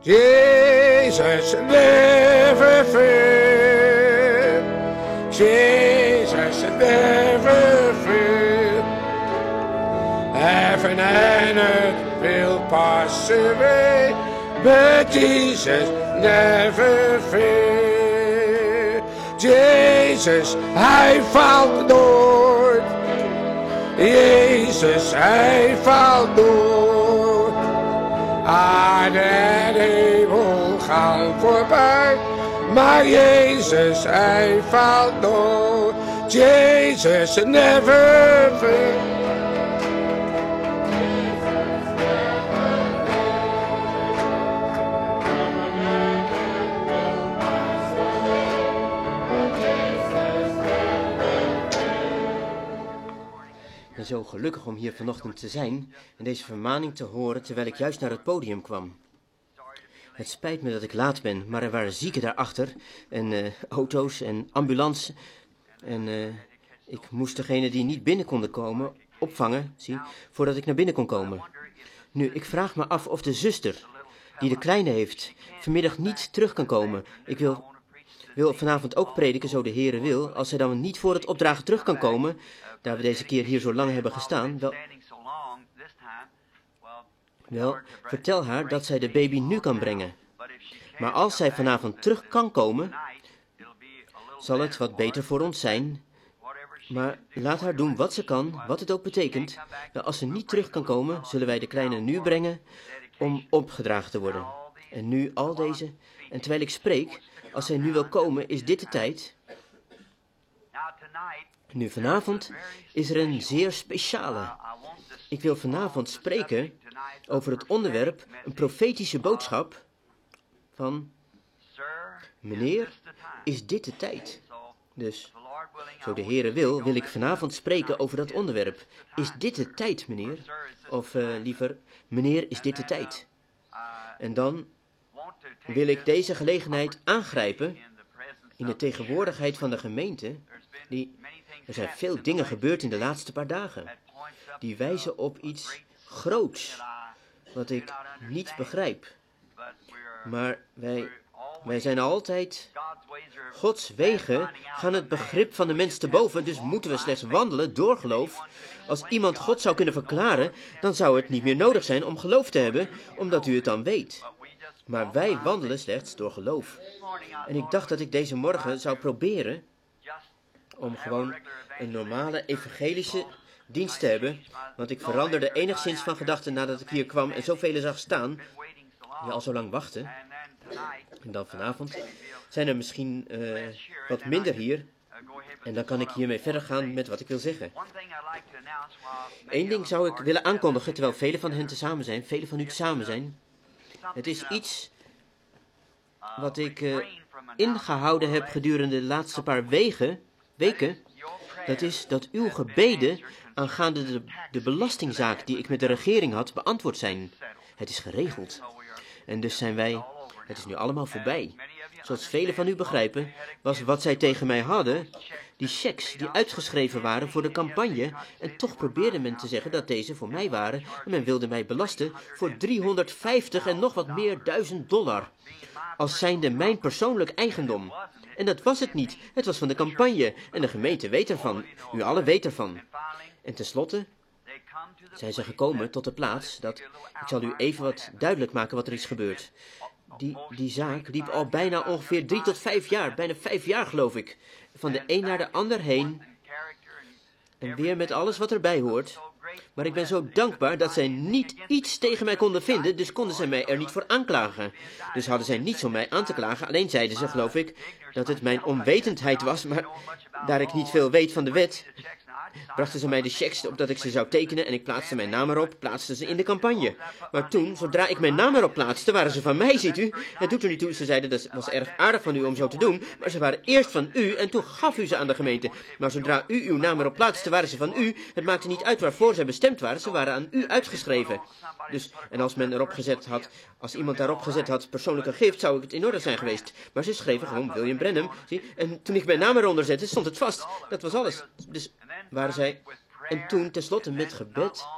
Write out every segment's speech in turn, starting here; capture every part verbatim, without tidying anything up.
Jesus never failed. Jesus never failed. Heaven and earth will pass away, but Jesus never failed. Jesus, hij valt nooit. Jezus, hij valt nooit. Aarde en hemel gaan voorbij, maar Jezus, hij valt nooit. Jesus never failed. En zo gelukkig om hier vanochtend te zijn en deze vermaning te horen terwijl ik juist naar het podium kwam. Het spijt me dat ik laat ben, maar er waren zieken daarachter en uh, auto's en ambulance. En uh, ik moest degene die niet binnen konden komen opvangen, zie, voordat ik naar binnen kon komen. Nu, ik vraag me af of de zuster, die de kleine heeft, vanmiddag niet terug kan komen. Ik wil, wil vanavond ook prediken, zo de Heere wil. Als zij dan niet voor het opdragen terug kan komen, daar we deze keer hier zo lang hebben gestaan, wel, wel, vertel haar dat zij de baby nu kan brengen. Maar als zij vanavond terug kan komen, zal het wat beter voor ons zijn. Maar laat haar doen wat ze kan, wat het ook betekent. Wel, als ze niet terug kan komen, zullen wij de kleine nu brengen om opgedragen te worden. En nu al deze, en terwijl ik spreek, als zij nu wil komen, is dit de tijd. Nu vanavond is er een zeer speciale. Ik wil vanavond spreken over het onderwerp, een profetische boodschap van, meneer, is dit de tijd? Dus, zo de Heere wil, wil ik vanavond spreken over dat onderwerp. Is dit de tijd, meneer? Of uh, liever, meneer, is dit de tijd? En dan wil ik deze gelegenheid aangrijpen in de tegenwoordigheid van de gemeente. Die, er zijn veel dingen gebeurd in de laatste paar dagen. Die wijzen op iets groots, wat ik niet begrijp. Maar wij, wij zijn altijd, Gods wegen gaan het begrip van de mens te boven, dus moeten we slechts wandelen door geloof. Als iemand God zou kunnen verklaren, dan zou het niet meer nodig zijn om geloof te hebben, omdat u het dan weet. Maar wij wandelen slechts door geloof. En ik dacht dat ik deze morgen zou proberen om gewoon een normale evangelische dienst te hebben, want ik veranderde enigszins van gedachten nadat ik hier kwam en zoveel zag staan, die al zo lang wachten. En dan vanavond zijn er misschien uh, wat minder hier, en dan kan ik hiermee verder gaan met wat ik wil zeggen. Eén ding zou ik willen aankondigen, terwijl velen van hen tezamen zijn, velen van u tezamen zijn. Het is iets wat ik uh, ingehouden heb gedurende de laatste paar weken, weken. Dat is dat uw gebeden aangaande de, de belastingzaak die ik met de regering had beantwoord zijn. Het is geregeld. En dus zijn wij, het is nu allemaal voorbij. Zoals velen van u begrijpen, was wat zij tegen mij hadden, die checks die uitgeschreven waren voor de campagne, en toch probeerde men te zeggen dat deze voor mij waren, en men wilde mij belasten voor driehonderdvijftig en nog wat meer duizend dollar, als zijnde mijn persoonlijk eigendom. En dat was het niet, het was van de campagne, en de gemeente weet ervan, u allen weet ervan. En tenslotte zijn ze gekomen tot de plaats dat, ik zal u even wat duidelijk maken wat er is gebeurd. Die, die zaak liep al bijna ongeveer drie tot vijf jaar, bijna vijf jaar geloof ik, van de een naar de ander heen, en weer met alles wat erbij hoort. Maar ik ben zo dankbaar dat zij niet iets tegen mij konden vinden, dus konden zij mij er niet voor aanklagen. Dus hadden zij niets om mij aan te klagen, alleen zeiden ze, geloof ik, dat het mijn onwetendheid was, maar daar ik niet veel weet van de wet, brachten ze mij de checks op dat ik ze zou tekenen en ik plaatste mijn naam erop, plaatste ze in de campagne. Maar toen, zodra ik mijn naam erop plaatste, waren ze van mij, ziet u. Het doet er niet toe, ze zeiden dat was erg aardig van u om zo te doen, maar ze waren eerst van u en toen gaf u ze aan de gemeente. Maar zodra u uw naam erop plaatste, waren ze van u. Het maakte niet uit waarvoor ze bestemd waren, ze waren aan u uitgeschreven. Dus, en als men erop gezet had, als iemand daarop gezet had persoonlijke gift, zou het in orde zijn geweest. Maar ze schreven gewoon William Branham, zie. En toen ik mijn naam eronder zette, stond het vast. Dat was alles. Dus waren zij. En toen, tenslotte met gebed,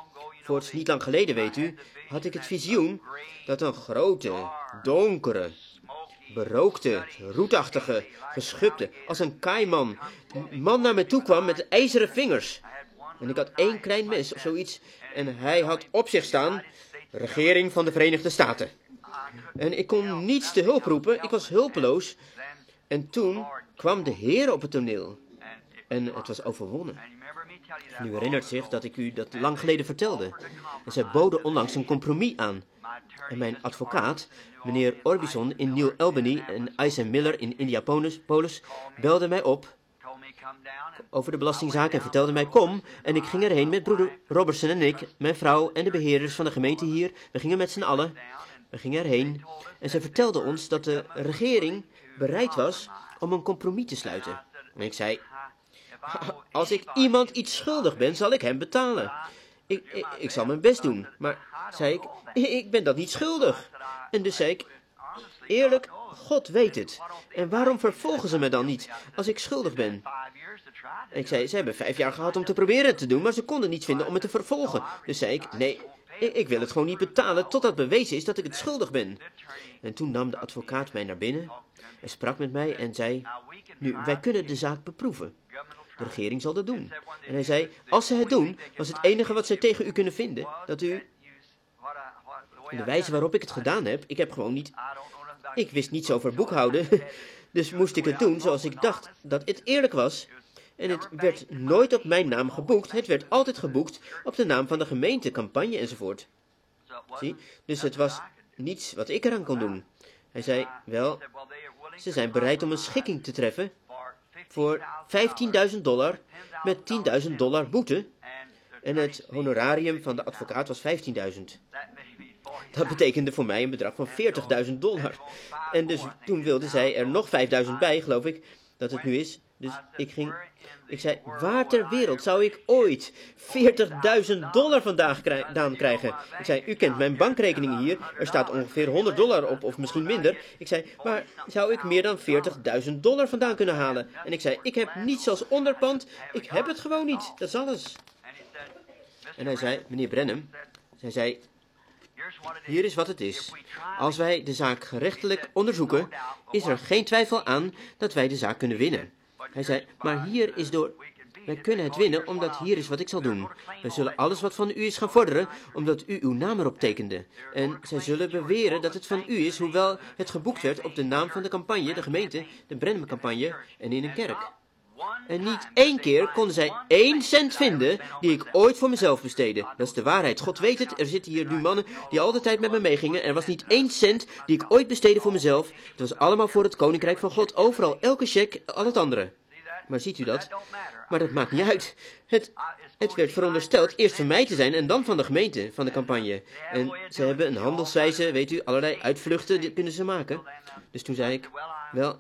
Voorts niet lang geleden, weet u, had ik het visioen dat een grote, donkere, berookte, roetachtige, geschubde, als een kaiman, man naar me toe kwam met ijzeren vingers. En ik had één klein mes of zoiets en hij had op zich staan, regering van de Verenigde Staten. En ik kon niets te hulp roepen, ik was hulpeloos. En toen kwam de Heer op het toneel. En het was overwonnen. En u herinnert zich dat ik u dat lang geleden vertelde. En zij boden onlangs een compromis aan. En mijn advocaat, meneer Orbison in New Albany en Eisen Miller in Indianapolis, belde mij op over de belastingzaak en vertelde mij kom. En ik ging erheen met broeder Robertson en ik, mijn vrouw en de beheerders van de gemeente hier. We gingen met z'n allen. We gingen erheen. En zij vertelde ons dat de regering bereid was om een compromis te sluiten. En ik zei, als ik iemand iets schuldig ben, zal ik hem betalen. Ik, ik, ik zal mijn best doen. Maar, zei ik, ik ben dat niet schuldig. En dus zei ik, eerlijk, God weet het. En waarom vervolgen ze me dan niet als ik schuldig ben? En ik zei, ze hebben vijf jaar gehad om te proberen het te doen, maar ze konden niet vinden om me te vervolgen. Dus zei ik, nee, ik, ik wil het gewoon niet betalen totdat bewezen is dat ik het schuldig ben. En toen nam de advocaat mij naar binnen en sprak met mij en zei, nu, wij kunnen de zaak beproeven. De regering zal dat doen. En hij zei, als ze het doen, was het enige wat zij tegen u kunnen vinden, dat u... En de wijze waarop ik het gedaan heb, ik heb gewoon niet... Ik wist niets over boekhouden, dus moest ik het doen zoals ik dacht dat het eerlijk was. En het werd nooit op mijn naam geboekt, het werd altijd geboekt op de naam van de gemeente, campagne enzovoort. Zie, dus het was niets wat ik eraan kon doen. Hij zei, wel, ze zijn bereid om een schikking te treffen voor vijftienduizend dollar met tienduizend dollar boete. En het honorarium van de advocaat was vijftienduizend. Dat betekende voor mij een bedrag van veertigduizend dollar. En dus toen wilde zij er nog vijfduizend bij, geloof ik, dat het nu is. Dus ik ging, ik zei, waar ter wereld zou ik ooit veertigduizend dollar vandaan krijgen? Ik zei, u kent mijn bankrekening hier, er staat ongeveer honderd dollar op, of misschien minder. Ik zei, maar zou ik meer dan veertigduizend dollar vandaan kunnen halen? En ik zei, ik heb niets als onderpand, ik heb het gewoon niet, dat is alles. En hij zei, meneer Brenham, hij zei, hier is wat het is. Als wij de zaak gerechtelijk onderzoeken, is er geen twijfel aan dat wij de zaak kunnen winnen. Hij zei, maar hier is door... Wij kunnen het winnen, omdat hier is wat ik zal doen. Wij zullen alles wat van u is gaan vorderen, omdat u uw naam erop tekende. En zij zullen beweren dat het van u is, hoewel het geboekt werd op de naam van de campagne, de gemeente, de Brenham-campagne en in een kerk. En niet één keer konden zij één cent vinden die ik ooit voor mezelf besteedde. Dat is de waarheid. God weet het, er zitten hier nu mannen die al de tijd met me meegingen. Er was niet één cent die ik ooit besteedde voor mezelf. Het was allemaal voor het koninkrijk van God. Overal, elke cheque, al het andere. Maar ziet u dat? Maar dat maakt niet uit. Het, het werd verondersteld eerst van mij te zijn en dan van de gemeente, van de campagne. En ze hebben een handelswijze, weet u, allerlei uitvluchten die kunnen ze maken. Dus toen zei ik, wel...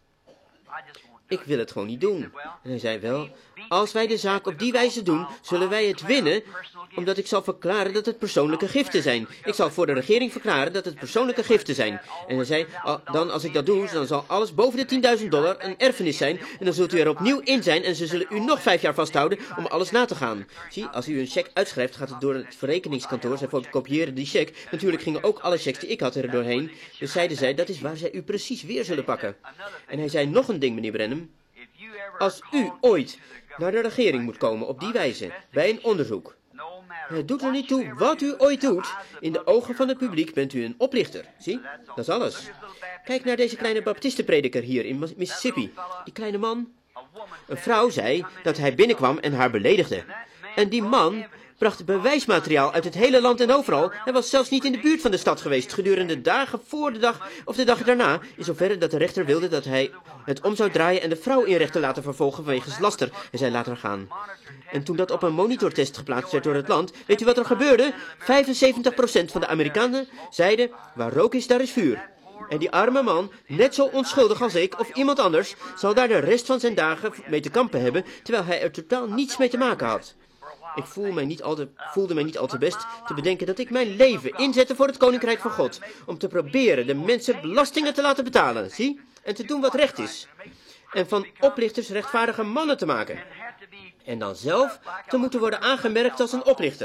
Ik wil het gewoon niet doen. En hij zei wel, als wij de zaak op die wijze doen, zullen wij het winnen, omdat ik zal verklaren dat het persoonlijke giften zijn. Ik zal voor de regering verklaren dat het persoonlijke giften zijn. En hij zei, dan als ik dat doe, dan zal alles boven de tienduizend dollar een erfenis zijn. En dan zult u er opnieuw in zijn en ze zullen u nog vijf jaar vasthouden om alles na te gaan. Zie, als u een cheque uitschrijft, gaat het door het verrekeningskantoor. Zij fotocopiëren die cheque. Natuurlijk gingen ook alle cheques die ik had er doorheen. Dus zeiden zij, dat is waar zij u precies weer zullen pakken. En hij zei nog een ding, meneer Brenham. Als u ooit naar de regering moet komen op die wijze, bij een onderzoek. Het doet er niet toe wat u ooit doet. In de ogen van het publiek bent u een oplichter. Zie, dat is alles. Kijk naar deze kleine baptistenprediker hier in Mississippi. Die kleine man. Een vrouw zei dat hij binnenkwam en haar beledigde. En die man bracht bewijsmateriaal uit het hele land en overal. Hij was zelfs niet in de buurt van de stad geweest gedurende dagen voor de dag of de dag daarna, in zoverre dat de rechter wilde dat hij het om zou draaien en de vrouw in rechten laten vervolgen vanwege laster. Hij zei laat haar gaan. En toen dat op een monitortest geplaatst werd door het land, weet u wat er gebeurde? vijfenzeventig procent van de Amerikanen zeiden, waar rook is, daar is vuur. En die arme man, net zo onschuldig als ik of iemand anders, zal daar de rest van zijn dagen mee te kampen hebben, terwijl hij er totaal niets mee te maken had. Ik voel mij niet al te, voelde mij niet al te best te bedenken dat ik mijn leven inzette voor het koninkrijk van God. Om te proberen de mensen belastingen te laten betalen, zie? En te doen wat recht is. En van oplichters rechtvaardige mannen te maken. En dan zelf te moeten worden aangemerkt als een oplichter.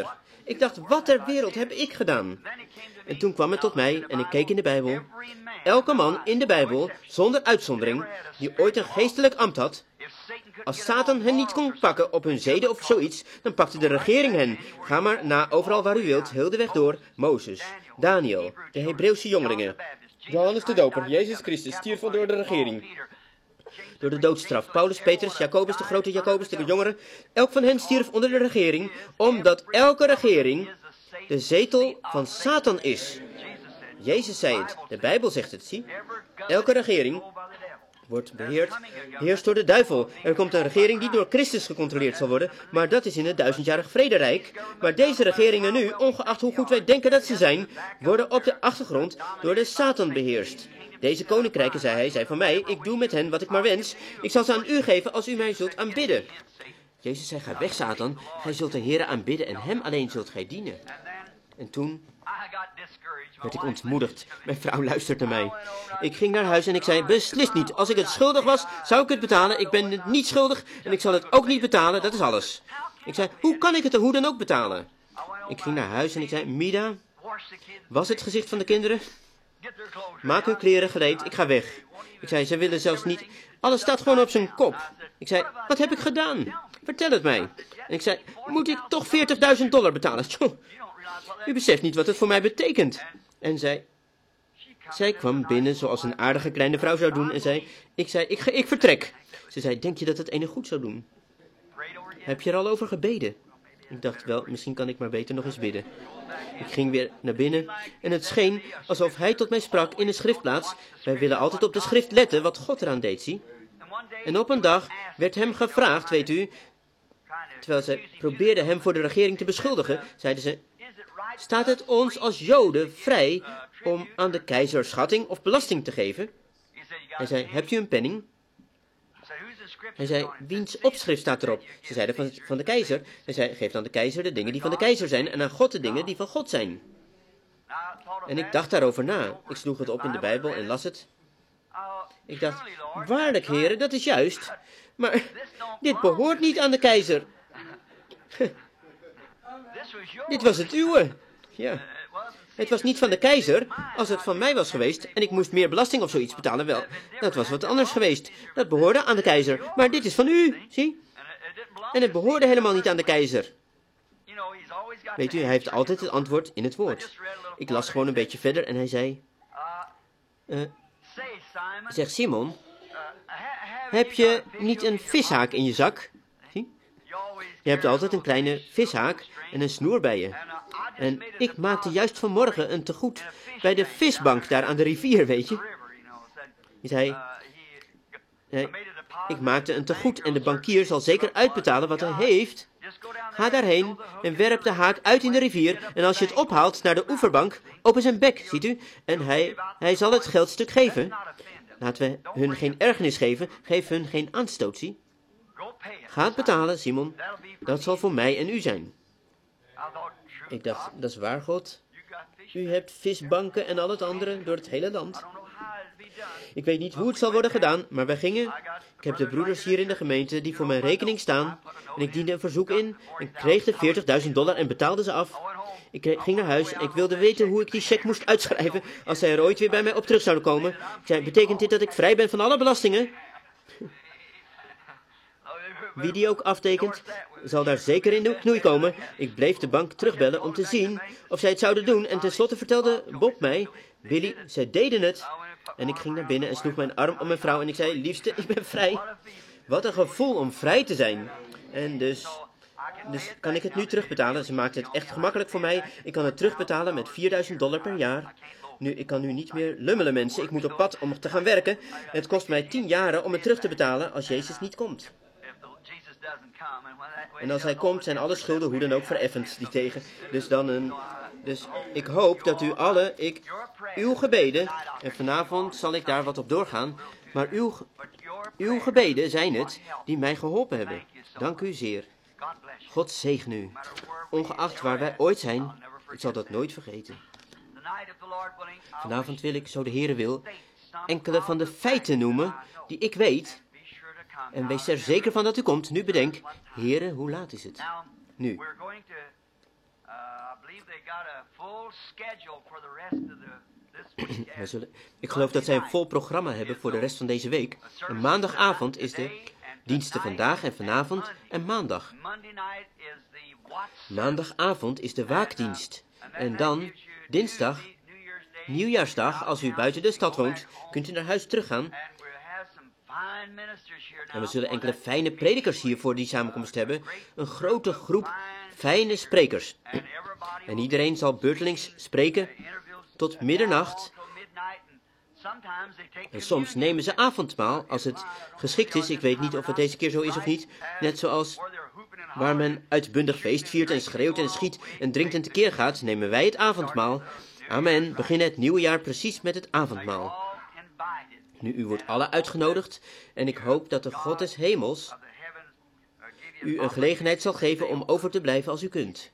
Ik dacht, wat ter wereld heb ik gedaan? En toen kwam het tot mij en ik keek in de Bijbel. Elke man in de Bijbel, zonder uitzondering, die ooit een geestelijk ambt had, als Satan hen niet kon pakken op hun zeden of zoiets, dan pakte de regering hen. Ga maar na overal waar u wilt, heel de weg door. Mozes, Daniel, de Hebreeuwse jongelingen, Johannes de Doper, Jezus Christus, stierf al door de regering. Door de doodstraf. Paulus, Petrus, Jacobus, de grote Jacobus, de jongeren. Elk van hen stierf onder de regering, omdat elke regering de zetel van Satan is. Jezus zei het, de Bijbel zegt het, zie. Elke regering wordt beheerd, heerst door de duivel. Er komt een regering die door Christus gecontroleerd zal worden, maar dat is in het duizendjarig vrederijk. Maar deze regeringen nu, ongeacht hoe goed wij denken dat ze zijn, worden op de achtergrond door de Satan beheerst. Deze koninkrijken, zei hij, zijn van mij, ik doe met hen wat ik maar wens. Ik zal ze aan u geven als u mij zult aanbidden. Jezus zei, ga weg, Satan, gij zult de Heere aanbidden en hem alleen zult gij dienen. En toen werd ik ontmoedigd. Mijn vrouw luistert naar mij. Ik ging naar huis en ik zei, beslist niet. Als ik het schuldig was, zou ik het betalen. Ik ben het niet schuldig en ik zal het ook niet betalen. Dat is alles. Ik zei, hoe kan ik het er hoe dan ook betalen? Ik ging naar huis en ik zei, Mida, was het gezicht van de kinderen? Maak hun kleren gereed, ik ga weg. Ik zei, ze willen zelfs niet. Alles staat gewoon op zijn kop. Ik zei, wat heb ik gedaan? Vertel het mij. En ik zei, moet ik toch veertigduizend dollar betalen? Tjoh, u beseft niet wat het voor mij betekent. En zij, zij kwam binnen zoals een aardige kleine vrouw zou doen en zei, ik zei, ik, ik vertrek. Ze zei, denk je dat het ene goed zou doen? Heb je er al over gebeden? Ik dacht, wel, misschien kan ik maar beter nog eens bidden. Ik ging weer naar binnen en het scheen alsof hij tot mij sprak in een schriftplaats. Wij willen altijd op de schrift letten wat God eraan deed, zie. En op een dag werd hem gevraagd, weet u, terwijl zij probeerden hem voor de regering te beschuldigen, zeiden ze, staat het ons als Joden vrij om aan de keizer schatting of belasting te geven? Hij zei, hebt u een penning? Hij zei, wiens opschrift staat erop? Ze zeiden, van, van de keizer. Hij zei, geef aan de keizer de dingen die van de keizer zijn en aan God de dingen die van God zijn. En ik dacht daarover na. Ik sloeg het op in de Bijbel en las het. Ik dacht, waarlijk heren, dat is juist. Maar dit behoort niet aan de keizer. Dit was het uwe. Ja. Het was niet van de keizer. Als het van mij was geweest en ik moest meer belasting of zoiets betalen, wel, dat was wat anders geweest. Dat behoorde aan de keizer. Maar dit is van u, zie? En het behoorde helemaal niet aan de keizer. Weet u, hij heeft altijd het antwoord in het woord. Ik las gewoon een beetje verder en hij zei, uh, zeg Simon, heb je niet een vishaak in je zak? Zie? Je hebt altijd een kleine vishaak en een snoer bij je. En ik maakte juist vanmorgen een tegoed bij de visbank daar aan de rivier, weet je. Hij zei, nee, ik maakte een tegoed en de bankier zal zeker uitbetalen wat hij heeft. Ga daarheen en werp de haak uit in de rivier en als je het ophaalt naar de oeverbank, open zijn bek, ziet u. En hij, hij zal het geldstuk geven. Laten we hun geen ergernis geven, geef hun geen aanstoot, zie. Ga het betalen, Simon. Dat zal voor mij en u zijn. Ik dacht, dat is waar, God. U hebt visbanken en al het andere door het hele land. Ik weet niet hoe het zal worden gedaan, maar wij gingen. Ik heb de broeders hier in de gemeente die voor mijn rekening staan. En ik diende een verzoek in en kreeg de veertigduizend dollar en betaalde ze af. Ik kreeg, ging naar huis en ik wilde weten hoe ik die cheque moest uitschrijven als zij er ooit weer bij mij op terug zouden komen. Ik zei, betekent dit dat ik vrij ben van alle belastingen? Wie die ook aftekent, zal daar zeker in de knoei komen. Ik bleef de bank terugbellen om te zien of zij het zouden doen. En tenslotte vertelde Bob mij, Billy, zij deden het. En ik ging naar binnen en sloeg mijn arm om mijn vrouw en ik zei, liefste, ik ben vrij. Wat een gevoel om vrij te zijn. En dus, dus kan ik het nu terugbetalen. Ze maakte het echt gemakkelijk voor mij. Ik kan het terugbetalen met vierduizend dollar per jaar. Nu, ik kan nu niet meer lummelen, mensen. Ik moet op pad om te gaan werken. Het kost mij tien jaren om het terug te betalen als Jezus niet komt. En als hij komt, zijn alle schulden hoe dan ook vereffend die tegen. Dus dan een... Dus ik hoop dat u alle, ik, uw gebeden, en vanavond zal ik daar wat op doorgaan, maar uw, uw gebeden zijn het die mij geholpen hebben. Dank u zeer. God zegen u. Ongeacht waar wij ooit zijn, ik zal dat nooit vergeten. Vanavond wil ik, zo de Heere wil, enkele van de feiten noemen die ik weet. En wees er zeker van dat u komt. Nu bedenk, Heere, hoe laat is het? Nu. We zullen, ik geloof dat zij een vol programma hebben voor de rest van deze week. En maandagavond is de diensten vandaag en vanavond en maandag. Maandagavond is de waakdienst. En dan dinsdag, nieuwjaarsdag, als u buiten de stad woont, kunt u naar huis teruggaan. En we zullen enkele fijne predikers hier voor die samenkomst hebben. Een grote groep fijne sprekers. En iedereen zal beurtelings spreken tot middernacht. En soms nemen ze avondmaal als het geschikt is. Ik weet niet of het deze keer zo is of niet. Net zoals waar men uitbundig feest viert en schreeuwt en schiet en drinkt en tekeer gaat, nemen wij het avondmaal. Amen. Beginnen het nieuwe jaar precies met het avondmaal. Nu, u wordt alle uitgenodigd en ik hoop dat de God des hemels u een gelegenheid zal geven om over te blijven als u kunt.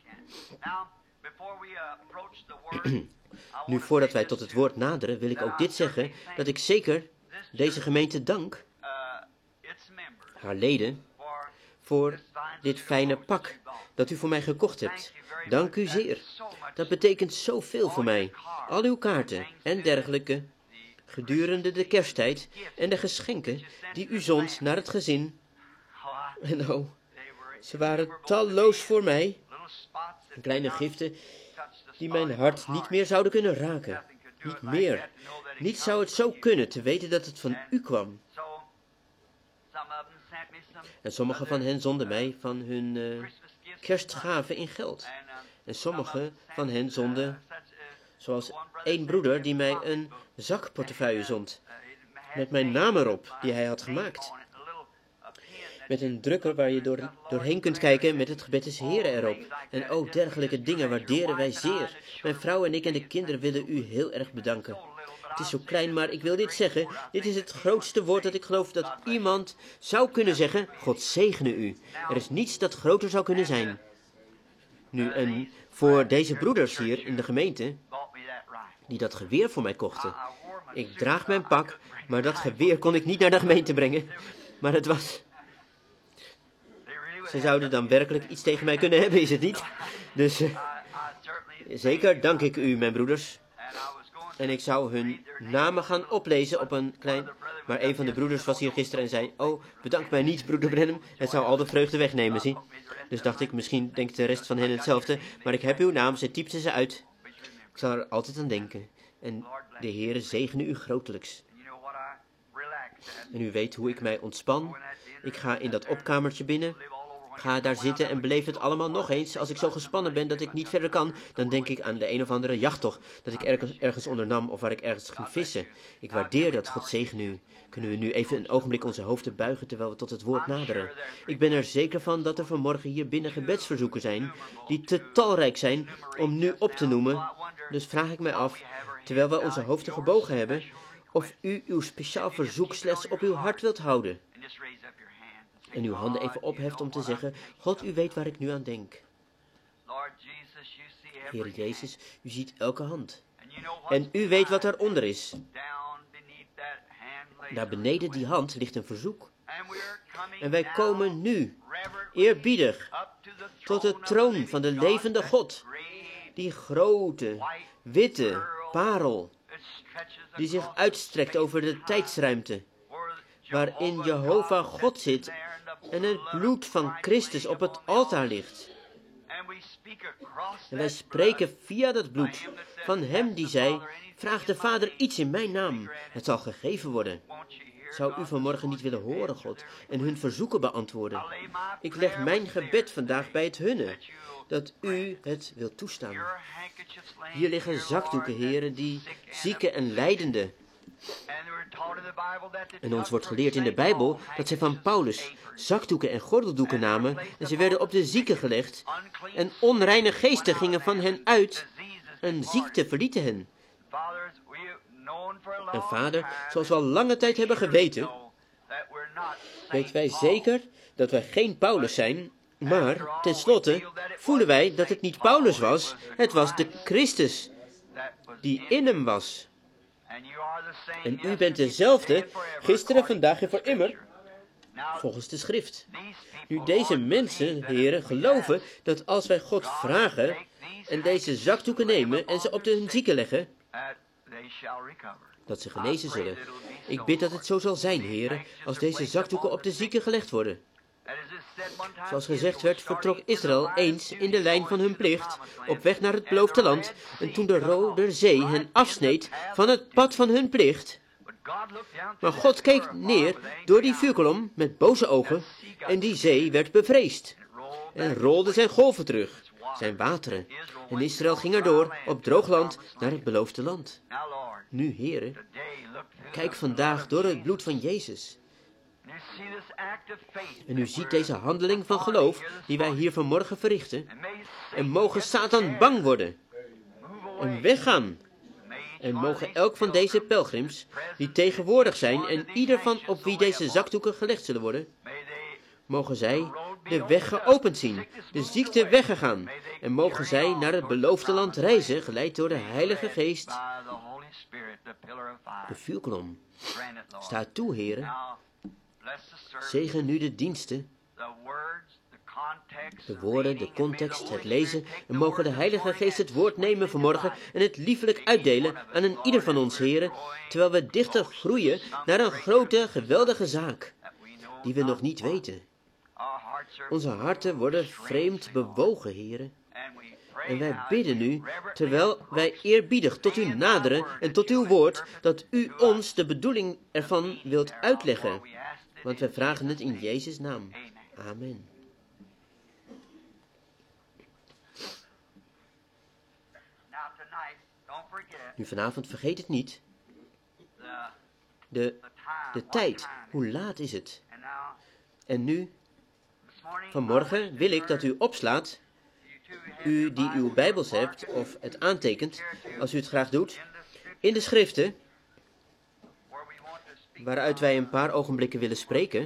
Nu, voordat wij tot het woord naderen, wil ik ook dit zeggen, dat ik zeker deze gemeente dank, haar leden, voor dit fijne pak dat u voor mij gekocht hebt. Dank u zeer. Dat betekent zoveel voor mij. Al uw kaarten en dergelijke, gedurende de kersttijd en de geschenken die u zond naar het gezin. En oh, ze waren talloos voor mij. Kleine giften die mijn hart niet meer zouden kunnen raken. Niet meer. Niet zou het zo kunnen te weten dat het van u kwam. En sommigen van hen zonden mij van hun uh, kerstgaven in geld. En sommigen van hen zonden, zoals één broeder die mij een zakportefeuille zond, met mijn naam erop, die hij had gemaakt. Met een drukker waar je door, doorheen kunt kijken met het gebed des Heren erop. En ook dergelijke dingen waarderen wij zeer. Mijn vrouw en ik en de kinderen willen u heel erg bedanken. Het is zo klein, maar ik wil dit zeggen. Dit is het grootste woord dat ik geloof dat iemand zou kunnen zeggen. God zegene u. Er is niets dat groter zou kunnen zijn. Nu, en voor deze broeders hier in de gemeente, die dat geweer voor mij kochten. Ik draag mijn pak, maar dat geweer kon ik niet naar de gemeente brengen. Maar het was... Ze zouden dan werkelijk iets tegen mij kunnen hebben, is het niet? Dus uh, zeker dank ik u, mijn broeders. En ik zou hun namen gaan oplezen op een klein... Maar een van de broeders was hier gisteren en zei... Oh, bedank mij niet, broeder Branham. Het zou al de vreugde wegnemen, zie. Dus dacht ik, misschien denkt de rest van hen hetzelfde. Maar ik heb uw naam, ze typte ze uit. Ik zal er altijd aan denken. En de Heere zegene u grotelijks. En u weet hoe ik mij ontspan. Ik ga in dat opkamertje binnen... Ga daar zitten en beleef het allemaal nog eens. Als ik zo gespannen ben dat ik niet verder kan, dan denk ik aan de een of andere jachttocht dat ik ergens, ergens ondernam of waar ik ergens ging vissen. Ik waardeer dat, God zegen u. Kunnen we nu even een ogenblik onze hoofden buigen terwijl we tot het woord naderen? Ik ben er zeker van dat er vanmorgen hier binnen gebedsverzoeken zijn, die te talrijk zijn om nu op te noemen. Dus vraag ik mij af, terwijl we onze hoofden gebogen hebben, of u uw speciaal verzoek slechts op uw hart wilt houden. En uw handen even opheft om te zeggen, God, u weet waar ik nu aan denk. Heer Jezus, u ziet elke hand. En u weet wat daaronder is. Daar beneden die hand ligt een verzoek. En wij komen nu, eerbiedig, tot de troon van de levende God. Die grote, witte parel, die zich uitstrekt over de tijdsruimte. Waarin Jehovah God zit en het bloed van Christus op het altaar ligt. En wij spreken via dat bloed van hem die zei, vraag de Vader iets in mijn naam, het zal gegeven worden. Zou u vanmorgen niet willen horen, God, en hun verzoeken beantwoorden? Ik leg mijn gebed vandaag bij het hunne, dat u het wilt toestaan. Hier liggen zakdoeken, heren, die zieken en lijdenden. En ons wordt geleerd in de Bijbel dat zij van Paulus zakdoeken en gordeldoeken namen en ze werden op de zieken gelegd en onreine geesten gingen van hen uit en ziekte verlieten hen. En Vader, zoals we al lange tijd hebben geweten, weten wij zeker dat wij geen Paulus zijn, maar tenslotte voelen wij dat het niet Paulus was, het was de Christus die in hem was. En u bent dezelfde, gisteren, vandaag en voor immer, volgens de schrift. Nu deze mensen, heren, geloven dat als wij God vragen, en deze zakdoeken nemen en ze op de hun zieken leggen, dat ze genezen zullen. Ik bid dat het zo zal zijn, heren, als deze zakdoeken op de zieken gelegd worden. Zoals gezegd werd, vertrok Israël eens in de lijn van hun plicht, op weg naar het beloofde land, en toen de Rode Zee hen afsneed van het pad van hun plicht. Maar God keek neer door die vuurkolom met boze ogen, en die zee werd bevreesd, en rolde zijn golven terug, zijn wateren, en Israël ging erdoor op droog land naar het beloofde land. Nu, heren, kijk vandaag door het bloed van Jezus. En u ziet deze handeling van geloof die wij hier vanmorgen verrichten. En mogen Satan bang worden en weggaan. En mogen elk van deze pelgrims die tegenwoordig zijn en ieder van op wie deze zakdoeken gelegd zullen worden, mogen zij de weg geopend zien, de ziekte weggegaan. En mogen zij naar het beloofde land reizen, geleid door de Heilige Geest. De vuurkolom. Sta toe, heren. Zegen nu de diensten, de woorden, de context, het lezen, en mogen de Heilige Geest het woord nemen vanmorgen en het liefelijk uitdelen aan een ieder van ons, heren, terwijl we dichter groeien naar een grote, geweldige zaak, die we nog niet weten. Onze harten worden vreemd bewogen, heren. En wij bidden nu, terwijl wij eerbiedig tot u naderen en tot uw woord, dat u ons de bedoeling ervan wilt uitleggen. Want wij vragen het in Jezus' naam. Amen. Nu vanavond, vergeet het niet. De, de tijd, hoe laat is het? En nu, vanmorgen wil ik dat u opslaat, u die uw Bijbels hebt of het aantekent, als u het graag doet, in de schriften, waaruit wij een paar ogenblikken willen spreken,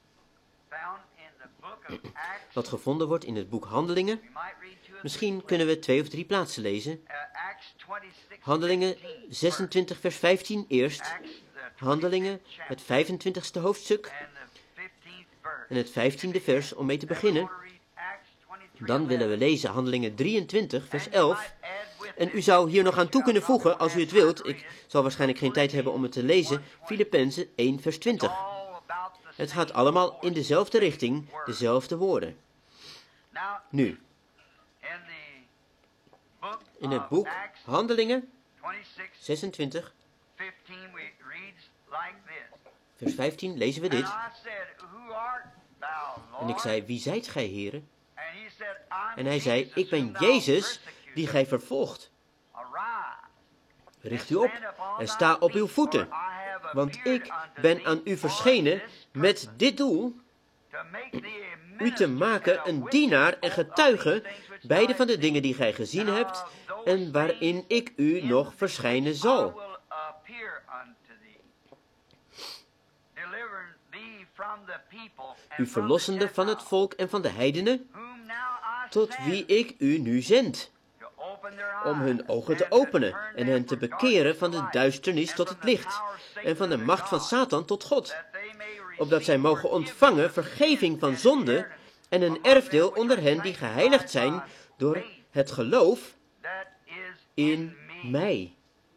wat gevonden wordt in het boek Handelingen. Misschien kunnen we twee of drie plaatsen lezen. Handelingen zesentwintig vers vijftien eerst, Handelingen het vijfentwintigste hoofdstuk en het vijftiende vers om mee te beginnen. Dan willen we lezen Handelingen drieëntwintig vers elf. En u zou hier nog aan toe kunnen voegen, als u het wilt. Ik zal waarschijnlijk geen tijd hebben om het te lezen. Filippenzen één vers twintig. Het gaat allemaal in dezelfde richting, dezelfde woorden. Nu, in het boek Handelingen zesentwintig, vers vijftien lezen we dit. En ik zei, wie zijt gij, heren? En hij zei, ik ben Jezus, die gij vervolgt. Richt u op en sta op uw voeten, want ik ben aan u verschenen met dit doel, u te maken een dienaar en getuige, beide van de dingen die gij gezien hebt, en waarin ik u nog verschijnen zal. U verlossende van het volk en van de heidenen, tot wie ik u nu zend, om hun ogen te openen en hen te bekeren van de duisternis tot het licht, en van de macht van Satan tot God, opdat zij mogen ontvangen vergeving van zonde en een erfdeel onder hen die geheiligd zijn door het geloof in mij.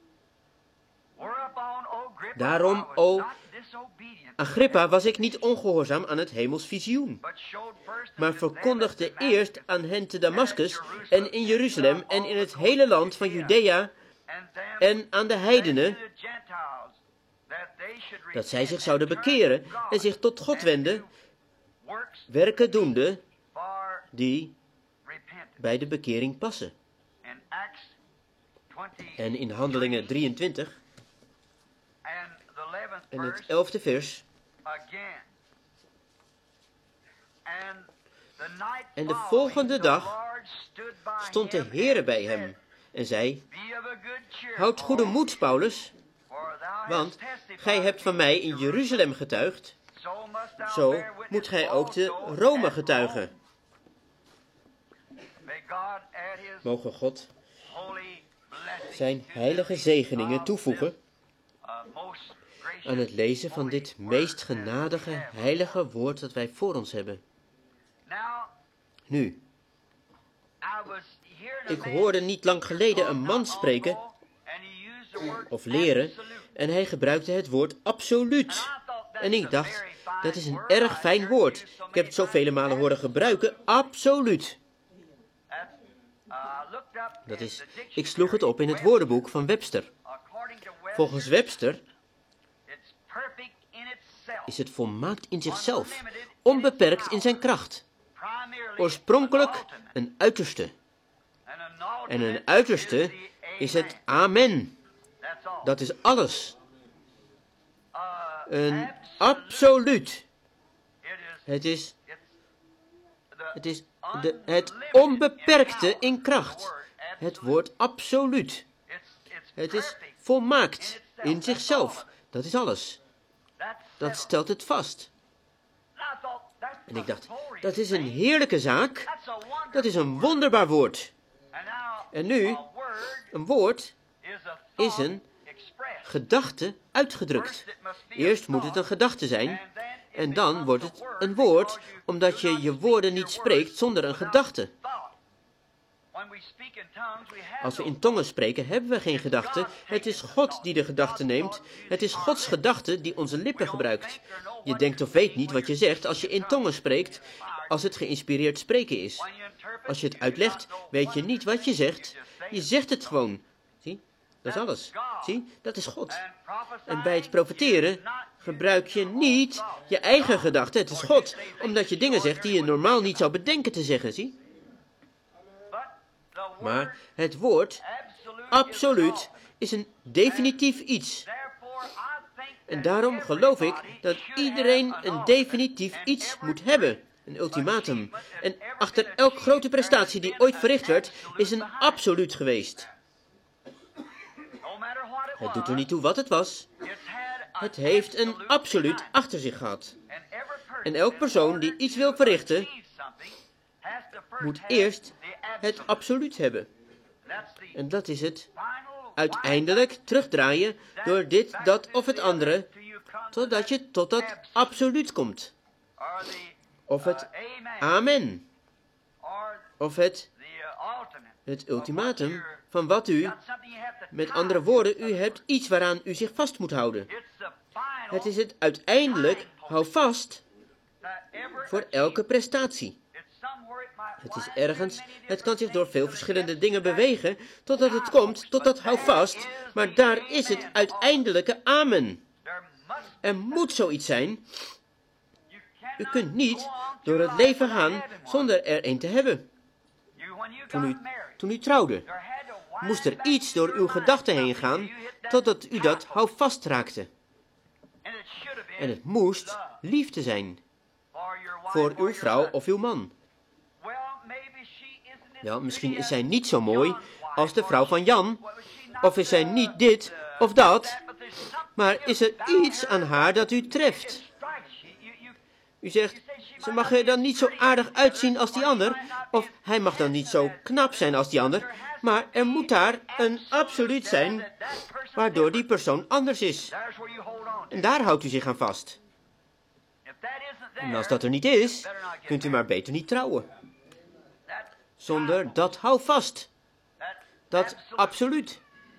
Daarom, o Agrippa, was ik niet ongehoorzaam aan het hemels visioen, maar verkondigde eerst aan hen te Damaskus en in Jeruzalem en in het hele land van Judea en aan de heidenen, dat zij zich zouden bekeren en zich tot God wenden, werken doende die bij de bekering passen. En in Handelingen drieëntwintig en het elfde vers. En de volgende dag stond de Heere bij hem en zei, houd goede moed, Paulus, want gij hebt van mij in Jeruzalem getuigd, zo moet gij ook te Rome getuigen. Mogen God zijn heilige zegeningen toevoegen aan het lezen van dit meest genadige, heilige woord dat wij voor ons hebben. Nu, Ik hoorde niet lang geleden een man spreken of leren en hij gebruikte het woord absoluut. En ik dacht, dat is een erg fijn woord. Ik heb het zo vele malen horen gebruiken, absoluut. Dat is, ik sloeg het op in het woordenboek van Webster. Volgens Webster is het volmaakt in zichzelf, onbeperkt in zijn kracht. Oorspronkelijk een uiterste. En een uiterste is het amen. Dat is alles. Een absoluut. Het is, het is de, het onbeperkte in kracht. Het woord absoluut. Het is volmaakt in zichzelf. Dat is alles. Dat stelt het vast. En ik dacht, dat is een heerlijke zaak. Dat is een wonderbaar woord. En nu, een woord is een gedachte uitgedrukt. Eerst moet het een gedachte zijn. En dan wordt het een woord, omdat je je woorden niet spreekt zonder een gedachte. Als we in tongen spreken, hebben we geen gedachte. Het is God die de gedachte neemt. Het is Gods gedachte die onze lippen gebruikt. Je denkt of weet niet wat je zegt als je in tongen spreekt, als het geïnspireerd spreken is. Als je het uitlegt, weet je niet wat je zegt. Je zegt het gewoon. Zie, dat is alles. Zie, dat is God. En bij het profeteren gebruik je niet je eigen gedachte. Het is God, omdat je dingen zegt die je normaal niet zou bedenken te zeggen, zie. Maar het woord, absoluut, is een definitief iets. En daarom geloof ik dat iedereen een definitief iets moet hebben. Een ultimatum. En achter elke grote prestatie die ooit verricht werd, is een absoluut geweest. Het doet er niet toe wat het was. Het heeft een absoluut achter zich gehad. En elk persoon die iets wil verrichten, moet eerst het absoluut hebben. En dat is het uiteindelijk terugdraaien door dit, dat of het andere, totdat je tot dat absoluut komt. Of het amen. Of het, het ultimatum van wat u, met andere woorden, u hebt iets waaraan u zich vast moet houden. Het is het uiteindelijk, hou vast, voor elke prestatie. Het is ergens, het kan zich door veel verschillende dingen bewegen, totdat het komt, tot dat hou vast, maar daar is het uiteindelijke amen. Er moet zoiets zijn. U kunt niet door het leven gaan zonder er een te hebben. Toen u, toen u trouwde, moest er iets door uw gedachten heen gaan, totdat u dat hou vast raakte. En het moest liefde zijn, voor uw vrouw of uw man. Ja, misschien is zij niet zo mooi als de vrouw van Jan, of is zij niet dit of dat, maar is er iets aan haar dat u treft. U zegt, ze mag er dan niet zo aardig uitzien als die ander, of hij mag dan niet zo knap zijn als die ander, maar er moet daar een absoluut zijn, waardoor die persoon anders is. En daar houdt u zich aan vast. En als dat er niet is, kunt u maar beter niet trouwen. Zonder dat hou vast. Dat absoluut.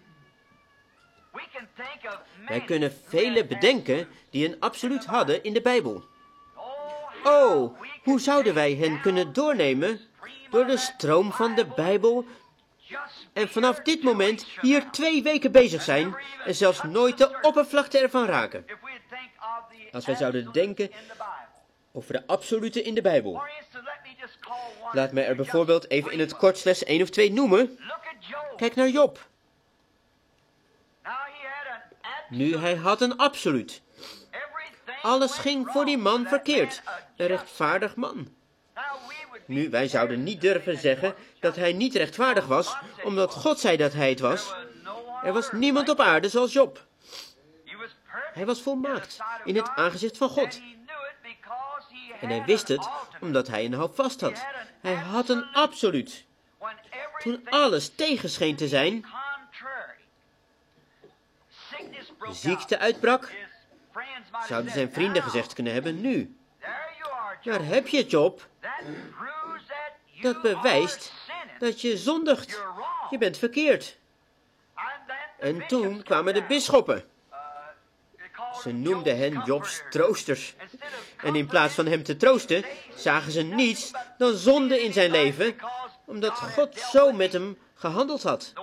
Wij kunnen vele bedenken die een absoluut hadden in de Bijbel. Oh, hoe zouden wij hen kunnen doornemen door de stroom van de Bijbel en vanaf dit moment hier twee weken bezig zijn en zelfs nooit de oppervlakte ervan raken? Als wij zouden denken over de absolute in de Bijbel. Laat mij er bijvoorbeeld even in het kort slechts één of twee noemen. Kijk naar Job. Nu, hij had een absoluut. Alles ging voor die man verkeerd. Een rechtvaardig man. Nu, wij zouden niet durven zeggen dat hij niet rechtvaardig was, omdat God zei dat hij het was. Er was niemand op aarde zoals Job. Hij was volmaakt in het aangezicht van God. En hij wist het, omdat hij een houvast had. Hij had een absoluut. Toen alles tegen scheen te zijn, ziekte uitbrak, zouden zijn vrienden gezegd kunnen hebben, nu, daar heb je het, Job. Dat bewijst dat je zondigt. Je bent verkeerd. En toen kwamen de bisschoppen. Ze noemden hen Jobs troosters. En in plaats van hem te troosten, zagen ze niets dan zonde in zijn leven, omdat God zo met hem gehandeld had.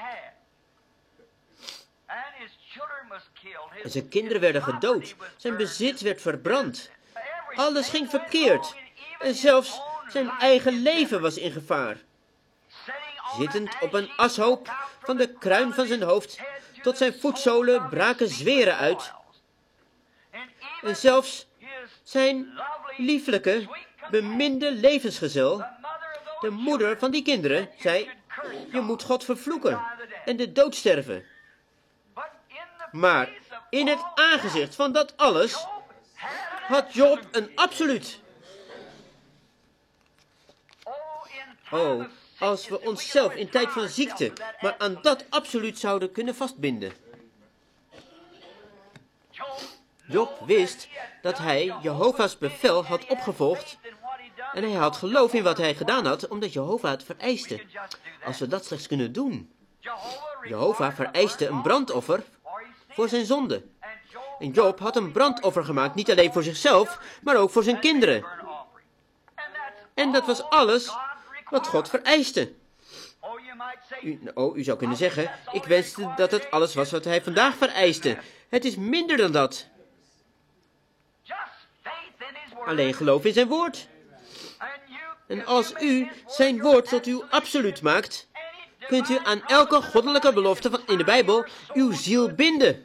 En zijn kinderen werden gedood. Zijn bezit werd verbrand. Alles ging verkeerd. En zelfs zijn eigen leven was in gevaar. Zittend op een ashoop van de kruin van zijn hoofd tot zijn voetzolen braken zweren uit. En zelfs zijn lieflijke, beminde levensgezel, de moeder van die kinderen, zei: je moet God vervloeken en de dood sterven. Maar in het aangezicht van dat alles had Job een absoluut. Oh, als we onszelf in tijd van ziekte maar aan dat absoluut zouden kunnen vastbinden. Job wist dat hij Jehovah's bevel had opgevolgd en hij had geloof in wat hij gedaan had, omdat Jehovah het vereiste. Als we dat slechts kunnen doen. Jehovah vereiste een brandoffer voor zijn zonde. En Job had een brandoffer gemaakt, niet alleen voor zichzelf, maar ook voor zijn kinderen. En dat was alles wat God vereiste. U, oh, u zou kunnen zeggen, ik wenste dat het alles was wat hij vandaag vereiste. Het is minder dan dat. Alleen geloof in zijn woord. En als u zijn woord tot uw absoluut maakt, kunt u aan elke goddelijke belofte van in de Bijbel uw ziel binden.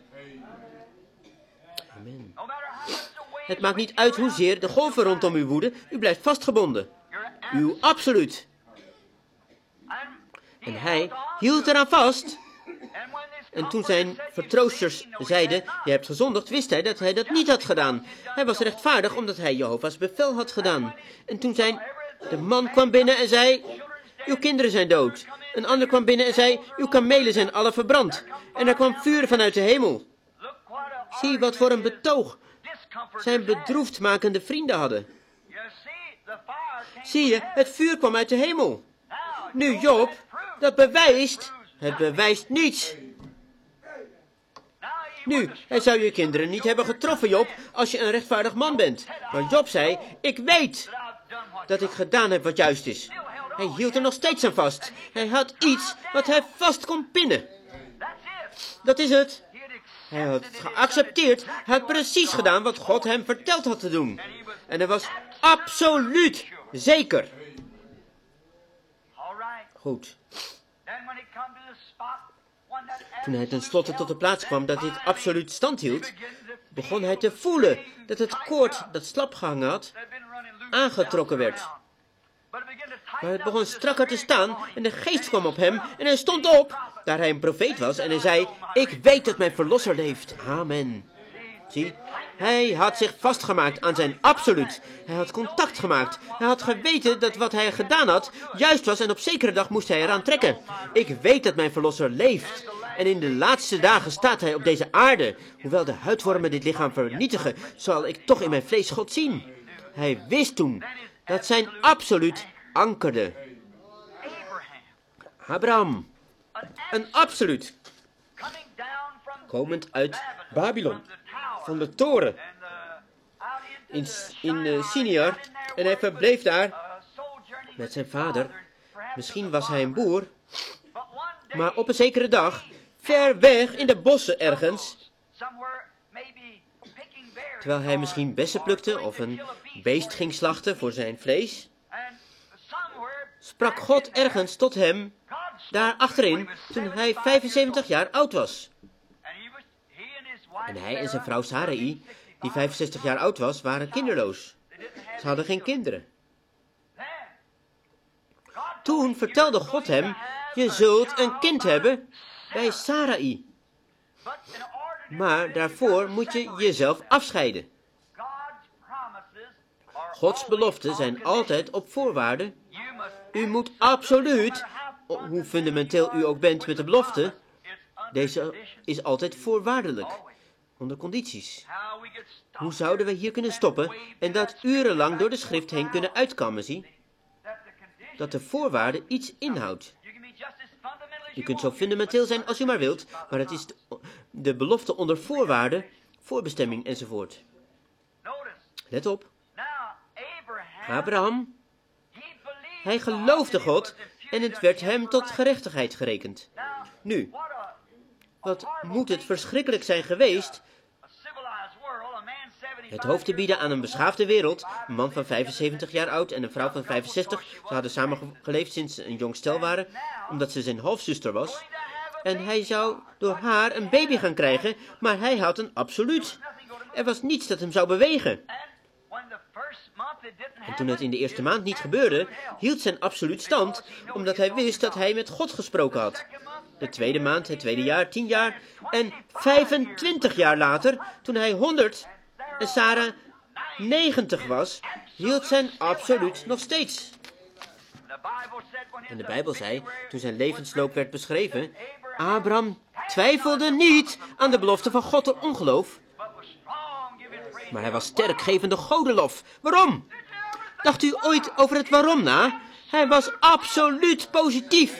Amen. Het maakt niet uit hoezeer de golven rondom u woeden, u blijft vastgebonden. Uw absoluut. En hij hield eraan vast. En toen zijn vertroosters zeiden, je hebt gezondigd, wist hij dat hij dat niet had gedaan. Hij was rechtvaardig omdat hij Jehovah's bevel had gedaan. En toen zijn, de man kwam binnen en zei, uw kinderen zijn dood. Een ander kwam binnen en zei, uw kamelen zijn alle verbrand. En er kwam vuur vanuit de hemel. Zie wat voor een betoog zijn bedroefdmakende vrienden hadden. Zie je, het vuur kwam uit de hemel. Nu Job, dat bewijst, het bewijst niets. Nu, hij zou je kinderen niet hebben getroffen, Job, als je een rechtvaardig man bent. Maar Job zei, ik weet dat ik gedaan heb wat juist is. Hij hield er nog steeds aan vast. Hij had iets wat hij vast kon pinnen. Dat is het. Hij had het geaccepteerd. Hij had precies gedaan wat God hem verteld had te doen. En hij was absoluut zeker. Goed. Toen hij tenslotte tot de plaats kwam dat dit absoluut stand hield, begon hij te voelen dat het koord dat slap gehangen had, aangetrokken werd. Maar het begon strakker te staan en de geest kwam op hem en hij stond op, daar hij een profeet was, en hij zei, ik weet dat mijn verlosser leeft. Amen. Zie, hij had zich vastgemaakt aan zijn absoluut. Hij had contact gemaakt. Hij had geweten dat wat hij gedaan had juist was en op zekere dag moest hij eraan trekken. Ik weet dat mijn verlosser leeft. En in de laatste dagen staat hij op deze aarde. Hoewel de huidwormen dit lichaam vernietigen, zal ik toch in mijn vlees God zien. Hij wist toen dat zijn absoluut ankerde. Abraham, een absoluut, komend uit Babylon, van de toren, in, in uh, Siniar, en hij verbleef daar met zijn vader. Misschien was hij een boer, maar op een zekere dag, ver weg in de bossen ergens, terwijl hij misschien bessen plukte of een beest ging slachten voor zijn vlees, sprak God ergens tot hem, daar achterin, toen hij vijfenzeventig jaar oud was. En hij en zijn vrouw Sarai, die vijfenzestig jaar oud was, waren kinderloos. Ze hadden geen kinderen. Toen vertelde God hem, je zult een kind hebben bij Sarai. Maar daarvoor moet je jezelf afscheiden. Gods beloften zijn altijd op voorwaarde. U moet absoluut, hoe fundamenteel u ook bent met de belofte, deze is altijd voorwaardelijk, onder condities. Hoe zouden we hier kunnen stoppen en dat urenlang door de schrift heen kunnen uitkammen, zie? dat de voorwaarde iets inhoudt. U kunt zo fundamenteel zijn als u maar wilt, maar het is de, de belofte onder voorwaarden, voorbestemming enzovoort. Let op. Abraham, hij geloofde God en het werd hem tot gerechtigheid gerekend. Nu, wat moet het verschrikkelijk zijn geweest het hoofd te bieden aan een beschaafde wereld, een man van vijfenzeventig jaar oud en een vrouw van vijfenzestig. Ze hadden samen geleefd sinds ze een jong stel waren, omdat ze zijn halfzuster was. En hij zou door haar een baby gaan krijgen, maar hij had een absoluut. Er was niets dat hem zou bewegen. En toen het in de eerste maand niet gebeurde, hield zijn absoluut stand, omdat hij wist dat hij met God gesproken had. De tweede maand, het tweede jaar, tien jaar en vijfentwintig jaar later, toen hij honderd en Sarah negentig was, hield zijn absoluut nog steeds. En de Bijbel zei, toen zijn levensloop werd beschreven, Abraham twijfelde niet aan de belofte van God door ongeloof, maar hij was sterk gevende godenlof. Waarom? Dacht u ooit over het waarom na? Hij was absoluut positief.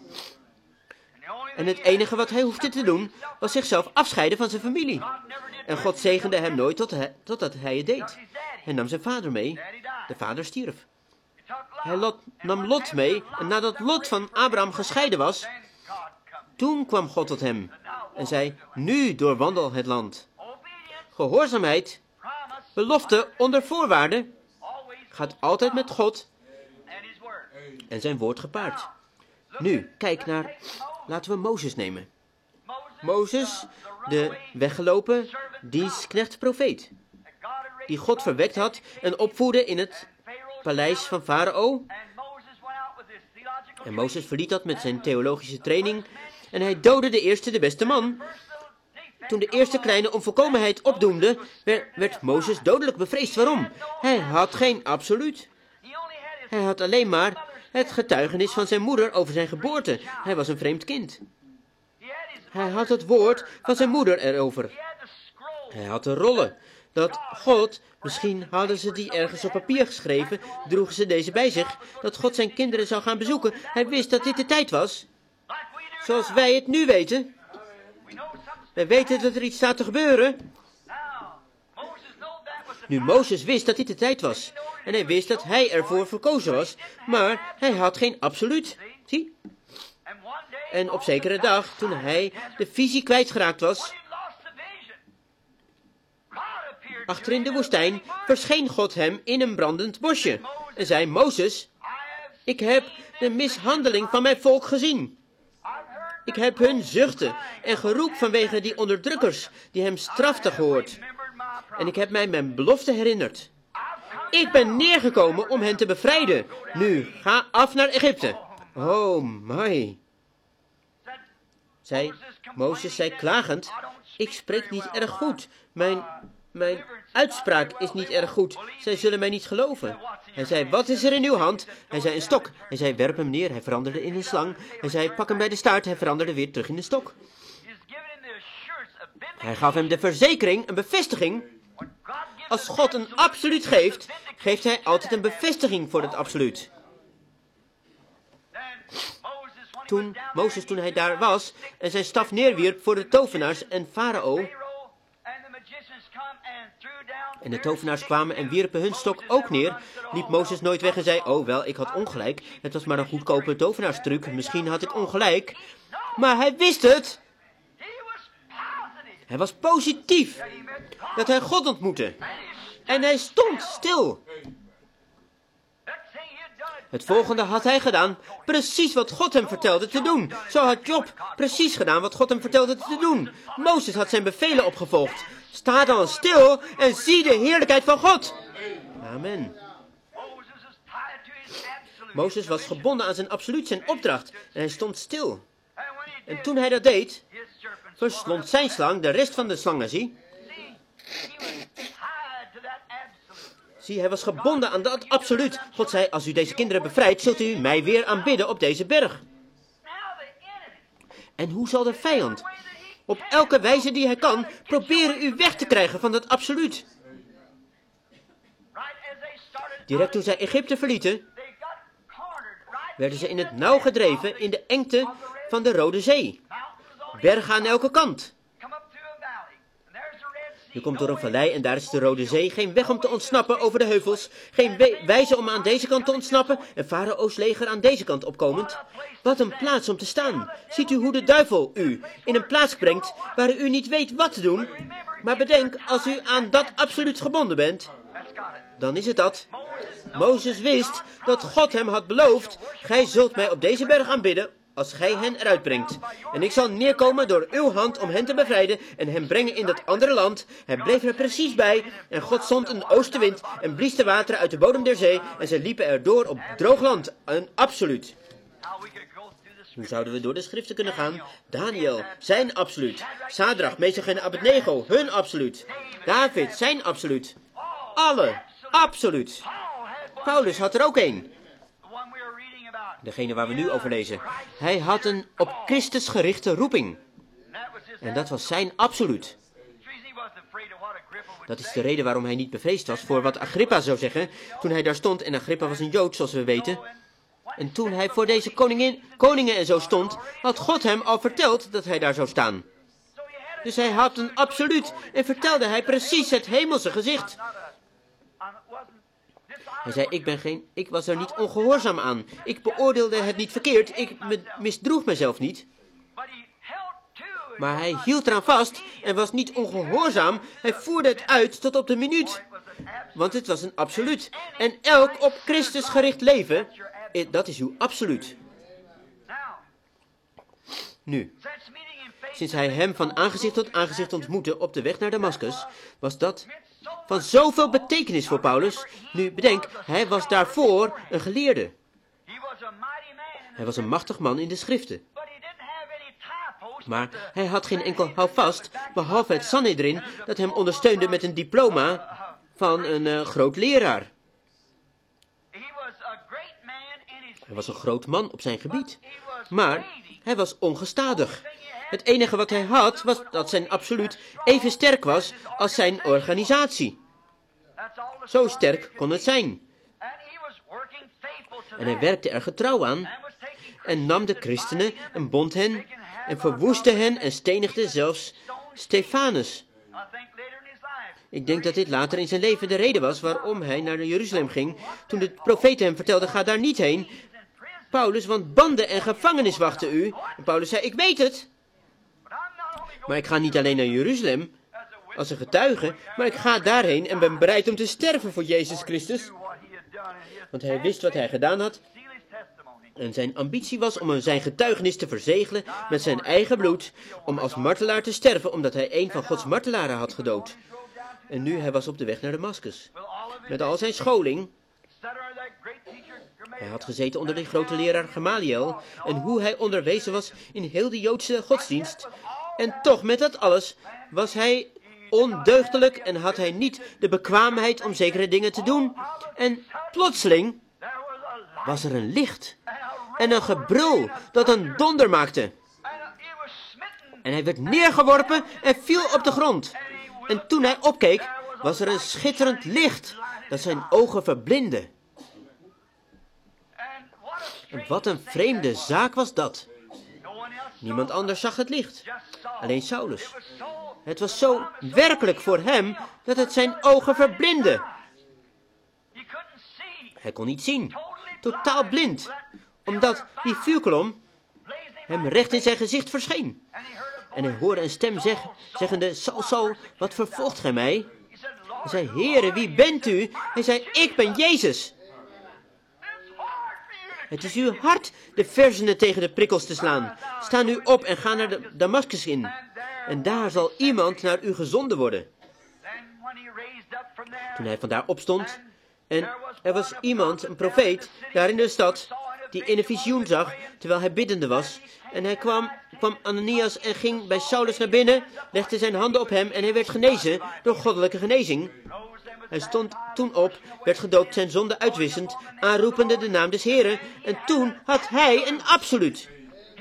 En het enige wat hij hoefde te doen, was zichzelf afscheiden van zijn familie. En God zegende hem nooit tot hij, totdat hij het deed. Hij nam zijn vader mee. De vader stierf. Hij lot, nam Lot mee en nadat Lot van Abraham gescheiden was, toen kwam God tot hem en zei, nu doorwandel het land. Gehoorzaamheid, belofte onder voorwaarden, gaat altijd met God en zijn woord gepaard. Nu, kijk naar, laten we Mozes nemen. Mozes, de weggelopen dienstknecht profeet, die God verwekt had en opvoedde in het paleis van Farao. En Mozes verliet dat met zijn theologische training en hij doodde de eerste, de beste man. Toen de eerste kleine onvolkomenheid opdoemde, werd, werd Mozes dodelijk bevreesd. Waarom? Hij had geen absoluut. Hij had alleen maar het getuigenis van zijn moeder over zijn geboorte. Hij was een vreemd kind. Hij had het woord van zijn moeder erover. Hij had de rollen. Dat God, misschien hadden ze die ergens op papier geschreven, droegen ze deze bij zich, dat God zijn kinderen zou gaan bezoeken. Hij wist dat dit de tijd was. Zoals wij het nu weten. Wij weten dat er iets staat te gebeuren. Nu Mozes wist dat dit de tijd was. En hij wist dat hij ervoor verkozen was. Maar hij had geen absoluut. Zie? En op zekere dag, toen hij de visie kwijtgeraakt was, achter in de woestijn, verscheen God hem in een brandend bosje. En zei, Mozes, ik heb de mishandeling van mijn volk gezien. Ik heb hun zuchten en geroep vanwege die onderdrukkers die hem straften gehoord. En ik heb mij mijn belofte herinnerd. Ik ben neergekomen om hen te bevrijden. Nu, ga af naar Egypte. Oh my. Zij, Mozes zei klagend, ik spreek niet erg goed. Mijn, mijn uitspraak is niet erg goed. Zij zullen mij niet geloven. Hij zei, wat is er in uw hand? Hij zei, een stok. Hij zei, werp hem neer. Hij veranderde in een slang. Hij zei, pak hem bij de staart. Hij veranderde weer terug in de stok. Hij gaf hem de verzekering, een bevestiging. Als God een absoluut geeft, geeft hij altijd een bevestiging voor het absoluut. Toen Mozes, toen hij daar was en zijn staf neerwierp voor de tovenaars en Farao, en de tovenaars kwamen en wierpen hun stok ook neer, liep Mozes nooit weg en zei, oh wel, ik had ongelijk. Het was maar een goedkope tovenaarstruc. Misschien had ik ongelijk. Maar hij wist het. Hij was positief dat hij God ontmoette. En hij stond stil. Het volgende had hij gedaan, precies wat God hem vertelde te doen. Zo had Job precies gedaan wat God hem vertelde te doen. Mozes had zijn bevelen opgevolgd. Sta dan stil en zie de heerlijkheid van God. Amen. Mozes was gebonden aan zijn absoluut, zijn opdracht. En hij stond stil. En toen hij dat deed, verslond zijn slang de rest van de slangen, zie. Zie, hij was gebonden aan dat absoluut. God zei, als u deze kinderen bevrijdt, zult u mij weer aanbidden op deze berg. En hoe zal de vijand, op elke wijze die hij kan, proberen u weg te krijgen van dat absoluut? Direct toen zij Egypte verlieten, werden ze in het nauw gedreven in de engte van de Rode Zee. Bergen aan elke kant. Je komt door een vallei en daar is de Rode Zee. Geen weg om te ontsnappen over de heuvels. Geen wijze om aan deze kant te ontsnappen. En Farao's leger aan deze kant opkomend. Wat een plaats om te staan. Ziet u hoe de duivel u in een plaats brengt waar u niet weet wat te doen. Maar bedenk, als u aan dat absoluut gebonden bent, dan is het dat. Mozes wist dat God hem had beloofd: gij zult mij op deze berg aanbidden als gij hen eruit brengt. En ik zal neerkomen door uw hand om hen te bevrijden en hen brengen in dat andere land. Hij bleef er precies bij en God zond een oostenwind en blies de wateren uit de bodem der zee en zij liepen er door op droog land. Een absoluut. Hoe zouden we door de schriften kunnen gaan? Daniel, zijn absoluut. Sadrach, Mesach en Abednego, hun absoluut. David, zijn absoluut. Alle, absoluut. Paulus had er ook een. Degene waar we nu over lezen. Hij had een op Christus gerichte roeping. En dat was zijn absoluut. Dat is de reden waarom hij niet bevreesd was voor wat Agrippa zou zeggen toen hij daar stond. En Agrippa was een Jood, zoals we weten. En toen hij voor deze koningin, koningen en zo stond, had God hem al verteld dat hij daar zou staan. Dus hij had een absoluut en vertelde hij precies het hemelse gezicht. Hij zei, ik, ben geen, ik was er niet ongehoorzaam aan. Ik beoordeelde het niet verkeerd. Ik me, misdroeg mezelf niet. Maar hij hield eraan vast en was niet ongehoorzaam. Hij voerde het uit tot op de minuut. Want het was een absoluut. En elk op Christus gericht leven, dat is uw absoluut. Nu, sinds hij hem van aangezicht tot aangezicht ontmoette op de weg naar Damascus, was dat van zoveel betekenis voor Paulus. Nu, bedenk, hij was daarvoor een geleerde. Hij was een machtig man in de schriften. Maar hij had geen enkel houvast, behalve het Sanhedrin, dat hem ondersteunde met een diploma van een uh, groot leraar. Hij was een groot man op zijn gebied. Maar hij was ongestadig. Het enige wat hij had, was dat zijn absoluut even sterk was als zijn organisatie. Zo sterk kon het zijn. En hij werkte er getrouw aan en nam de christenen en bond hen en verwoestte hen en stenigde zelfs Stefanus. Ik denk dat dit later in zijn leven de reden was waarom hij naar Jeruzalem ging, toen de profeten hem vertelden, ga daar niet heen, Paulus, want banden en gevangenis wachten u. En Paulus zei, ik weet het. Maar ik ga niet alleen naar Jeruzalem als een getuige, maar ik ga daarheen en ben bereid om te sterven voor Jezus Christus. Want hij wist wat hij gedaan had. En zijn ambitie was om zijn getuigenis te verzegelen met zijn eigen bloed, om als martelaar te sterven, omdat hij een van Gods martelaren had gedood. En nu hij was op de weg naar Damascus. Met al zijn scholing. Hij had gezeten onder de grote leraar Gamaliel en hoe hij onderwezen was in heel de Joodse godsdienst. En toch met dat alles was hij ondeugdelijk en had hij niet de bekwaamheid om zekere dingen te doen. En plotseling was er een licht en een gebrul dat een donder maakte. En hij werd neergeworpen en viel op de grond. En toen hij opkeek, was er een schitterend licht dat zijn ogen verblindde. En wat een vreemde zaak was dat. Niemand anders zag het licht. Alleen Saulus. Het was zo werkelijk voor hem dat het zijn ogen verblindde. Hij kon niet zien. Totaal blind. Omdat die vuurkolom hem recht in zijn gezicht verscheen. En hij hoorde een stem zeg, zeggende, Saul, Saul, wat vervolgt gij mij? Hij zei, Heere, wie bent u? Hij zei, ik ben Jezus. Het is uw hart de versenen tegen de prikkels te slaan. Sta nu op en ga naar de Damascus in. En daar zal iemand naar u gezonden worden. Toen hij vandaar opstond, en er was iemand, een profeet, daar in de stad, die in een visioen zag, terwijl hij biddende was. En hij kwam, kwam Ananias en ging bij Saulus naar binnen, legde zijn handen op hem en hij werd genezen door goddelijke genezing. Hij stond toen op, werd gedoopt, zijn zonde uitwissend, aanroepende de naam des Heren. En toen had hij een absoluut.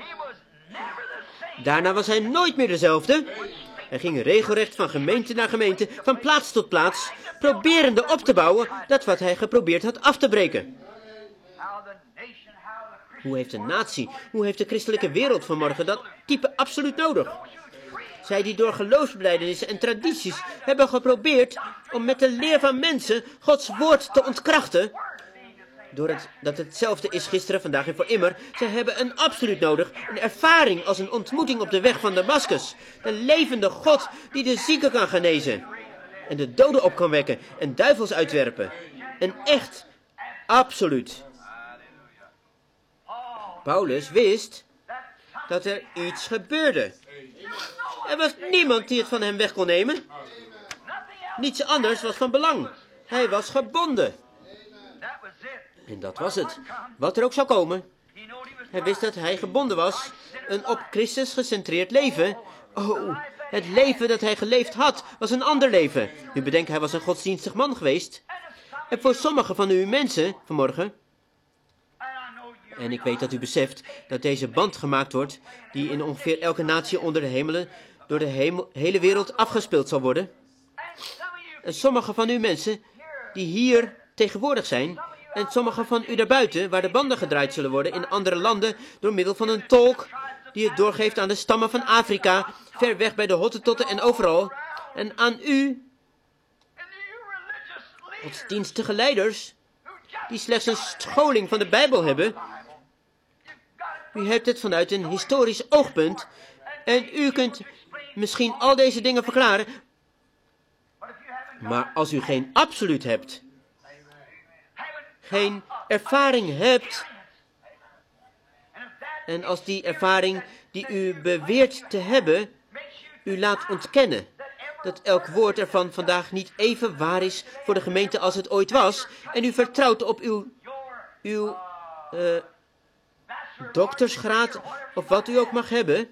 Daarna was hij nooit meer dezelfde. Hij ging regelrecht van gemeente naar gemeente, van plaats tot plaats, proberende op te bouwen dat wat hij geprobeerd had af te breken. Hoe heeft een natie, hoe heeft de christelijke wereld vanmorgen dat type absoluut nodig? Zij die door geloofsbelijdenissen en tradities hebben geprobeerd om met de leer van mensen Gods woord te ontkrachten, doordat het hetzelfde is gisteren, vandaag en voor immer, zij hebben een absoluut nodig, een ervaring als een ontmoeting op de weg van Damascus. De levende God die de zieken kan genezen en de doden op kan wekken en duivels uitwerpen. Een echt, absoluut. Paulus wist dat er iets gebeurde. Er was niemand die het van hem weg kon nemen. Niets anders was van belang. Hij was gebonden. En dat was het. Wat er ook zou komen. Hij wist dat hij gebonden was. Een op Christus gecentreerd leven. Oh, het leven dat hij geleefd had, was een ander leven. U bedenkt, hij was een godsdienstig man geweest. En voor sommigen van u mensen vanmorgen, en ik weet dat u beseft dat deze band gemaakt wordt, die in ongeveer elke natie onder de hemelen door de hemel, hele wereld afgespeeld zal worden. En sommige van u mensen die hier tegenwoordig zijn, en sommige van u daarbuiten, waar de banden gedraaid zullen worden in andere landen door middel van een tolk die het doorgeeft aan de stammen van Afrika, ver weg bij de Hottentotten en overal. En aan u, godsdienstige leiders, die slechts een scholing van de Bijbel hebben. U hebt het vanuit een historisch oogpunt en u kunt misschien al deze dingen verklaren. Maar als u geen absoluut hebt, geen ervaring hebt, en als die ervaring die u beweert te hebben, u laat ontkennen dat elk woord ervan vandaag niet even waar is voor de gemeente als het ooit was, en u vertrouwt op uw, uw uh, doktersgraad, of wat u ook mag hebben,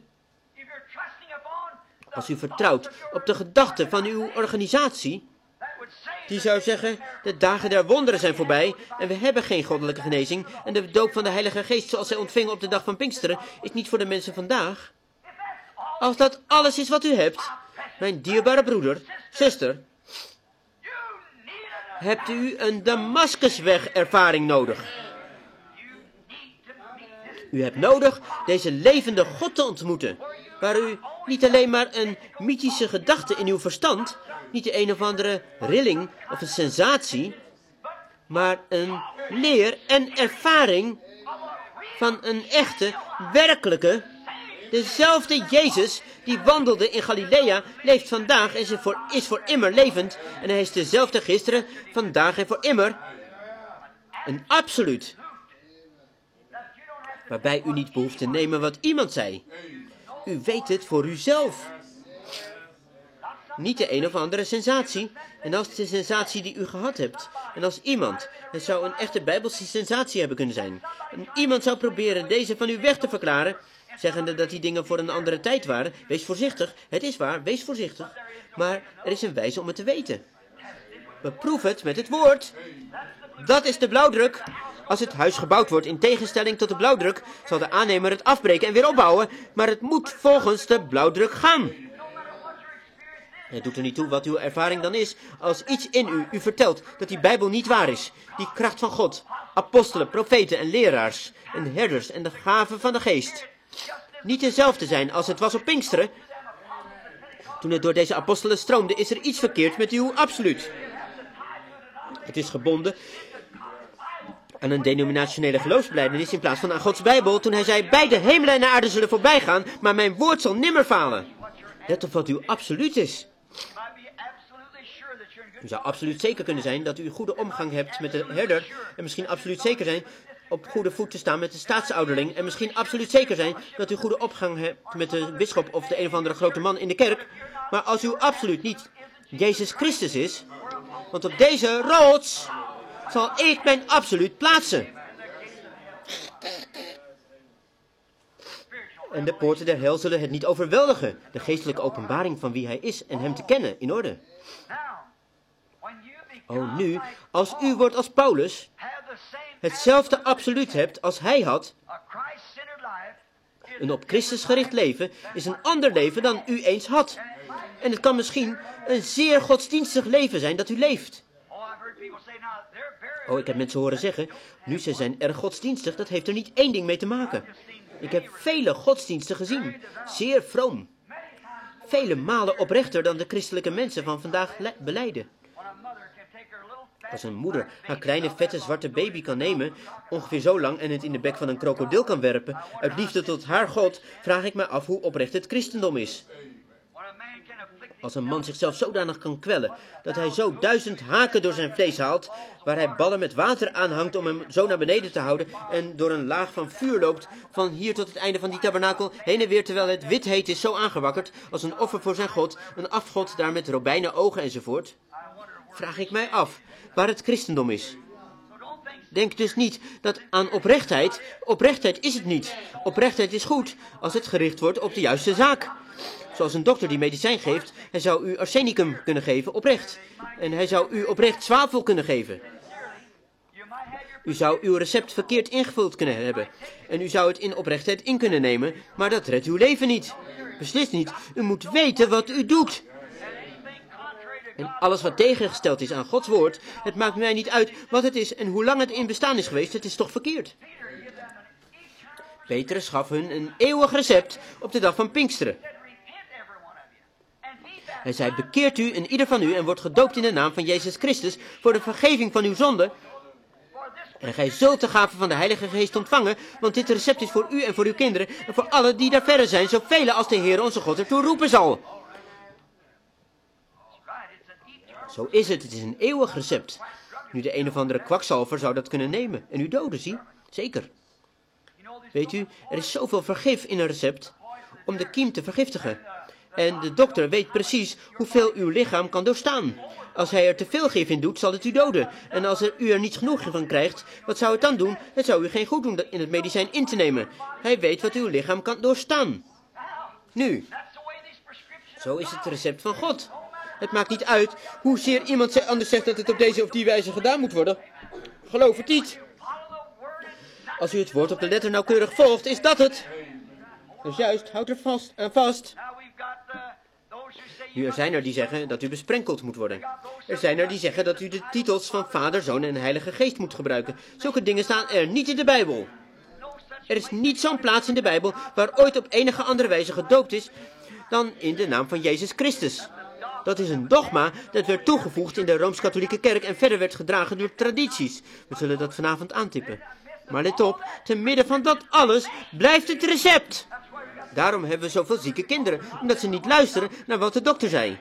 als u vertrouwt op de gedachten van uw organisatie, die zou zeggen, de dagen der wonderen zijn voorbij en we hebben geen goddelijke genezing en de doop van de Heilige Geest zoals zij ontvingen op de dag van Pinksteren is niet voor de mensen vandaag. Als dat alles is wat u hebt, mijn dierbare broeder, zuster, hebt u een Damascusweg ervaring nodig. U hebt nodig deze levende God te ontmoeten, waar u niet alleen maar een mythische gedachte in uw verstand, niet de een of andere rilling of een sensatie, maar een leer en ervaring van een echte, werkelijke, dezelfde Jezus die wandelde in Galilea, leeft vandaag en is voor, is voor immer levend. En hij is dezelfde gisteren, vandaag en voor immer. Een absoluut. Waarbij u niet behoeft te nemen wat iemand zei. U weet het voor uzelf. Niet de een of andere sensatie. En als de sensatie die u gehad hebt. En als iemand. Het zou een echte bijbelse sensatie hebben kunnen zijn. En iemand zou proberen deze van u weg te verklaren. Zeggende dat die dingen voor een andere tijd waren. Wees voorzichtig. Het is waar, wees voorzichtig. Maar er is een wijze om het te weten. Beproef het met het woord. Dat is de blauwdruk. Als het huis gebouwd wordt in tegenstelling tot de blauwdruk, zal de aannemer het afbreken en weer opbouwen. Maar het moet volgens de blauwdruk gaan. Het doet er niet toe wat uw ervaring dan is. Als iets in u u vertelt dat die Bijbel niet waar is. Die kracht van God, apostelen, profeten en leraars en herders en de gaven van de geest niet dezelfde zijn als het was op Pinksteren. Toen het door deze apostelen stroomde, is er iets verkeerd met uw absoluut. Het is gebonden aan een denominationele geloofsbelijdenis in plaats van aan Gods Bijbel, toen hij zei, beide hemelen en aarde zullen voorbij gaan, maar mijn woord zal nimmer falen. Let op wat uw absoluut is. U zou absoluut zeker kunnen zijn dat u goede omgang hebt met de herder en misschien absoluut zeker zijn op goede voet te staan met de staatsouderling en misschien absoluut zeker zijn dat u goede opgang hebt met de bisschop of de een of andere grote man in de kerk. Maar als u absoluut niet Jezus Christus is, want op deze rots zal ik mijn absoluut plaatsen. En de poorten der hel zullen het niet overweldigen. De geestelijke openbaring van wie hij is en hem te kennen in orde. Oh, nu, als u wordt als Paulus, hetzelfde absoluut hebt als hij had, een op Christus gericht leven is een ander leven dan u eens had. En het kan misschien een zeer godsdienstig leven zijn dat u leeft. Oh, ik heb mensen horen zeggen, nu ze zijn erg godsdienstig, dat heeft er niet één ding mee te maken. Ik heb vele godsdiensten gezien, zeer vroom. Vele malen oprechter dan de christelijke mensen van vandaag belijden. Als een moeder haar kleine vette zwarte baby kan nemen, ongeveer zo lang, en het in de bek van een krokodil kan werpen, uit liefde tot haar God, vraag ik me af hoe oprecht het christendom is. Als een man zichzelf zodanig kan kwellen, dat hij zo duizend haken door zijn vlees haalt, waar hij ballen met water aanhangt om hem zo naar beneden te houden, en door een laag van vuur loopt, van hier tot het einde van die tabernakel, heen en weer terwijl het wit heet is, zo aangewakkerd, als een offer voor zijn God, een afgod daar met robijnen ogen enzovoort, vraag ik mij af waar het christendom is. Denk dus niet dat aan oprechtheid, oprechtheid is het niet. Oprechtheid is goed als het gericht wordt op de juiste zaak. Zoals een dokter die medicijn geeft, hij zou u arsenicum kunnen geven, oprecht. En hij zou u oprecht zwavel kunnen geven. U zou uw recept verkeerd ingevuld kunnen hebben. En u zou het in oprechtheid in kunnen nemen, maar dat redt uw leven niet. Beslist niet. U moet weten wat u doet. En alles wat tegengesteld is aan Gods woord, het maakt mij niet uit wat het is en hoe lang het in bestaan is geweest, het is toch verkeerd. Petrus gaf hun een eeuwig recept op de dag van Pinksteren. Hij zei, bekeert u en ieder van u en wordt gedoopt in de naam van Jezus Christus voor de vergeving van uw zonden. En gij zult de gave van de Heilige Geest ontvangen, want dit recept is voor u en voor uw kinderen en voor allen die daar verre zijn, zoveel als de Heer onze God ertoe roepen zal. Zo is het, het is een eeuwig recept. Nu de een of andere kwakzalver zou dat kunnen nemen en u doden, zie? Zeker. Weet u, er is zoveel vergif in een recept om de kiem te vergiftigen. En de dokter weet precies hoeveel uw lichaam kan doorstaan. Als hij er te veel gif in doet, zal het u doden. En als er, u er niet genoeg van krijgt, wat zou het dan doen? Het zou u geen goed doen in het medicijn in te nemen. Hij weet wat uw lichaam kan doorstaan. Nu, zo is het recept van God. Het maakt niet uit hoezeer iemand anders zegt dat het op deze of die wijze gedaan moet worden. Geloof het niet. Als u het woord op de letter nauwkeurig volgt, is dat het. Dus juist, houd er vast aan vast. Nu, er zijn er die zeggen dat u besprenkeld moet worden. Er zijn er die zeggen dat u de titels van Vader, Zoon en Heilige Geest moet gebruiken. Zulke dingen staan er niet in de Bijbel. Er is niet zo'n plaats in de Bijbel waar ooit op enige andere wijze gedoopt is dan in de naam van Jezus Christus. Dat is een dogma dat werd toegevoegd in de Rooms-Katholieke Kerk en verder werd gedragen door tradities. We zullen dat vanavond aantippen. Maar let op, te midden van dat alles blijft het recept. Daarom hebben we zoveel zieke kinderen, omdat ze niet luisteren naar wat de dokter zei.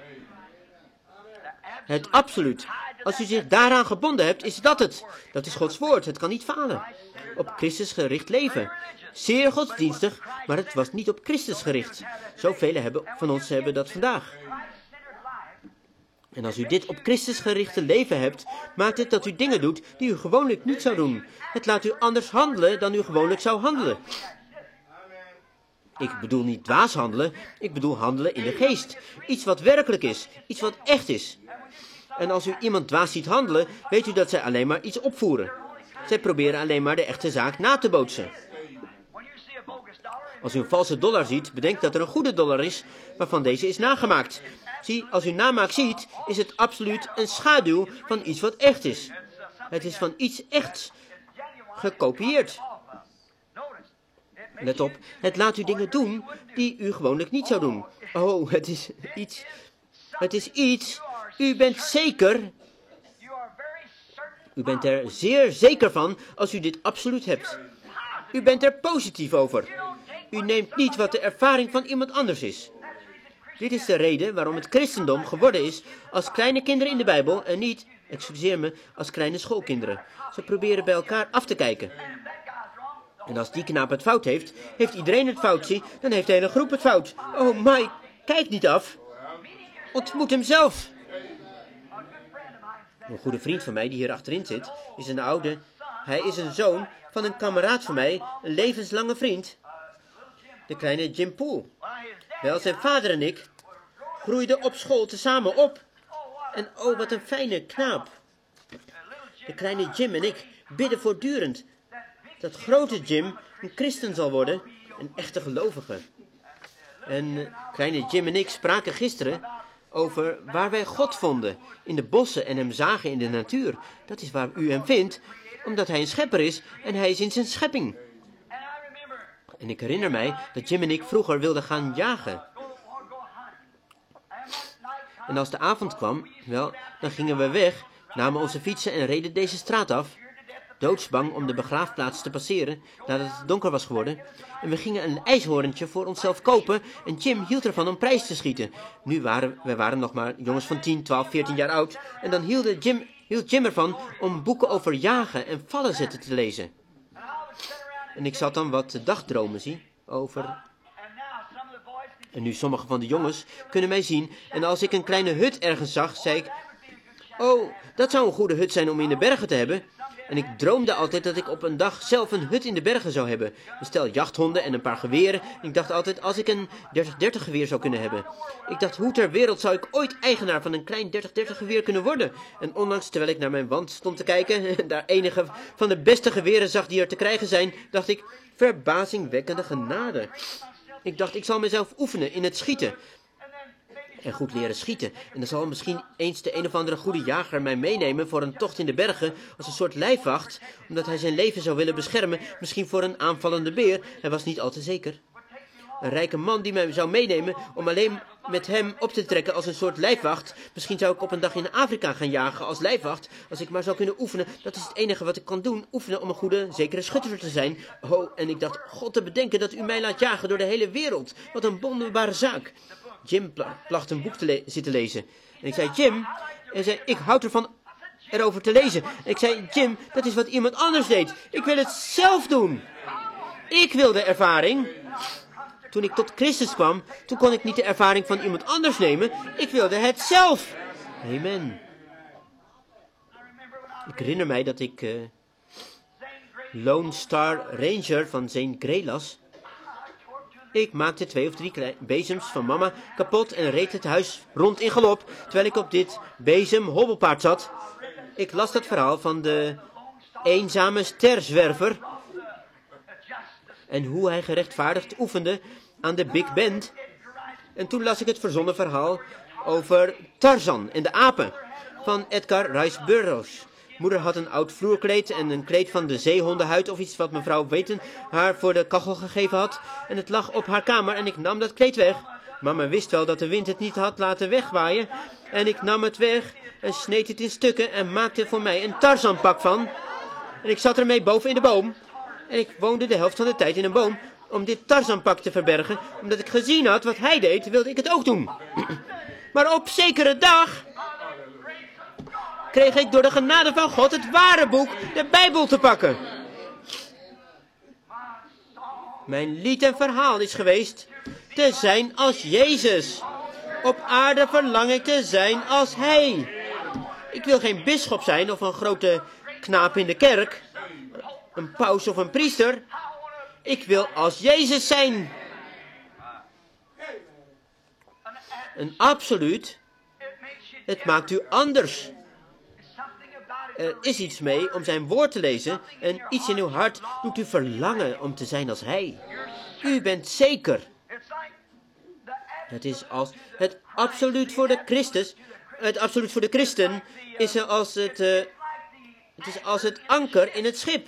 Het absoluut. Als u zich daaraan gebonden hebt, is dat het. Dat is Gods woord, het kan niet falen. Op Christus gericht leven. Zeer godsdienstig, maar het was niet op Christus gericht. Zoveel hebben van ons hebben dat vandaag. En als u dit op Christus gerichte leven hebt, maakt het dat u dingen doet die u gewoonlijk niet zou doen. Het laat u anders handelen dan u gewoonlijk zou handelen. Ik bedoel niet dwaas handelen, ik bedoel handelen in de geest. Iets wat werkelijk is, iets wat echt is. En als u iemand dwaas ziet handelen, weet u dat zij alleen maar iets opvoeren. Zij proberen alleen maar de echte zaak na te bootsen. Als u een valse dollar ziet, bedenk dat er een goede dollar is, waarvan deze is nagemaakt. Zie, als u namaak ziet, is het absoluut een schaduw van iets wat echt is. Het is van iets echts gekopieerd. Let op, het laat u dingen doen die u gewoonlijk niet zou doen. Oh, het is iets, het is iets, u bent zeker, u bent er zeer zeker van als u dit absoluut hebt. U bent er positief over. U neemt niet wat de ervaring van iemand anders is. Dit is de reden waarom het christendom geworden is als kleine kinderen in de Bijbel en niet, excuseer me, als kleine schoolkinderen. Ze proberen bij elkaar af te kijken. En als die knaap het fout heeft, heeft iedereen het fout, zie, dan heeft de hele groep het fout. Oh, Mike, kijk niet af. Ontmoet hem zelf. Een goede vriend van mij die hier achterin zit, is een oude. Hij is een zoon van een kameraad van mij, een levenslange vriend. De kleine Jim Poole. Wel, zijn vader en ik groeiden op school tezamen op. En oh, wat een fijne knaap. De kleine Jim en ik bidden voortdurend dat grote Jim een christen zal worden, een echte gelovige. En uh, kleine Jim en ik spraken gisteren over waar wij God vonden, in de bossen en hem zagen in de natuur. Dat is waar u hem vindt, omdat hij een schepper is en hij is in zijn schepping. En ik herinner mij dat Jim en ik vroeger wilden gaan jagen. En als de avond kwam, wel, dan gingen we weg, namen onze fietsen en reden deze straat af. Doodsbang om de begraafplaats te passeren, nadat het donker was geworden. En we gingen een ijshoorntje voor onszelf kopen en Jim hield ervan om prijs te schieten. Nu waren we waren nog maar jongens van tien, twaalf, veertien jaar oud. En dan hield Jim, hield Jim ervan om boeken over jagen en vallen zetten te lezen. En ik zat dan wat dagdromen, zie, over... En nu sommige van de jongens kunnen mij zien en als ik een kleine hut ergens zag, zei ik... Oh, dat zou een goede hut zijn om in de bergen te hebben. En ik droomde altijd dat ik op een dag zelf een hut in de bergen zou hebben. Een stel jachthonden en een paar geweren. En ik dacht altijd als ik een dertig dertig geweer zou kunnen hebben. Ik dacht, hoe ter wereld zou ik ooit eigenaar van een klein dertig dertig geweer kunnen worden? En ondanks, terwijl ik naar mijn wand stond te kijken en daar enige van de beste geweren zag die er te krijgen zijn, dacht ik, verbazingwekkende genade. Ik dacht, ik zal mezelf oefenen in het schieten. En goed leren schieten. En dan zal misschien eens de een of andere goede jager mij meenemen voor een tocht in de bergen als een soort lijfwacht, omdat hij zijn leven zou willen beschermen, misschien voor een aanvallende beer. Hij was niet al te zeker. Een rijke man die mij zou meenemen om alleen met hem op te trekken als een soort lijfwacht. Misschien zou ik op een dag in Afrika gaan jagen als lijfwacht, als ik maar zou kunnen oefenen. Dat is het enige wat ik kan doen, oefenen om een goede, zekere schutter te zijn. Oh, en ik dacht, God te bedenken dat u mij laat jagen door de hele wereld. Wat een wonderbare zaak. Jim pla placht een boek te le zitten lezen. En ik zei, Jim, en hij zei, ik houd ervan erover te lezen. En ik zei, Jim, dat is wat iemand anders deed. Ik wil het zelf doen. Ik wil de ervaring. Toen ik tot Christus kwam, toen kon ik niet de ervaring van iemand anders nemen. Ik wilde het zelf. Amen. Ik herinner mij dat ik uh, Lone Star Ranger van Zane Grey las. Ik maakte twee of drie bezems van mama kapot en reed het huis rond in galop, terwijl ik op dit bezem hobbelpaard zat. Ik las dat verhaal van de eenzame sterzwerver en hoe hij gerechtvaardigd oefende aan de Big Bend. En toen las ik het verzonnen verhaal over Tarzan en de apen van Edgar Rice Burroughs. Moeder had een oud vloerkleed en een kleed van de zeehondenhuid of iets wat mevrouw Weten haar voor de kachel gegeven had. En het lag op haar kamer en ik nam dat kleed weg. Mama wist wel dat de wind het niet had laten wegwaaien. En ik nam het weg en sneed het in stukken en maakte voor mij een Tarzanpak van. En ik zat ermee boven in de boom. En ik woonde de helft van de tijd in een boom om dit Tarzanpak te verbergen. Omdat ik gezien had wat hij deed, wilde ik het ook doen. Maar op zekere dag kreeg ik door de genade van God het ware boek, de Bijbel, te pakken. Mijn lied en verhaal is geweest te zijn als Jezus. Op aarde verlang ik te zijn als Hij. Ik wil geen bisschop zijn of een grote knaap in de kerk, een paus of een priester. Ik wil als Jezus zijn. En absoluut, het maakt u anders. Er is iets mee om zijn woord te lezen en iets in uw hart doet u verlangen om te zijn als hij. U bent zeker. Het is als het absoluut voor de Christus, het absoluut voor de christen is er als het, uh, het is als het anker in het schip.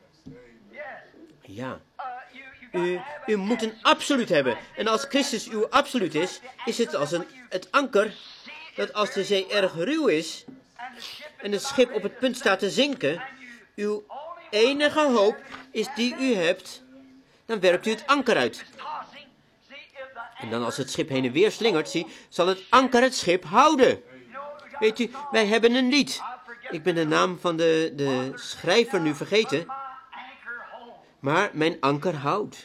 Ja. U, u moet een absoluut hebben. En als Christus uw absoluut is, is het als een, het anker dat als de zee erg ruw is en het schip op het punt staat te zinken, uw enige hoop is die u hebt, dan werpt u het anker uit. En dan als het schip heen en weer slingert, zie, zal het anker het schip houden. Weet u, wij hebben een lied. Ik ben de naam van de, de schrijver nu vergeten. Maar mijn anker houdt.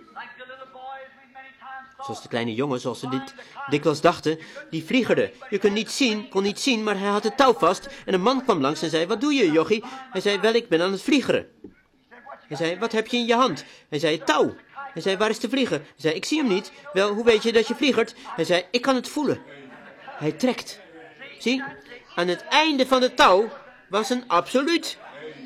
Zoals de kleine jongen, zoals ze dit dikwijls dachten, die vliegerde. Je kunt niet zien, kon niet zien, maar hij had het touw vast. En een man kwam langs en zei, wat doe je, jochie? Hij zei, wel, ik ben aan het vliegeren. Hij zei, wat heb je in je hand? Hij zei, het touw. Hij zei, waar is de vlieger? Hij zei, ik zie hem niet. Wel, hoe weet je dat je vliegert? Hij zei, ik kan het voelen. Hij trekt. Zie, aan het einde van het touw was een absoluut.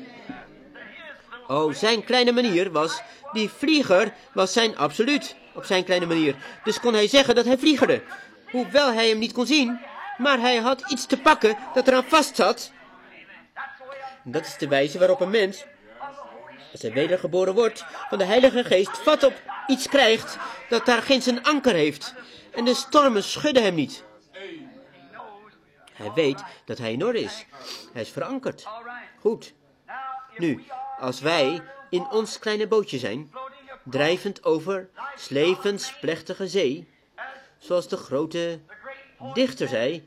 Oh, zijn kleine manier was, die vlieger was zijn absoluut, op zijn kleine manier. Dus kon hij zeggen dat hij vliegerde. hoewel hij hem niet kon zien, maar hij had iets te pakken dat eraan vast zat. En dat is de wijze waarop een mens, als hij wedergeboren wordt, van de Heilige Geest vat op iets krijgt dat daar geen zijn anker heeft. En de stormen schudden hem niet. Hij weet dat hij in orde is. Hij is verankerd. Goed. Nu, als wij in ons kleine bootje zijn, drijvend over levensplechtige zee, zoals de grote dichter zei,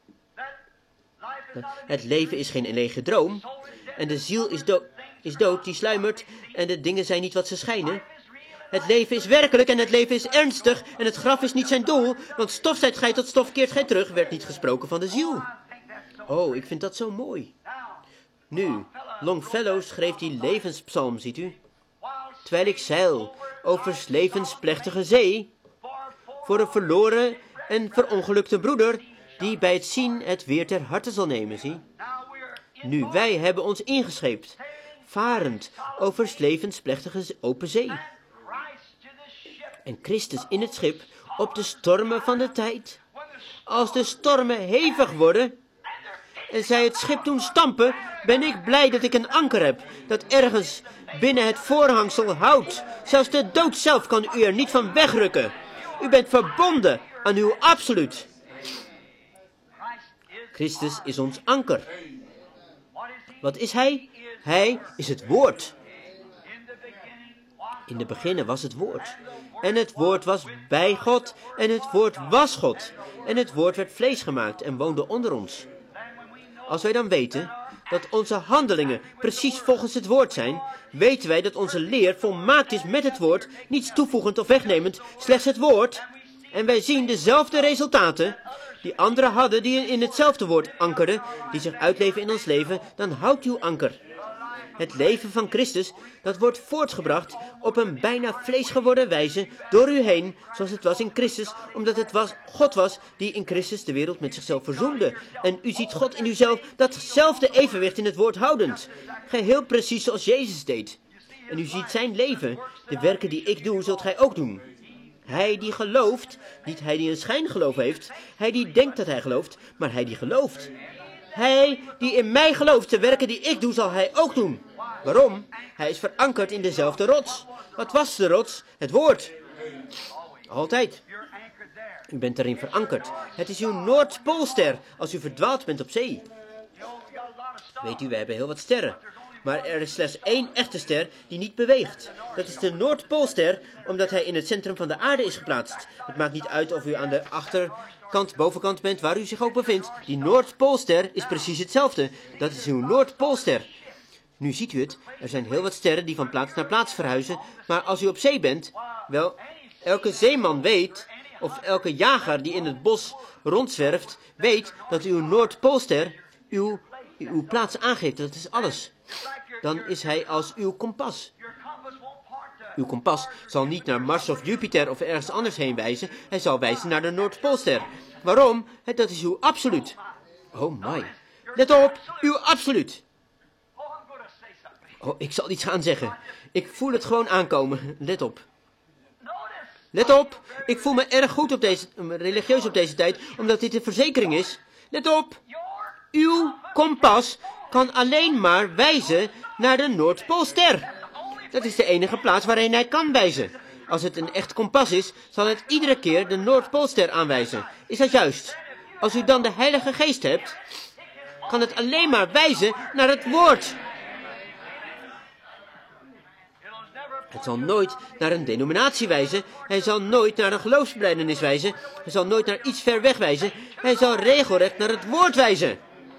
het leven is geen lege droom, en de ziel is, do- is dood die sluimert, en de dingen zijn niet wat ze schijnen. Het leven is werkelijk en het leven is ernstig, en het graf is niet zijn doel, want stof zijt gij, tot stof keert gij terug, werd niet gesproken van de ziel. Oh, ik vind dat zo mooi. Nu, Longfellow schreef die levenspsalm, ziet u. Terwijl ik zeil over levensplechtige zee, voor een verloren en verongelukte broeder, die bij het zien het weer ter harte zal nemen, zie. Nu, wij hebben ons ingescheept, varend over levensplechtige open zee. En Christus in het schip op de stormen van de tijd. Als de stormen hevig worden en zij het schip doen stampen, ben ik blij dat ik een anker heb, dat ergens binnen het voorhangsel houdt. Zelfs de dood zelf kan u er niet van wegrukken. U bent verbonden aan uw absoluut. Christus is ons anker. Wat is hij? Hij is het woord. In de beginnen was het woord. En het woord was bij God. En het woord was God. En het woord werd vlees gemaakt en woonde onder ons. Als wij dan weten dat onze handelingen precies volgens het woord zijn, weten wij dat onze leer volmaakt is met het woord, niets toevoegend of wegnemend, slechts het woord. En wij zien dezelfde resultaten die anderen hadden die in hetzelfde woord ankerden, die zich uitleven in ons leven, dan houdt uw anker. Het leven van Christus, dat wordt voortgebracht op een bijna vlees geworden wijze door u heen, zoals het was in Christus, omdat het was, God was die in Christus de wereld met zichzelf verzoende. En u ziet God in uzelf datzelfde evenwicht in het woord houdend, geheel precies zoals Jezus deed. En u ziet zijn leven, de werken die ik doe, zult gij ook doen. Hij die gelooft, niet hij die een schijngeloof heeft, hij die denkt dat hij gelooft, maar hij die gelooft. Hij die in mij gelooft, de werken die ik doe, zal hij ook doen. Waarom? Hij is verankerd in dezelfde rots. Wat was de rots? Het woord. Altijd. U bent erin verankerd. Het is uw Noordpoolster als u verdwaald bent op zee. Weet u, we hebben heel wat sterren. Maar er is slechts één echte ster die niet beweegt. Dat is de Noordpoolster, omdat hij in het centrum van de aarde is geplaatst. Het maakt niet uit of u aan de achterkant, bovenkant bent, waar u zich ook bevindt. Die Noordpoolster is precies hetzelfde. Dat is uw Noordpoolster. Nu ziet u het, er zijn heel wat sterren die van plaats naar plaats verhuizen. Maar als u op zee bent, wel, elke zeeman weet, of elke jager die in het bos rondzwerft, weet dat uw Noordpoolster uw, uw plaats aangeeft. Dat is alles. Dan is hij als uw kompas. Uw kompas zal niet naar Mars of Jupiter of ergens anders heen wijzen. Hij zal wijzen naar de Noordpoolster. Waarom? Dat is uw absoluut. Oh my. Let op, uw absoluut. Oh, ik zal iets gaan zeggen. Ik voel het gewoon aankomen. Let op. Let op, ik voel me erg goed op deze, religieus op deze tijd, omdat dit een verzekering is. Let op, uw kompas kan alleen maar wijzen naar de Noordpoolster. Dat is de enige plaats waarin hij kan wijzen. Als het een echt kompas is, zal het iedere keer de Noordpoolster aanwijzen. Is dat juist? Als u dan de Heilige Geest hebt, kan het alleen maar wijzen naar het woord. Het zal nooit naar een denominatie wijzen. Hij zal nooit naar een geloofsbelijdenis wijzen. Hij zal nooit naar iets ver weg wijzen. Hij zal regelrecht naar het woord wijzen.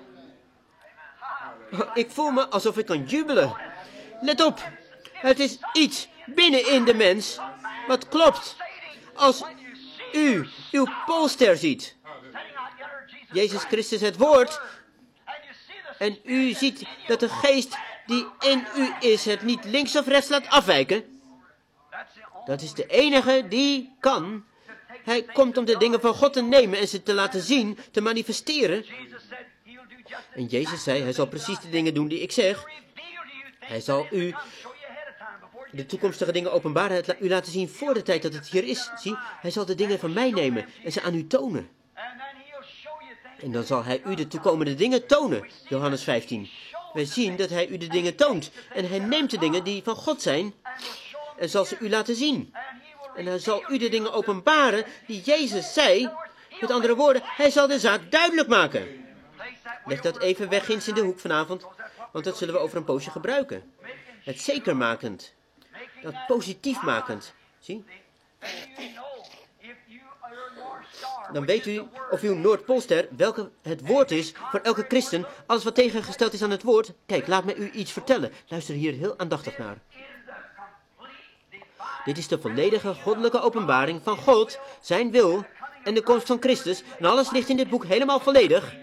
Ik voel me alsof ik kan jubelen. Let op. Het is iets binnenin de mens wat klopt. Als u uw poolster ziet. Jezus Christus het woord. En u ziet dat de geest die in u is het niet links of rechts laat afwijken. Dat is de enige die kan. Hij komt om de dingen van God te nemen en ze te laten zien, te manifesteren. En Jezus zei, hij zal precies de dingen doen die ik zeg. Hij zal u de toekomstige dingen openbaren, het u laten zien voor de tijd dat het hier is. Zie, hij zal de dingen van mij nemen en ze aan u tonen. En dan zal hij u de toekomende dingen tonen, Johannes vijftien. Wij zien dat hij u de dingen toont. En hij neemt de dingen die van God zijn en zal ze u laten zien. En hij zal u de dingen openbaren die Jezus zei. Met andere woorden, hij zal de zaak duidelijk maken. Leg dat even weg ginds in de hoek vanavond, want dat zullen we over een poosje gebruiken. Het zekermakend. Dat positiefmakend. Zie? Dan weet u of uw Noordpoolster, welke het woord is voor elke christen, alles wat tegengesteld is aan het woord. Kijk, laat mij u iets vertellen. Luister hier heel aandachtig naar. Dit is de volledige goddelijke openbaring van God, zijn wil en de komst van Christus. En alles ligt in dit boek helemaal volledig.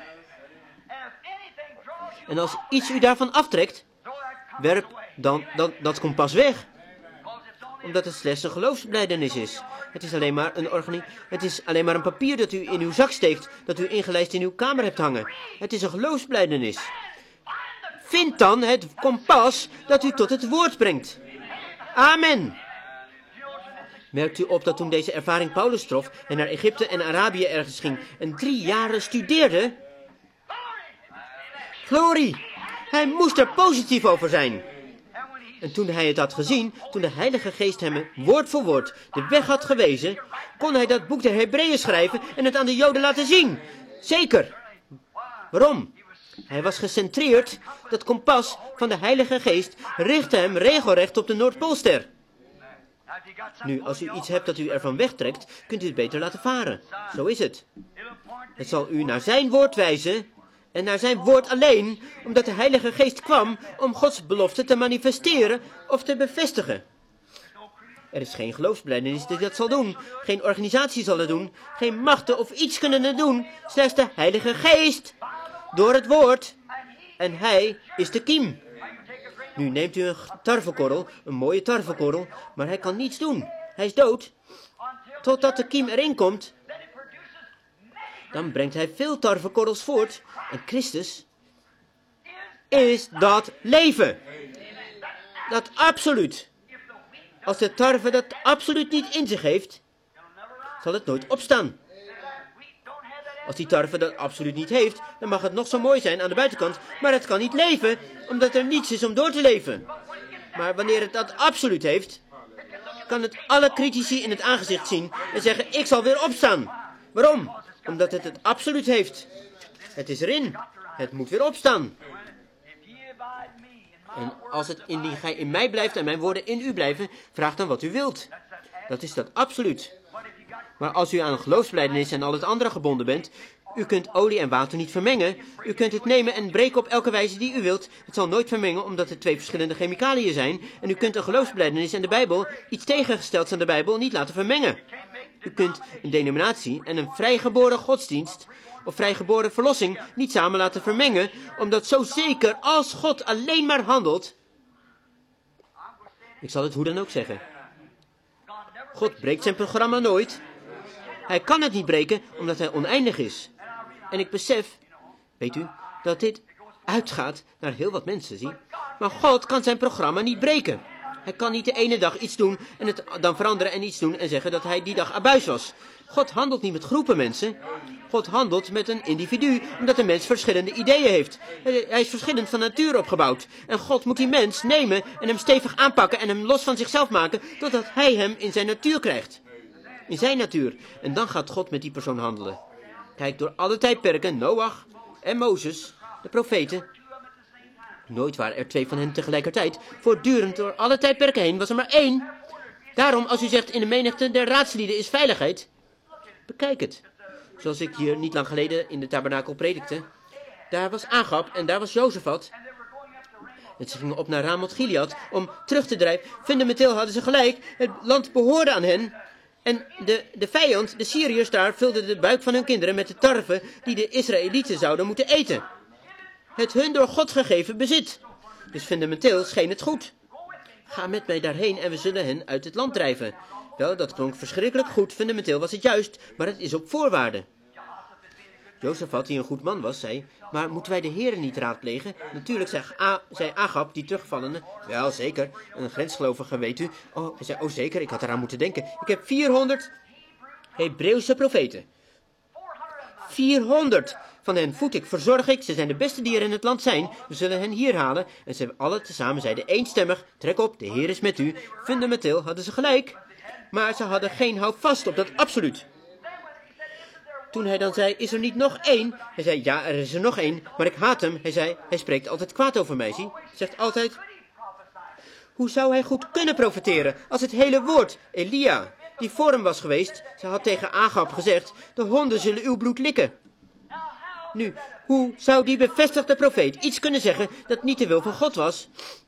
En als iets u daarvan aftrekt, werp dan, dan dat kompas weg. Omdat het slechts een geloofsbelijdenis is. Het is alleen maar een organi- Het is alleen maar een papier dat u in uw zak steekt, dat u ingelijst in uw kamer hebt hangen. Het is een geloofsbelijdenis. Vind dan het kompas dat u tot het woord brengt. Amen. Merkt u op dat toen deze ervaring Paulus trof en naar Egypte en Arabië ergens ging en drie jaren studeerde? Glorie! Hij moest er positief over zijn. En toen hij het had gezien, toen de Heilige Geest hem woord voor woord de weg had gewezen, kon hij dat boek der Hebreeën schrijven en het aan de Joden laten zien. Zeker. Waarom? Hij was gecentreerd, dat kompas van de Heilige Geest richtte hem regelrecht op de Noordpoolster. Nu, als u iets hebt dat u ervan wegtrekt, kunt u het beter laten varen. Zo is het. Het zal u naar zijn woord wijzen en naar zijn woord alleen, omdat de Heilige Geest kwam om Gods belofte te manifesteren of te bevestigen. Er is geen geloofsbelijdenis die dat zal doen, geen organisatie zal het doen, geen machten of iets kunnen het doen, slechts de Heilige Geest, door het woord. En hij is de kiem. Nu neemt u een tarwekorrel, een mooie tarwekorrel, maar hij kan niets doen. Hij is dood. Totdat de kiem erin komt, dan brengt hij veel tarwekorrels voort. En Christus is dat leven. Dat absoluut. Als de tarwe dat absoluut niet in zich heeft, zal het nooit opstaan. Als die tarwe dat absoluut niet heeft, dan mag het nog zo mooi zijn aan de buitenkant, maar het kan niet leven, omdat er niets is om door te leven. Maar wanneer het dat absoluut heeft, kan het alle critici in het aangezicht zien en zeggen, ik zal weer opstaan. Waarom? Omdat het het absoluut heeft. Het is erin. Het moet weer opstaan. En als het indien gij in mij blijft en mijn woorden in u blijven, vraag dan wat u wilt. Dat is dat absoluut. Maar als u aan geloofsbelijdenis en al het andere gebonden bent, u kunt olie en water niet vermengen. U kunt het nemen en breken op elke wijze die u wilt. Het zal nooit vermengen omdat het twee verschillende chemicaliën zijn. En u kunt een geloofsbelijdenis en de Bijbel, iets tegengestelds aan de Bijbel, niet laten vermengen. U kunt een denominatie en een vrijgeboren godsdienst of vrijgeboren verlossing niet samen laten vermengen, omdat zo zeker als God alleen maar handelt. Ik zal het hoe dan ook zeggen. God breekt zijn programma nooit. Hij kan het niet breken, omdat hij oneindig is. En ik besef, weet u, dat dit uitgaat naar heel wat mensen, zie. Maar God kan zijn programma niet breken. Hij kan niet de ene dag iets doen en het dan veranderen en iets doen en zeggen dat hij die dag abuis was. God handelt niet met groepen mensen. God handelt met een individu, omdat een mens verschillende ideeën heeft. Hij is verschillend van natuur opgebouwd. En God moet die mens nemen en hem stevig aanpakken en hem los van zichzelf maken, totdat hij hem in zijn natuur krijgt. In zijn natuur. En dan gaat God met die persoon handelen. Kijk, door alle tijdperken, Noach en Mozes, de profeten. Nooit waren er twee van hen tegelijkertijd. Voortdurend door alle tijdperken heen was er maar één. Daarom, als u zegt in de menigte der raadslieden is veiligheid, bekijk het. Zoals ik hier niet lang geleden in de tabernakel predikte. Daar was Agab en daar was Jozefat. En ze gingen op naar Ramoth Gilead om terug te drijven. Fundamenteel hadden ze gelijk. Het land behoorde aan hen. En de, de vijand, de Syriërs daar, vulden de buik van hun kinderen met de tarwe die de Israëlieten zouden moeten eten. Het hun door God gegeven bezit. Dus fundamenteel scheen het goed. Ga met mij daarheen en we zullen hen uit het land drijven. Wel, dat klonk verschrikkelijk goed. Fundamenteel was het juist, maar het is op voorwaarden. Jozefat, die een goed man was, zei, maar moeten wij de heren niet raadplegen? Natuurlijk, zei, A, zei Agab, die terugvallende, wel zeker, een grensgelovige, weet u. Oh, hij zei, oh zeker, ik had eraan moeten denken. Ik heb vierhonderd Hebreeuwse profeten. vierhonderd van hen voed ik, verzorg ik, ze zijn de beste die er in het land zijn. We zullen hen hier halen. En ze alle tezamen zeiden eenstemmig, trek op, de Heer is met u. Fundamenteel hadden ze gelijk, maar ze hadden geen houvast op dat absoluut. Toen hij dan zei, is er niet nog één? Hij zei, ja, er is er nog één, maar ik haat hem. Hij zei, hij spreekt altijd kwaad over mij, zie. Hij zegt altijd, hoe zou hij goed kunnen profeteren als het hele woord, Elia, die voor hem was geweest, ze had tegen Agab gezegd, de honden zullen uw bloed likken. Nu, hoe zou die bevestigde profeet iets kunnen zeggen dat niet de wil van God was?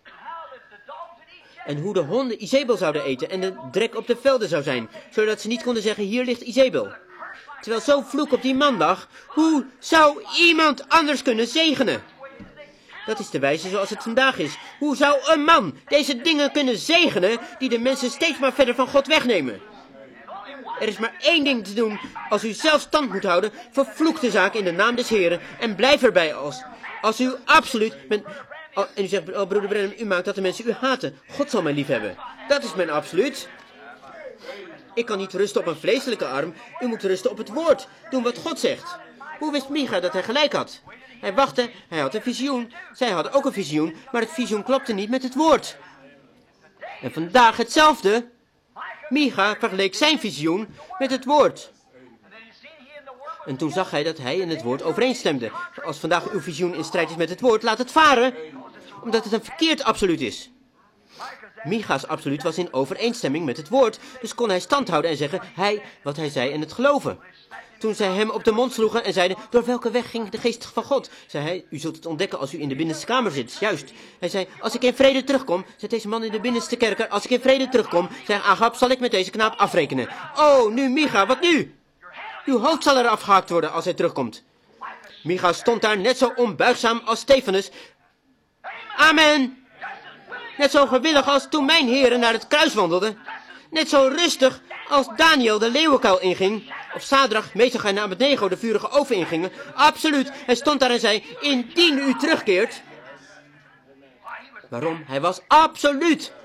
En hoe de honden Izebel zouden eten en de drek op de velden zou zijn, zodat ze niet konden zeggen, hier ligt Izebel. Terwijl zo'n vloek op die man lag, hoe zou iemand anders kunnen zegenen? Dat is de wijze zoals het vandaag is. Hoe zou een man deze dingen kunnen zegenen die de mensen steeds maar verder van God wegnemen? Er is maar één ding te doen als u zelf stand moet houden, vervloek de zaak in de naam des Heren en blijf erbij als, als u absoluut... Met, oh, en u zegt, oh broeder Branham, u maakt dat de mensen u haten. God zal mij lief hebben. Dat is mijn absoluut. Ik kan niet rusten op een vleeselijke arm, u moet rusten op het woord. Doen wat God zegt. Hoe wist Micha dat hij gelijk had? Hij wachtte, hij had een visioen. Zij hadden ook een visioen, maar het visioen klopte niet met het woord. En vandaag hetzelfde. Micha vergeleek zijn visioen met het woord. En toen zag hij dat hij en het woord overeenstemden. Als vandaag uw visioen in strijd is met het woord, laat het varen. Omdat het een verkeerd absoluut is. Micha's absoluut was in overeenstemming met het woord. Dus kon hij stand houden en zeggen, hij, wat hij zei en het geloven. Toen zij hem op de mond sloegen en zeiden, door welke weg ging de geest van God? Zei hij, u zult het ontdekken als u in de binnenste kamer zit. Juist. Hij zei, als ik in vrede terugkom, zei deze man in de binnenste kerker, als ik in vrede terugkom, zei Agab, zal ik met deze knaap afrekenen. Oh, nu Micha, wat nu? Uw hoofd zal er afgehakt worden als hij terugkomt. Micha stond daar net zo onbuigzaam als Stefanus. Amen. Net zo gewillig als toen mijn heren naar het kruis wandelden. Net zo rustig als Daniel de leeuwenkuil inging. Of Sadrach, Mesach en Abednego de vurige oven ingingen. Absoluut. Hij stond daar en zei, indien u terugkeert. Waarom? Hij was absoluut.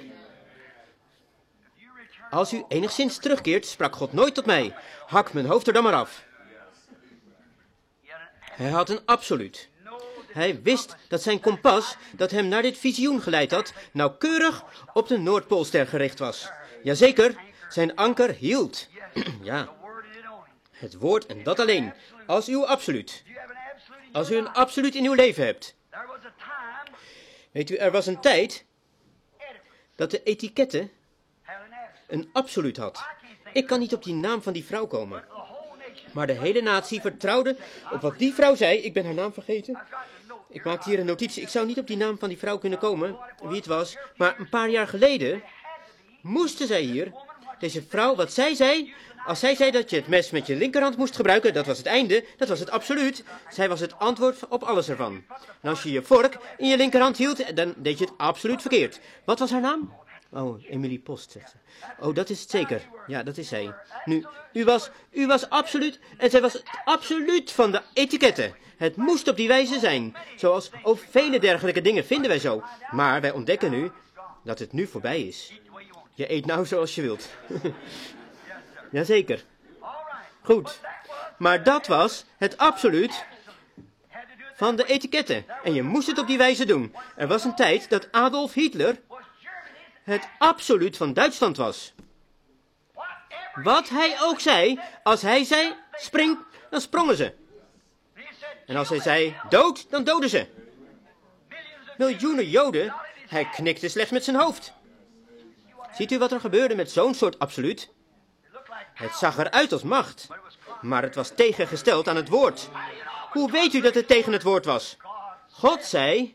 Als u enigszins terugkeert, sprak God nooit tot mij. Hak mijn hoofd er dan maar af. Hij had een absoluut. Hij wist dat zijn kompas, dat hem naar dit visioen geleid had, nauwkeurig op de Noordpoolster gericht was. Jazeker, zijn anker hield. Ja, het woord en dat alleen, als uw absoluut. Als u een absoluut in uw leven hebt. Weet u, er was een tijd dat de etiketten een absoluut had. Ik kan niet op die naam van die vrouw komen. Maar de hele natie vertrouwde op wat die vrouw zei. Ik ben haar naam vergeten. Ik maakte hier een notitie. Ik zou niet op die naam van die vrouw kunnen komen, wie het was. Maar een paar jaar geleden moesten zij hier, deze vrouw, wat zij zei. Als zij zei dat je het mes met je linkerhand moest gebruiken, dat was het einde, dat was het absoluut. Zij was het antwoord op alles ervan. En als je je vork in je linkerhand hield, dan deed je het absoluut verkeerd. Wat was haar naam? Oh, Emily Post, zegt ze. Oh, dat is het zeker. Ja, dat is zij. Nu, u was, u was absoluut, en zij was het absoluut van de etiketten. Het moest op die wijze zijn. Zoals, oh, vele dergelijke dingen vinden wij zo. Maar wij ontdekken nu dat het nu voorbij is. Je eet nou zoals je wilt. Jazeker. Goed. Maar dat was het absoluut van de etiketten. En je moest het op die wijze doen. Er was een tijd dat Adolf Hitler het absoluut van Duitsland was. Wat hij ook zei, als hij zei spring, dan sprongen ze. En als hij zei dood, dan doden ze. Miljoenen Joden, hij knikte slechts met zijn hoofd. Ziet u wat er gebeurde met zo'n soort absoluut? Het zag eruit als macht, maar het was tegengesteld aan het woord. Hoe weet u dat het tegen het woord was? God zei...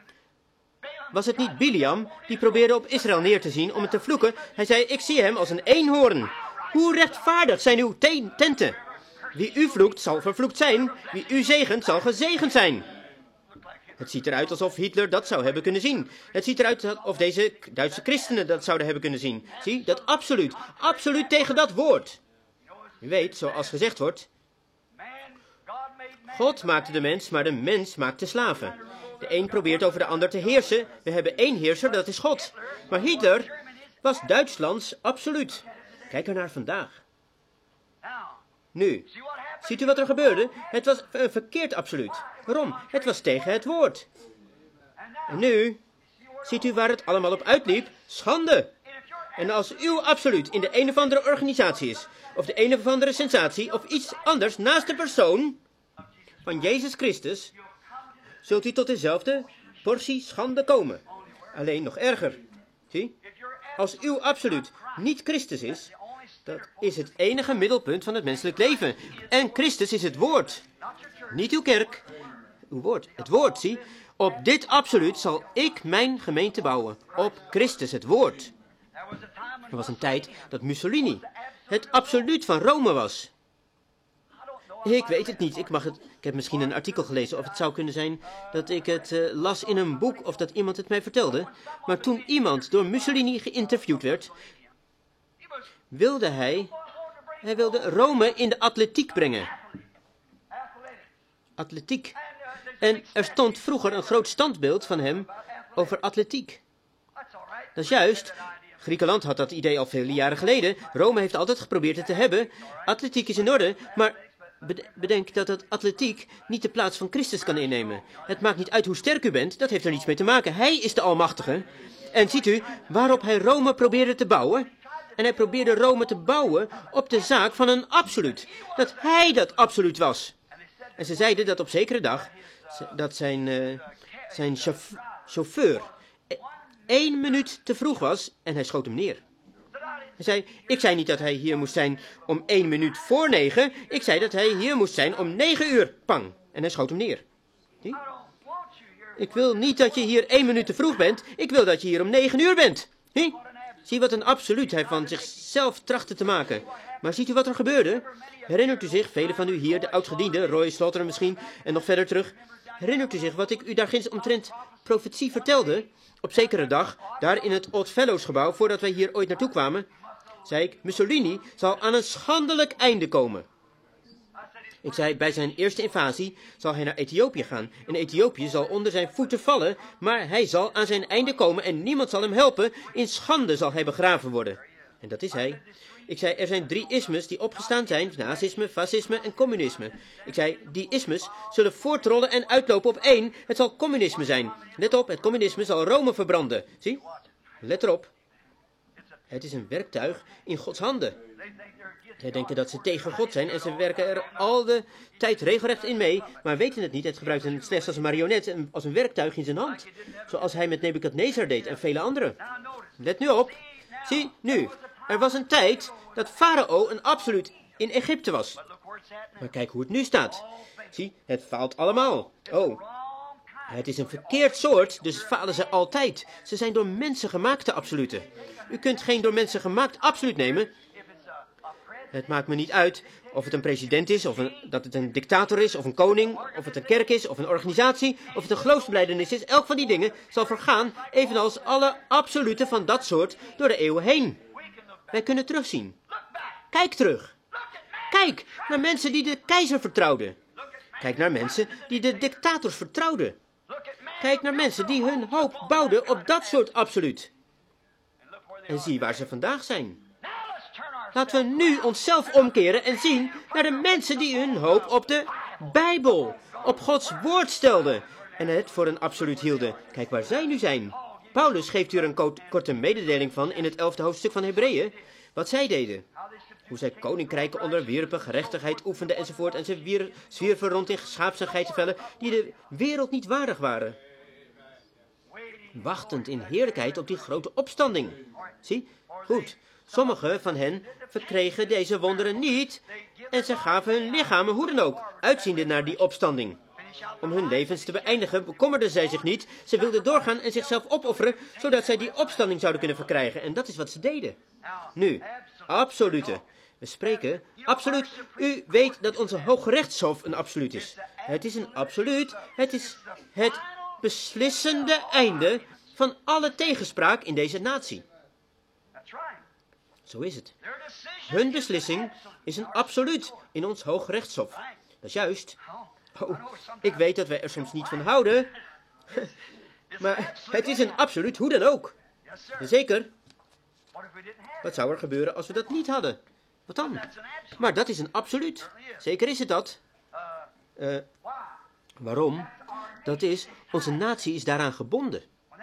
Was het niet Biliam die probeerde op Israël neer te zien om het te vloeken? Hij zei, ik zie hem als een eenhoorn. Hoe rechtvaardig zijn uw te- tenten? Wie u vloekt, zal vervloekt zijn. Wie u zegent, zal gezegend zijn. Het ziet eruit alsof Hitler dat zou hebben kunnen zien. Het ziet eruit alsof deze Duitse christenen dat zouden hebben kunnen zien. Zie, dat absoluut, absoluut tegen dat woord. U weet, zoals gezegd wordt, God maakte de mens, maar de mens maakte slaven. De een probeert over de ander te heersen. We hebben één heerser, dat is God. Maar Hitler was Duitslands absoluut. Kijk er naar vandaag. Nu, ziet u wat er gebeurde? Het was een verkeerd absoluut. Waarom? Het was tegen het woord. En nu, ziet u waar het allemaal op uitliep? Schande. En als uw absoluut in de een of andere organisatie is, of de een of andere sensatie, of iets anders naast de persoon van Jezus Christus, zult u tot dezelfde portie schande komen. Alleen nog erger. Zie? Als uw absoluut niet Christus is, dat is het enige middelpunt van het menselijk leven. En Christus is het woord. Niet uw kerk. Uw woord. Het woord, zie. Op dit absoluut zal ik mijn gemeente bouwen. Op Christus, het woord. Er was een tijd dat Mussolini het absoluut van Rome was. Ik weet het niet. Ik, mag het, ik heb misschien een artikel gelezen of het zou kunnen zijn dat ik het uh, las in een boek of dat iemand het mij vertelde. Maar toen iemand door Mussolini geïnterviewd werd, wilde hij, hij wilde Rome in de atletiek brengen. Atletiek. En er stond vroeger een groot standbeeld van hem over atletiek. Dat is juist. Griekenland had dat idee al vele jaren geleden. Rome heeft altijd geprobeerd het te hebben. Atletiek is in orde, maar bedenk dat het atletiek niet de plaats van Christus kan innemen. Het maakt niet uit hoe sterk u bent, dat heeft er niets mee te maken. Hij is de Almachtige. En ziet u waarop hij Rome probeerde te bouwen? En hij probeerde Rome te bouwen op de zaak van een absoluut. Dat hij dat absoluut was. En ze zeiden dat op zekere dag, dat zijn, uh, zijn chauff- chauffeur één minuut te vroeg was en hij schoot hem neer. Hij zei, ik zei niet dat hij hier moest zijn om één minuut voor negen. Ik zei dat hij hier moest zijn om negen uur. Pang. En hij schoot hem neer. Zie? Ik wil niet dat je hier één minuut te vroeg bent. Ik wil dat je hier om negen uur bent. Zie? Zie wat een absoluut hij van zichzelf trachtte te maken. Maar ziet u wat er gebeurde? Herinnert u zich, velen van u hier, de oudgediende, Roy Slaughter misschien, en nog verder terug. Herinnert u zich wat ik u daar ginds omtrent profetie vertelde? Op zekere dag, daar in het Odd Fellows gebouw, voordat wij hier ooit naartoe kwamen, zei ik, Mussolini zal aan een schandelijk einde komen. Ik zei, bij zijn eerste invasie zal hij naar Ethiopië gaan. En Ethiopië zal onder zijn voeten vallen, maar hij zal aan zijn einde komen en niemand zal hem helpen. In schande zal hij begraven worden. En dat is hij. Ik zei, er zijn drie ismes die opgestaan zijn, nazisme, fascisme en communisme. Ik zei, die ismes zullen voortrollen en uitlopen op één. Het zal communisme zijn. Let op, het communisme zal Rome verbranden. Zie? Let erop. Het is een werktuig in Gods handen. Zij denken dat ze tegen God zijn en ze werken er al de tijd regelrecht in mee, maar weten het niet. Het gebruikt hen slechts als een marionet, als een werktuig in zijn hand. Zoals hij met Nebukadnezar deed en vele anderen. Let nu op. Zie, nu. Er was een tijd dat Farao een absoluut in Egypte was. Maar kijk hoe het nu staat. Zie, het faalt allemaal. Oh, het is een verkeerd soort, dus falen ze altijd. Ze zijn door mensen gemaakte absoluten. U kunt geen door mensen gemaakt absoluut nemen. Het maakt me niet uit of het een president is, of een, dat het een dictator is, of een koning, of het een kerk is, of een organisatie, of het een geloofsbelijdenis is. Elk van die dingen zal vergaan, evenals alle absoluten van dat soort, door de eeuwen heen. Wij kunnen terugzien. Kijk terug. Kijk naar mensen die de keizer vertrouwden. Kijk naar mensen die de dictators vertrouwden. Kijk naar mensen die hun hoop bouwden op dat soort absoluut. En zie waar ze vandaag zijn. Laten we nu onszelf omkeren en zien naar de mensen die hun hoop op de Bijbel, op Gods woord stelden en het voor een absoluut hielden. Kijk waar zij nu zijn. Paulus geeft hier een korte mededeling van in het elfde hoofdstuk van Hebreeën, wat zij deden. Hoe zij koninkrijken onderwierpen, gerechtigheid oefenden enzovoort en ze zwierven rond in schaapsen en geitenvellen die de wereld niet waardig waren. Wachtend in heerlijkheid op die grote opstanding. Zie, goed. Sommigen van hen verkregen deze wonderen niet en ze gaven hun lichamen hoe dan ook, uitziende naar die opstanding. Om hun levens te beëindigen bekommerden zij zich niet. Ze wilden doorgaan en zichzelf opofferen, zodat zij die opstanding zouden kunnen verkrijgen. En dat is wat ze deden. Nu, absolute. We spreken absoluut. U weet dat onze Hooggerechtshof een absoluut is. Het is een absoluut. Het is het beslissende einde van alle tegenspraak in deze natie. Zo is het. Hun beslissing is een absoluut in ons Hooggerechtshof. Dat is juist. Oh, ik weet dat wij er soms niet van houden. Maar het is een absoluut, hoe dan ook. Zeker. Wat zou er gebeuren als we dat niet hadden? Wat dan? Maar dat is een absoluut. Zeker is het dat. Uh, waarom? Dat is, onze natie is daaraan gebonden.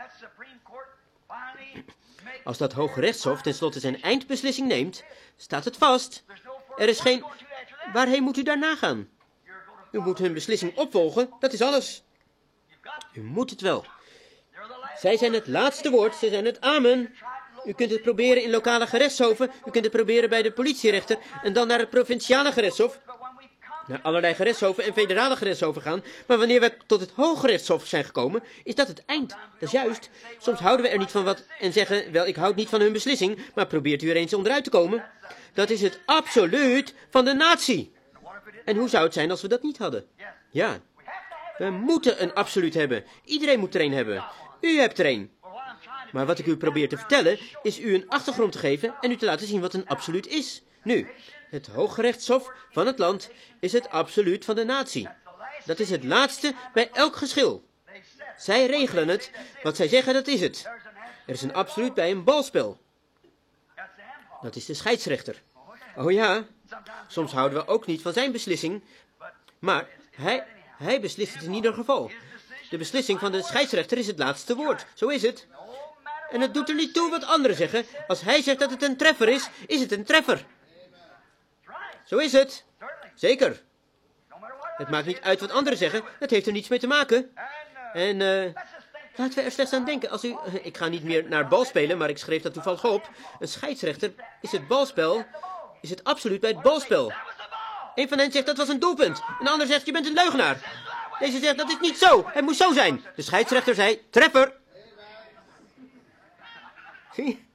Als dat Hoge Rechtshof tenslotte zijn eindbeslissing neemt, staat het vast. Er is geen... Waarheen moet u daarna gaan? U moet hun beslissing opvolgen, dat is alles. U moet het wel. Zij zijn het laatste woord, zij zijn het amen. U kunt het proberen in lokale gerechtshoven, u kunt het proberen bij de politierechter en dan naar het provinciale gerechtshof. Naar allerlei gerechtshoven en federale gerechtshoven gaan. Maar wanneer we tot het Hooggerechtshof zijn gekomen, is dat het eind. Dat is juist. Soms houden we er niet van wat en zeggen, wel, ik houd niet van hun beslissing, maar probeert u er eens onderuit te komen. Dat is het absoluut van de natie. En hoe zou het zijn als we dat niet hadden? Ja, we moeten een absoluut hebben. Iedereen moet er een hebben. U hebt er een. Maar wat ik u probeer te vertellen, is u een achtergrond te geven en u te laten zien wat een absoluut is. Nu, het Hooggerechtshof van het land is het absoluut van de natie. Dat is het laatste bij elk geschil. Zij regelen het, wat zij zeggen, dat is het. Er is een absoluut bij een balspel. Dat is de scheidsrechter. Oh ja, soms houden we ook niet van zijn beslissing, maar hij, hij beslist het in ieder geval. De beslissing van de scheidsrechter is het laatste woord, zo is het. En het doet er niet toe wat anderen zeggen. Als hij zegt dat het een treffer is, is het een treffer. Zo is het. Zeker. Het maakt niet uit wat anderen zeggen. Het heeft er niets mee te maken. En uh, laten we er slechts aan denken. Als u, ik ga niet meer naar bal spelen, maar ik schreef dat toevallig op. Een scheidsrechter is het balspel, is het absoluut bij het balspel. Een van hen zegt dat was een doelpunt. Een ander zegt je bent een leugenaar. Deze zegt dat is niet zo. Het moest zo zijn. De scheidsrechter zei treffer. Zie?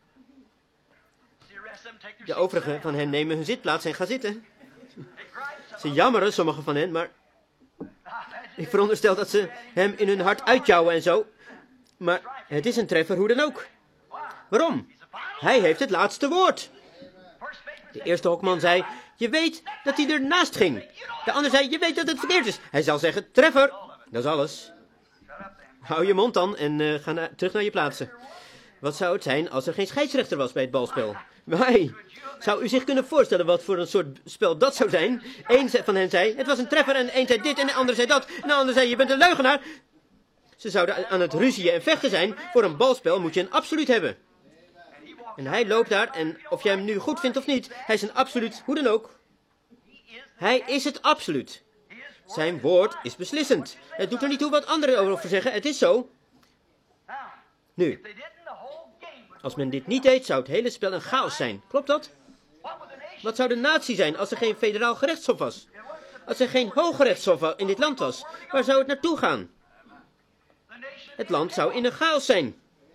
De overigen van hen nemen hun zitplaats en gaan zitten. Ze jammeren, sommige van hen, maar ik veronderstel dat ze hem in hun hart uitjouwen en zo. Maar het is een treffer hoe dan ook. Waarom? Hij heeft het laatste woord. De eerste hokman zei, je weet dat hij ernaast ging. De ander zei, je weet dat het verkeerd is. Hij zal zeggen, treffer. Dat is alles. Hou je mond dan en uh, ga na- terug naar je plaatsen. Wat zou het zijn als er geen scheidsrechter was bij het balspel? Wij. Zou u zich kunnen voorstellen wat voor een soort spel dat zou zijn? Eén van hen zei, het was een treffer en één zei dit en de ander zei dat. En de ander zei, je bent een leugenaar. Ze zouden aan het ruzien en vechten zijn. Voor een balspel moet je een absoluut hebben. En hij loopt daar en of jij hem nu goed vindt of niet, hij is een absoluut, hoe dan ook. Hij is het absoluut. Zijn woord is beslissend. Het doet er niet toe wat anderen over zeggen, het is zo. Nu, als men dit niet deed, zou het hele spel een chaos zijn. Klopt dat? Wat zou de natie zijn als er geen federaal gerechtshof was? Als er geen hooggerechtshof in dit land was, waar zou het naartoe gaan? Het land zou in een chaos zijn.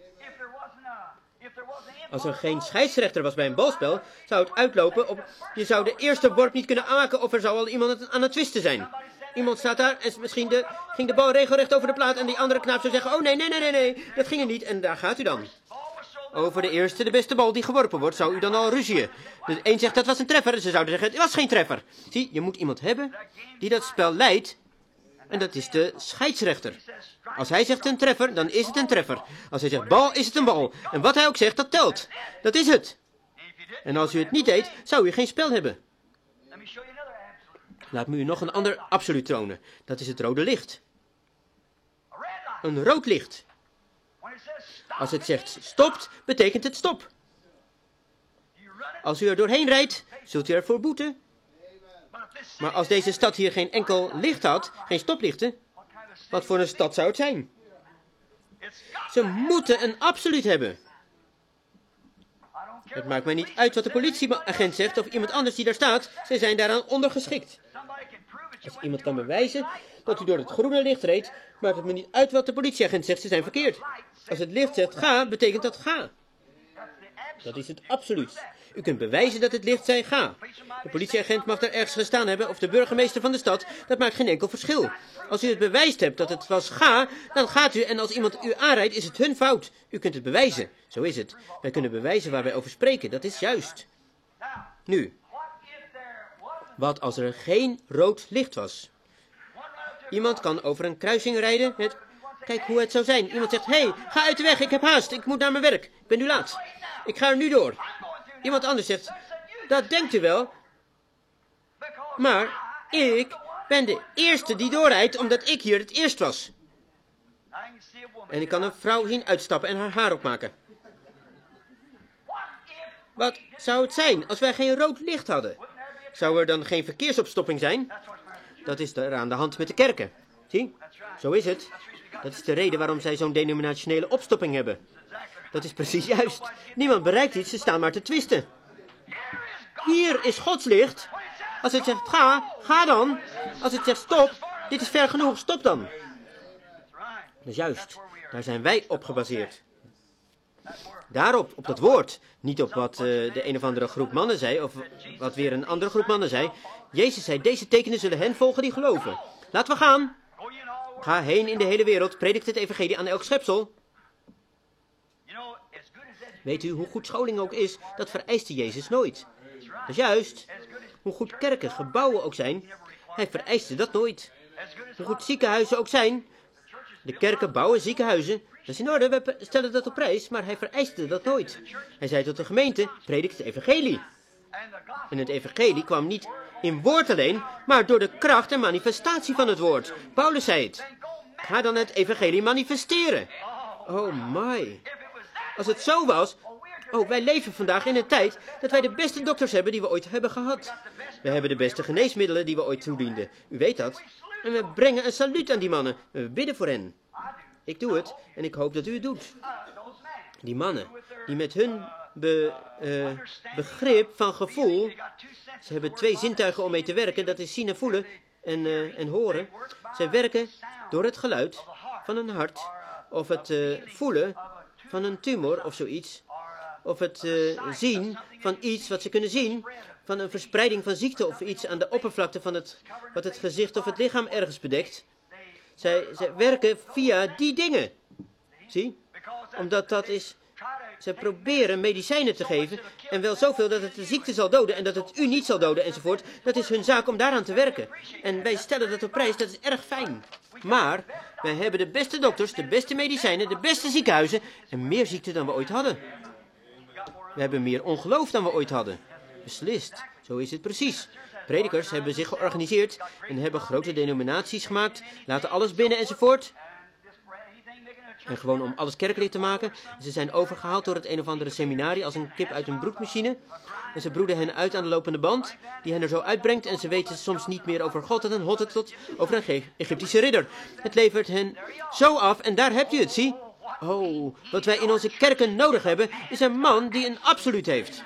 Als er geen scheidsrechter was bij een balspel, zou het uitlopen op... Je zou de eerste worp niet kunnen aanmaken of er zou al iemand aan het twisten zijn. Iemand staat daar en misschien de, ging de bal regelrecht over de plaat en die andere knaap zou zeggen... Oh nee, nee, nee, nee, nee, dat ging er niet en daar gaat u dan. Over de eerste, de beste bal die geworpen wordt, zou u dan al ruzien. De een zegt dat was een treffer en ze zouden zeggen het was geen treffer. Zie, je moet iemand hebben die dat spel leidt en dat is de scheidsrechter. Als hij zegt een treffer, dan is het een treffer. Als hij zegt bal, is het een bal. En wat hij ook zegt, dat telt. Dat is het. En als u het niet deed, zou u geen spel hebben. Laat me u nog een ander absoluut tonen. Dat is het rode licht. Een rood licht. Als het zegt stopt, betekent het stop. Als u er doorheen rijdt, zult u ervoor boeten. Maar als deze stad hier geen enkel licht had, geen stoplichten, wat voor een stad zou het zijn? Ze moeten een absoluut hebben. Het maakt mij niet uit wat de politieagent zegt of iemand anders die daar staat. Zij zijn daaraan ondergeschikt. Als iemand kan bewijzen dat u door het groene licht reed, maakt het me niet uit wat de politieagent zegt. Ze zijn verkeerd. Als het licht zegt ga, betekent dat ga. Dat is het absoluut. U kunt bewijzen dat het licht zei ga. De politieagent mag daar ergens gestaan hebben of de burgemeester van de stad. Dat maakt geen enkel verschil. Als u het bewijst hebt dat het was ga, dan gaat u en als iemand u aanrijdt is het hun fout. U kunt het bewijzen. Zo is het. Wij kunnen bewijzen waar wij over spreken. Dat is juist. Nu, Wat als er geen rood licht was? Iemand kan over een kruising rijden met... Kijk hoe het zou zijn. Iemand zegt, hé, hey, ga uit de weg, ik heb haast, ik moet naar mijn werk. Ik ben nu laat. Ik ga er nu door. Iemand anders zegt, dat denkt u wel. Maar ik ben de eerste die doorrijdt, omdat ik hier het eerst was. En ik kan een vrouw zien uitstappen en haar haar opmaken. Wat zou het zijn als wij geen rood licht hadden? Zou er dan geen verkeersopstopping zijn? Dat is er aan de hand met de kerken. Zie, zo is het. Dat is de reden waarom zij zo'n denominationele opstopping hebben. Dat is precies juist. Niemand bereikt iets, ze staan maar te twisten. Hier is Gods licht. Als het zegt ga, ga dan. Als het zegt stop, dit is ver genoeg, stop dan. Dus juist, daar zijn wij op gebaseerd. Daarop, op dat woord. Niet op wat uh, de een of andere groep mannen zei, of wat weer een andere groep mannen zei. Jezus zei, deze tekenen zullen hen volgen die geloven. Laten we gaan. Ga heen in de hele wereld, predikt het evangelie aan elk schepsel. Weet u, hoe goed scholing ook is, dat vereiste Jezus nooit. Dat is juist. Hoe goed kerken, gebouwen ook zijn, hij vereiste dat nooit. Hoe goed ziekenhuizen ook zijn. De kerken bouwen ziekenhuizen. Dat is in orde, we stellen dat op prijs, maar hij vereiste dat nooit. Hij zei tot de gemeente, predikt het evangelie. En het evangelie kwam niet in woord alleen, maar door de kracht en manifestatie van het woord. Paulus zei het. Ga dan het evangelie manifesteren. Oh my. Als het zo was... Oh, wij leven vandaag in een tijd dat wij de beste dokters hebben die we ooit hebben gehad. We hebben de beste geneesmiddelen die we ooit toedienden. U weet dat. En we brengen een saluut aan die mannen. We bidden voor hen. Ik doe het en ik hoop dat u het doet. Die mannen, die met hun be, uh, begrip van gevoel... Ze hebben twee zintuigen om mee te werken. Dat is zien en voelen en, uh, en horen. Zij werken door het geluid van een hart. Of het uh, voelen van een tumor of zoiets. Of het uh, zien van iets wat ze kunnen zien. Van een verspreiding van ziekte of iets aan de oppervlakte van het, wat het gezicht of het lichaam ergens bedekt. Zij, zij werken via die dingen. Zie? Omdat dat is... Zij proberen medicijnen te geven. En wel zoveel dat het de ziekte zal doden en dat het u niet zal doden enzovoort. Dat is hun zaak om daaraan te werken. En wij stellen dat op prijs, dat is erg fijn. Maar wij hebben de beste dokters, de beste medicijnen, de beste ziekenhuizen en meer ziekte dan we ooit hadden. We hebben meer ongeloof dan we ooit hadden. Beslist, zo is het precies. Predikers hebben zich georganiseerd en hebben grote denominaties gemaakt, laten alles binnen enzovoort. En gewoon om alles kerkelijk te maken. Ze zijn overgehaald door het een of andere seminarie als een kip uit een broedmachine. En ze broeden hen uit aan de lopende band, die hen er zo uitbrengt. En ze weten soms niet meer over God en een hottentot over een Egyptische ridder. Het levert hen zo af en daar hebt u het, zie. Oh, wat wij in onze kerken nodig hebben, is een man die een absoluut heeft.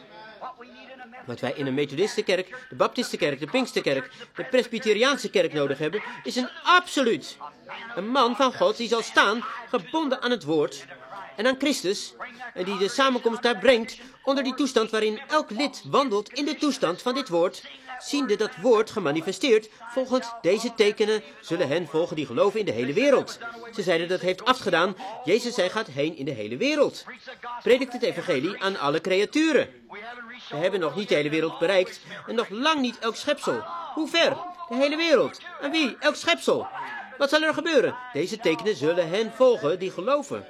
Wat wij in een Methodistenkerk, de Baptistenkerk, de Pinksterkerk, de Presbyteriaanse kerk nodig hebben, is een absoluut. Een man van God die zal staan, gebonden aan het woord en aan Christus, en die de samenkomst daar brengt onder die toestand waarin elk lid wandelt in de toestand van dit woord, ziende dat woord gemanifesteerd, volgens deze tekenen zullen hen volgen die geloven in de hele wereld. Ze zeiden dat heeft afgedaan. Jezus zei gaat heen in de hele wereld. Predikt het evangelie aan alle creaturen. We hebben nog niet de hele wereld bereikt en nog lang niet elk schepsel. Hoe ver? De hele wereld. En wie? Elk schepsel. Wat zal er gebeuren? Deze tekenen zullen hen volgen die geloven.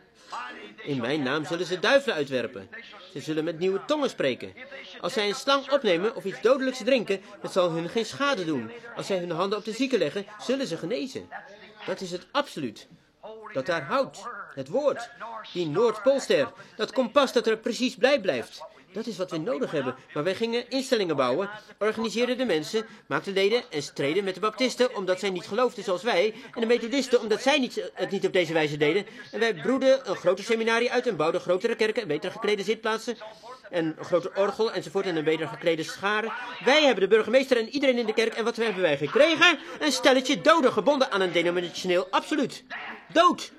In mijn naam zullen ze duivelen uitwerpen. Ze zullen met nieuwe tongen spreken. Als zij een slang opnemen of iets dodelijks drinken, het zal hun geen schade doen. Als zij hun handen op de zieken leggen, zullen ze genezen. Dat is het absoluut. Dat daar houdt. Het woord. Die Noordpoolster. Dat kompas dat er precies bij blijft. Dat is wat we nodig hebben. Maar wij gingen instellingen bouwen, organiseerden de mensen, maakten leden en streden met de baptisten omdat zij niet geloofden zoals wij. En de methodisten omdat zij niet, het niet op deze wijze deden. En wij broeden een groter seminarie uit en bouwden grotere kerken, beter geklede zitplaatsen. En een groter orgel enzovoort en een beter geklede scharen. Wij hebben de burgemeester en iedereen in de kerk. En wat hebben wij gekregen? Een stelletje doden gebonden aan een denominationeel absoluut. Dood!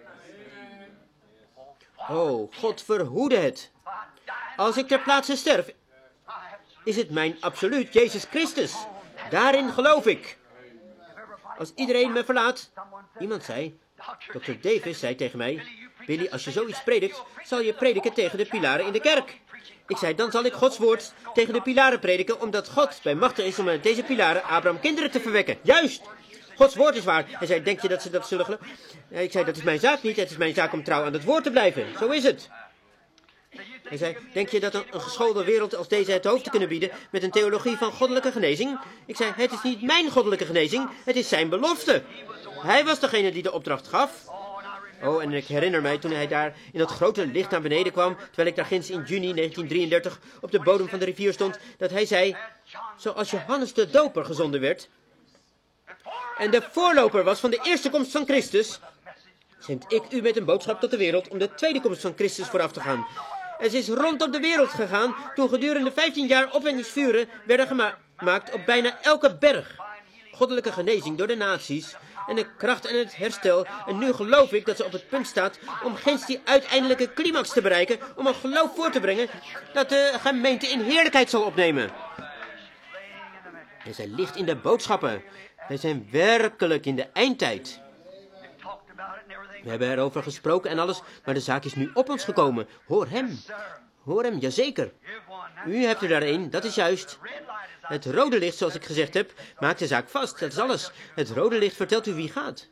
Oh, God verhoede het. Als ik ter plaatse sterf, is het mijn absoluut Jezus Christus. Daarin geloof ik. Als iedereen me verlaat, iemand zei, dokter Davis zei tegen mij, Billy, als je zoiets predikt, zal je prediken tegen de pilaren in de kerk. Ik zei, dan zal ik Gods woord tegen de pilaren prediken, omdat God bij machtig is om met deze pilaren Abraham kinderen te verwekken. Juist! Gods woord is waar. Hij zei, denk je dat ze dat zullen geloven? Ik zei, dat is mijn zaak niet. Het is mijn zaak om trouw aan het woord te blijven. Zo is het. Hij zei, denk je dat een, een geschoolde wereld als deze het hoofd te kunnen bieden met een theologie van goddelijke genezing? Ik zei, het is niet mijn goddelijke genezing, het is zijn belofte. Hij was degene die de opdracht gaf. Oh, en ik herinner mij toen hij daar in dat grote licht naar beneden kwam, terwijl ik daar ginds in juni negentien drieëndertig op de bodem van de rivier stond, dat hij zei, zoals Johannes de Doper gezonden werd en de voorloper was van de eerste komst van Christus, zend ik u met een boodschap tot de wereld om de tweede komst van Christus vooraf te gaan. En ze is rondom de wereld gegaan toen gedurende vijftien jaar opwekkingsvuren werden gemaakt op bijna elke berg. Goddelijke genezing door de naties en de kracht en het herstel. En nu geloof ik dat ze op het punt staat om ginds die uiteindelijke climax te bereiken, om een geloof voor te brengen dat de gemeente in heerlijkheid zal opnemen. En zij ligt in de boodschappen. Wij zijn werkelijk in de eindtijd. We hebben erover gesproken en alles, maar de zaak is nu op ons gekomen. Hoor hem. Hoor hem, jazeker. U hebt er daar een, dat is juist. Het rode licht, zoals ik gezegd heb, maakt de zaak vast. Dat is alles. Het rode licht vertelt u wie gaat.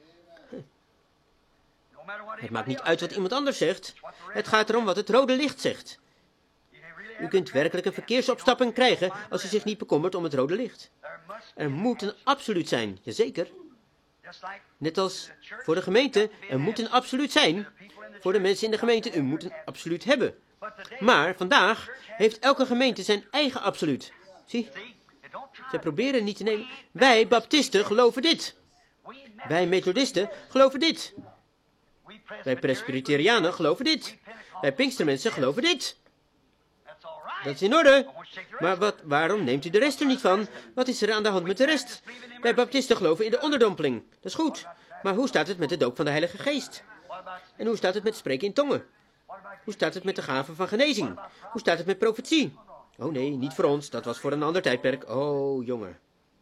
Het maakt niet uit wat iemand anders zegt. Het gaat erom wat het rode licht zegt. U kunt werkelijk een verkeersopstapping krijgen als u zich niet bekommert om het rode licht. Er moet een absoluut zijn, jazeker. Net als voor de gemeente, er moet een absoluut zijn. Voor de mensen in de gemeente, u moet een absoluut hebben. Maar vandaag heeft elke gemeente zijn eigen absoluut. Zie, zij proberen niet te nemen. Wij, baptisten, geloven dit. Wij, methodisten, geloven dit. Wij, presbyterianen, geloven dit. Wij, pinkstermensen, geloven dit. Dat is in orde. Maar wat, waarom neemt u de rest er niet van? Wat is er aan de hand met de rest? Wij baptisten geloven in de onderdompeling. Dat is goed. Maar hoe staat het met de doop van de Heilige Geest? En hoe staat het met spreken in tongen? Hoe staat het met de gaven van genezing? Hoe staat het met profetie? Oh nee, niet voor ons. Dat was voor een ander tijdperk. Oh, jongen.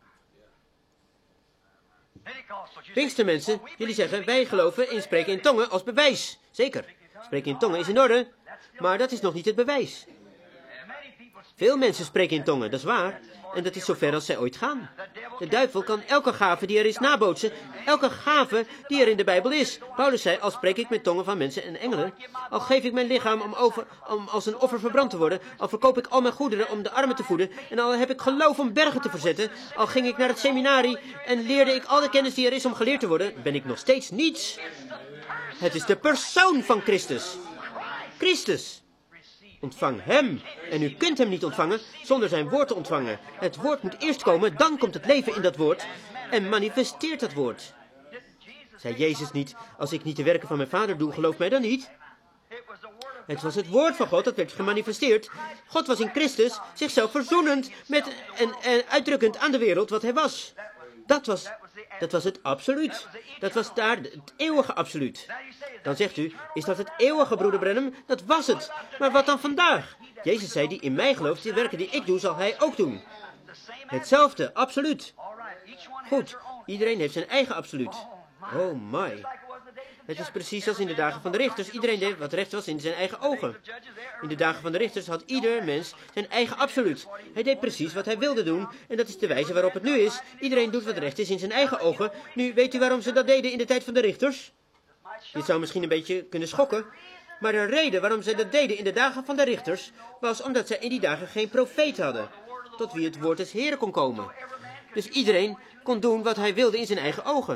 Pinkstermensen, jullie zeggen, wij geloven in spreken in tongen als bewijs. Zeker. Spreken in tongen is in orde. Maar dat is nog niet het bewijs. Veel mensen spreken in tongen, dat is waar. En dat is zover als zij ooit gaan. De duivel kan elke gave die er is nabootsen. Elke gave die er in de Bijbel is. Paulus zei, al spreek ik met tongen van mensen en engelen. Al geef ik mijn lichaam om, over, om als een offer verbrand te worden. Al verkoop ik al mijn goederen om de armen te voeden. En al heb ik geloof om bergen te verzetten. Al ging ik naar het seminarie en leerde ik al de kennis die er is om geleerd te worden. Ben ik nog steeds niets. Het is de persoon van Christus. Christus. Ontvang hem. En u kunt hem niet ontvangen zonder zijn woord te ontvangen. Het woord moet eerst komen, dan komt het leven in dat woord en manifesteert dat woord. Zei Jezus niet, als ik niet de werken van mijn vader doe, geloof mij dan niet? Het was het woord van God dat werd gemanifesteerd. God was in Christus zichzelf verzoenend met en, en uitdrukkend aan de wereld wat hij was. Dat was, dat was het absoluut. Dat was daar het eeuwige absoluut. Dan zegt u, is dat het eeuwige, broeder Branham? Dat was het. Maar wat dan vandaag? Jezus zei, die in mij gelooft, die werken die ik doe, zal hij ook doen. Hetzelfde, absoluut. Goed, iedereen heeft zijn eigen absoluut. Oh my. Het is precies als in de dagen van de richters. Iedereen deed wat recht was in zijn eigen ogen. In de dagen van de richters had ieder mens zijn eigen absoluut. Hij deed precies wat hij wilde doen. En dat is de wijze waarop het nu is. Iedereen doet wat recht is in zijn eigen ogen. Nu, weet u waarom ze dat deden in de tijd van de richters? Dit zou misschien een beetje kunnen schokken. Maar de reden waarom ze dat deden in de dagen van de richters was omdat zij in die dagen geen profeet hadden. Tot wie het woord des Heren kon komen. Dus iedereen kon doen wat hij wilde in zijn eigen ogen.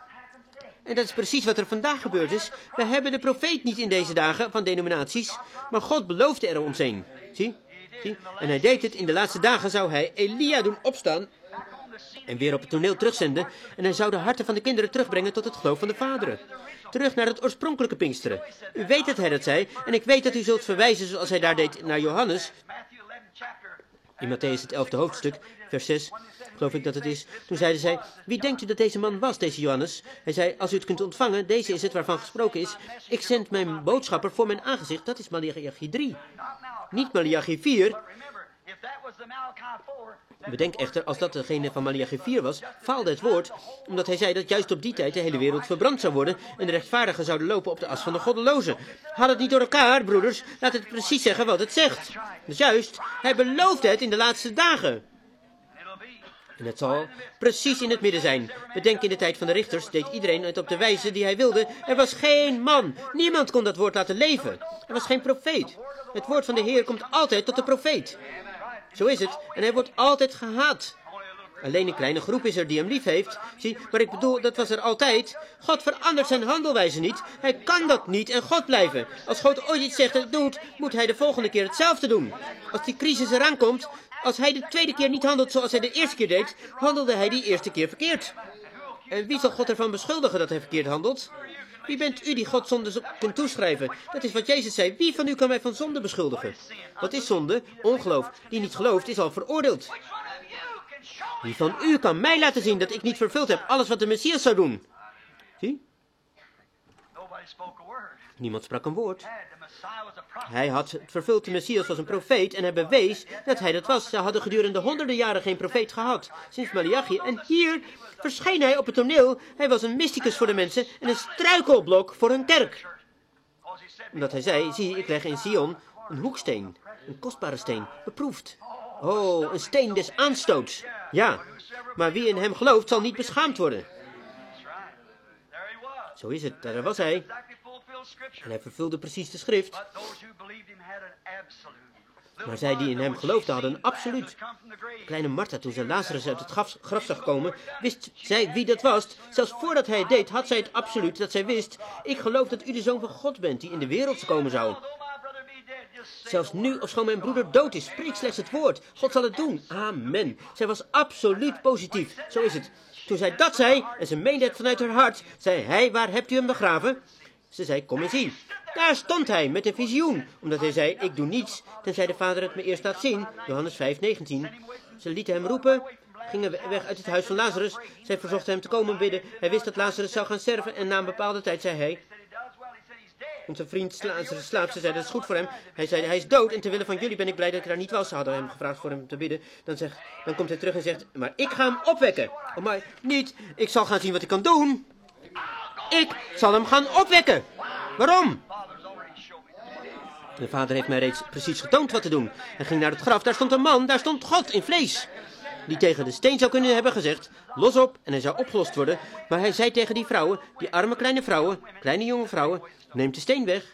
En dat is precies wat er vandaag gebeurd is. We hebben de profeet niet in deze dagen van denominaties, maar God beloofde er ons een. Zie? Zie? En hij deed het. In de laatste dagen zou hij Elia doen opstaan en weer op het toneel terugzenden. En hij zou de harten van de kinderen terugbrengen tot het geloof van de vaderen. Terug naar het oorspronkelijke Pinksteren. U weet dat hij dat zei. En ik weet dat u zult verwijzen zoals hij daar deed naar Johannes. In Matthäus het elfde hoofdstuk, vers zes, geloof ik dat het is. Toen zeiden zij, wie denkt u dat deze man was, deze Johannes? Hij zei, als u het kunt ontvangen, deze is het waarvan gesproken is. Ik zend mijn boodschapper voor mijn aangezicht. Dat is Maleachi drie. Niet Maleachi vier. Bedenk echter, als dat degene van Maleachi vier was, faalde het woord, omdat hij zei dat juist op die tijd de hele wereld verbrand zou worden en de rechtvaardigen zouden lopen op de as van de goddelozen. Haal het niet door elkaar, broeders, laat het precies zeggen wat het zegt. Dus juist, hij beloofde het in de laatste dagen. En het zal precies in het midden zijn. Bedenk, in de tijd van de richters deed iedereen het op de wijze die hij wilde. Er was geen man. Niemand kon dat woord laten leven. Er was geen profeet. Het woord van de Heer komt altijd tot de profeet. Zo is het. En hij wordt altijd gehaat. Alleen een kleine groep is er die hem lief heeft. Zie, maar ik bedoel, dat was er altijd. God verandert zijn handelwijze niet. Hij kan dat niet en God blijven. Als God ooit iets zegt en het doet, moet hij de volgende keer hetzelfde doen. Als die crisis eraan komt, als hij de tweede keer niet handelt zoals hij de eerste keer deed, handelde hij die eerste keer verkeerd. En wie zal God ervan beschuldigen dat hij verkeerd handelt? Wie bent u die God zonde kunt toeschrijven? Dat is wat Jezus zei. Wie van u kan mij van zonde beschuldigen? Wat is zonde? Ongeloof. Die niet gelooft is al veroordeeld. Wie van u kan mij laten zien dat ik niet vervuld heb alles wat de Messias zou doen? Zie? Niemand sprak een woord. Hij had het vervuld, de Messias was een profeet en hij bewees dat hij dat was. Ze hadden gedurende honderden jaren geen profeet gehad, sinds Maleachi. En hier verscheen hij op het toneel. Hij was een mysticus voor de mensen en een struikelblok voor hun kerk. Omdat hij zei, zie, ik leg in Sion een hoeksteen, een kostbare steen, beproefd. Oh, een steen des aanstoots. Ja, maar wie in hem gelooft zal niet beschaamd worden. Zo is het, daar was hij. En hij vervulde precies de schrift. Maar zij die in hem geloofden hadden een absoluut. Kleine Martha, toen ze Lazarus uit het graf, graf zag komen, wist zij wie dat was. Zelfs voordat hij het deed, had zij het absoluut dat zij wist. Ik geloof dat u de Zoon van God bent, die in de wereld komen zou. Zelfs nu, ofschoon mijn broeder dood is, spreek slechts het woord. God zal het doen. Amen. Zij was absoluut positief. Zo is het. Toen zij dat zei, en ze meende het vanuit haar hart, zei hij, waar hebt u hem begraven? Ze zei, kom eens zien. Daar stond hij met een visioen, omdat hij zei, ik doe niets, tenzij de Vader het me eerst laat zien. Johannes vijf, negentien. Ze lieten hem roepen, gingen weg uit het huis van Lazarus. Zij verzochten hem te komen bidden. Hij wist dat Lazarus zou gaan sterven en na een bepaalde tijd zei hij, onze vriend Lazarus slaapt. Ze zei, dat is goed voor hem. Hij zei, hij is dood en ter wille van jullie ben ik blij dat ik daar niet was. Ze hadden hem gevraagd voor hem te bidden. Dan, zegt, dan komt hij terug en zegt, maar ik ga hem opwekken. Oh, maar niet, ik zal gaan zien wat ik kan doen. Ik zal hem gaan opwekken. Waarom? De Vader heeft mij reeds precies getoond wat te doen. Hij ging naar het graf, daar stond een man, daar stond God in vlees. Die tegen de steen zou kunnen hebben gezegd, los op, en hij zou opgelost worden. Maar hij zei tegen die vrouwen, die arme kleine vrouwen, kleine jonge vrouwen, neem de steen weg.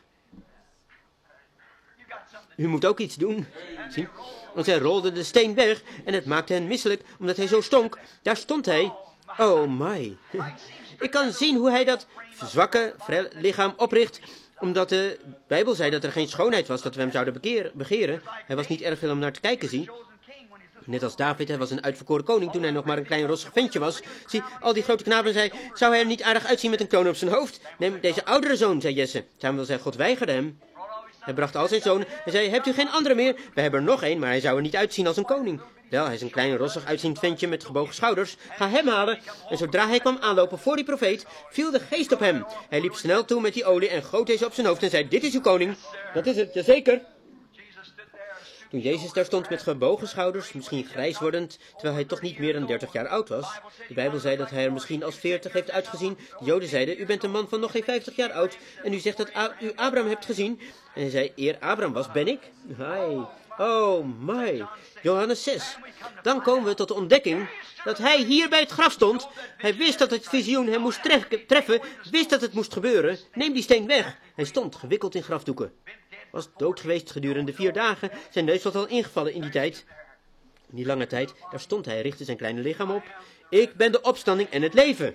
U moet ook iets doen. Zie? Want zij rolden de steen weg en het maakte hen misselijk, omdat hij zo stonk. Daar stond hij. Oh my. Ik kan zien hoe hij dat zwakke lichaam opricht, omdat de Bijbel zei dat er geen schoonheid was dat we hem zouden bekeer, begeren. Hij was niet erg veel om naar te kijken, zie. Net als David, hij was een uitverkoren koning toen hij nog maar een klein rossig ventje was. Zie, al die grote knapen zei, zou hij er niet aardig uitzien met een kroon op zijn hoofd? Neem deze oudere zoon, zei Jesse. Samuel zei, God weigerde hem. Hij bracht al zijn zonen en zei, hebt u geen andere meer? We hebben er nog één, maar hij zou er niet uitzien als een koning. Wel, hij is een klein rossig uitziend ventje met gebogen schouders. Ga hem halen. En zodra hij kwam aanlopen voor die profeet, viel de geest op hem. Hij liep snel toe met die olie en goot deze op zijn hoofd en zei, dit is uw koning. Dat is het, jazeker. Toen Jezus daar stond met gebogen schouders, misschien grijs wordend, terwijl hij toch niet meer dan dertig jaar oud was. De Bijbel zei dat hij er misschien als veertig heeft uitgezien. De Joden zeiden, u bent een man van nog geen vijftig jaar oud en u zegt dat A- u Abraham hebt gezien. En hij zei, eer Abraham was, ben ik? Hi. Oh my. Johannes zes. Dan komen we tot de ontdekking dat hij hier bij het graf stond. Hij wist dat het visioen hem moest tre- treffen, wist dat het moest gebeuren. Neem die steen weg. Hij stond gewikkeld in grafdoeken. Was dood geweest gedurende vier dagen. Zijn neus was al ingevallen in die tijd. In die lange tijd, daar stond hij, richtte zijn kleine lichaam op. Ik ben de opstanding en het leven.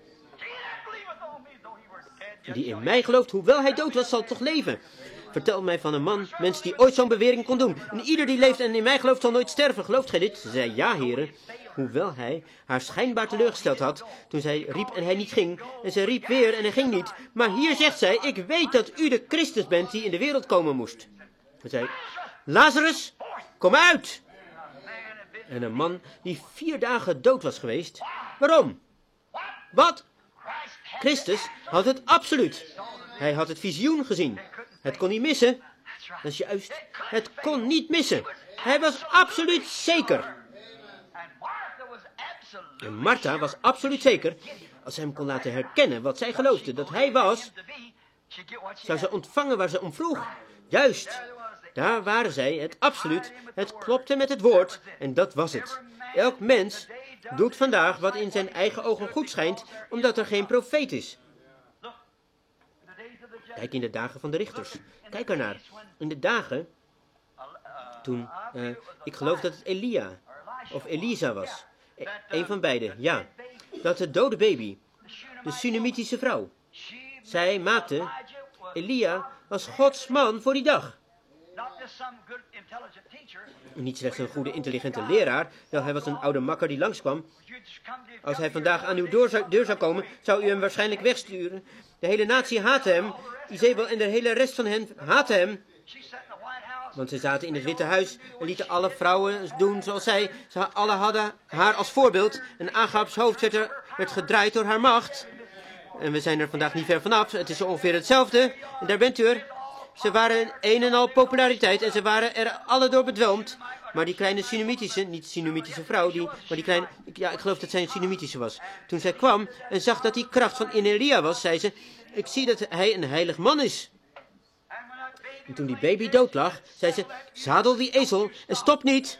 Die in mij gelooft, hoewel hij dood was, zal toch leven. Vertel mij van een man, mens die ooit zo'n bewering kon doen. En ieder die leeft en in mij gelooft, zal nooit sterven. Gelooft gij dit? Ze zei, ja, heren. Hoewel hij haar schijnbaar teleurgesteld had, toen zij riep en hij niet ging. En zij riep weer en hij ging niet. Maar hier zegt zij, ik weet dat u de Christus bent die in de wereld komen moest. Hij zei, Lazarus, kom uit! En een man die vier dagen dood was geweest. Waarom? Wat? Christus had het absoluut. Hij had het visioen gezien. Het kon niet missen. Dat is juist. Het kon niet missen. Hij was absoluut zeker. En Martha was absoluut zeker. Als ze hem kon laten herkennen wat zij geloofde dat hij was, zou ze ontvangen waar ze om vroeg. Juist, daar waren zij, het absoluut, het klopte met het woord en dat was het. Elk mens doet vandaag wat in zijn eigen ogen goed schijnt, omdat er geen profeet is. Kijk in de dagen van de richters. Kijk ernaar. In de dagen, toen, uh, ik geloof dat het Elia of Elisa was. E- een van beiden, ja. Dat de dode baby, de Sunamitische vrouw. Zij maakte, Elia was Gods man voor die dag. Niet slechts een goede, intelligente leraar, wel hij was een oude makker die langskwam. Als hij vandaag aan uw deur zou, deur zou komen, zou u hem waarschijnlijk wegsturen. De hele natie haatte hem, Izebel en de hele rest van hen haatte hem. Want ze zaten in het Witte Huis en lieten alle vrouwen doen zoals zij. Ze alle hadden haar als voorbeeld en Agabs hoofd werd, er, werd gedraaid door haar macht. En we zijn er vandaag niet ver vanaf, het is ongeveer hetzelfde. En daar bent u er. Ze waren een en al populariteit en ze waren er alle door bedwelmd. Maar die kleine Sunamitische, niet Sunamitische vrouw, die, maar die kleine, ja, ik geloof dat zij een Sunamitische was. Toen zij kwam en zag dat die kracht van Elia was, zei ze, ik zie dat hij een heilig man is. En toen die baby dood lag, zei ze, zadel die ezel en stop niet.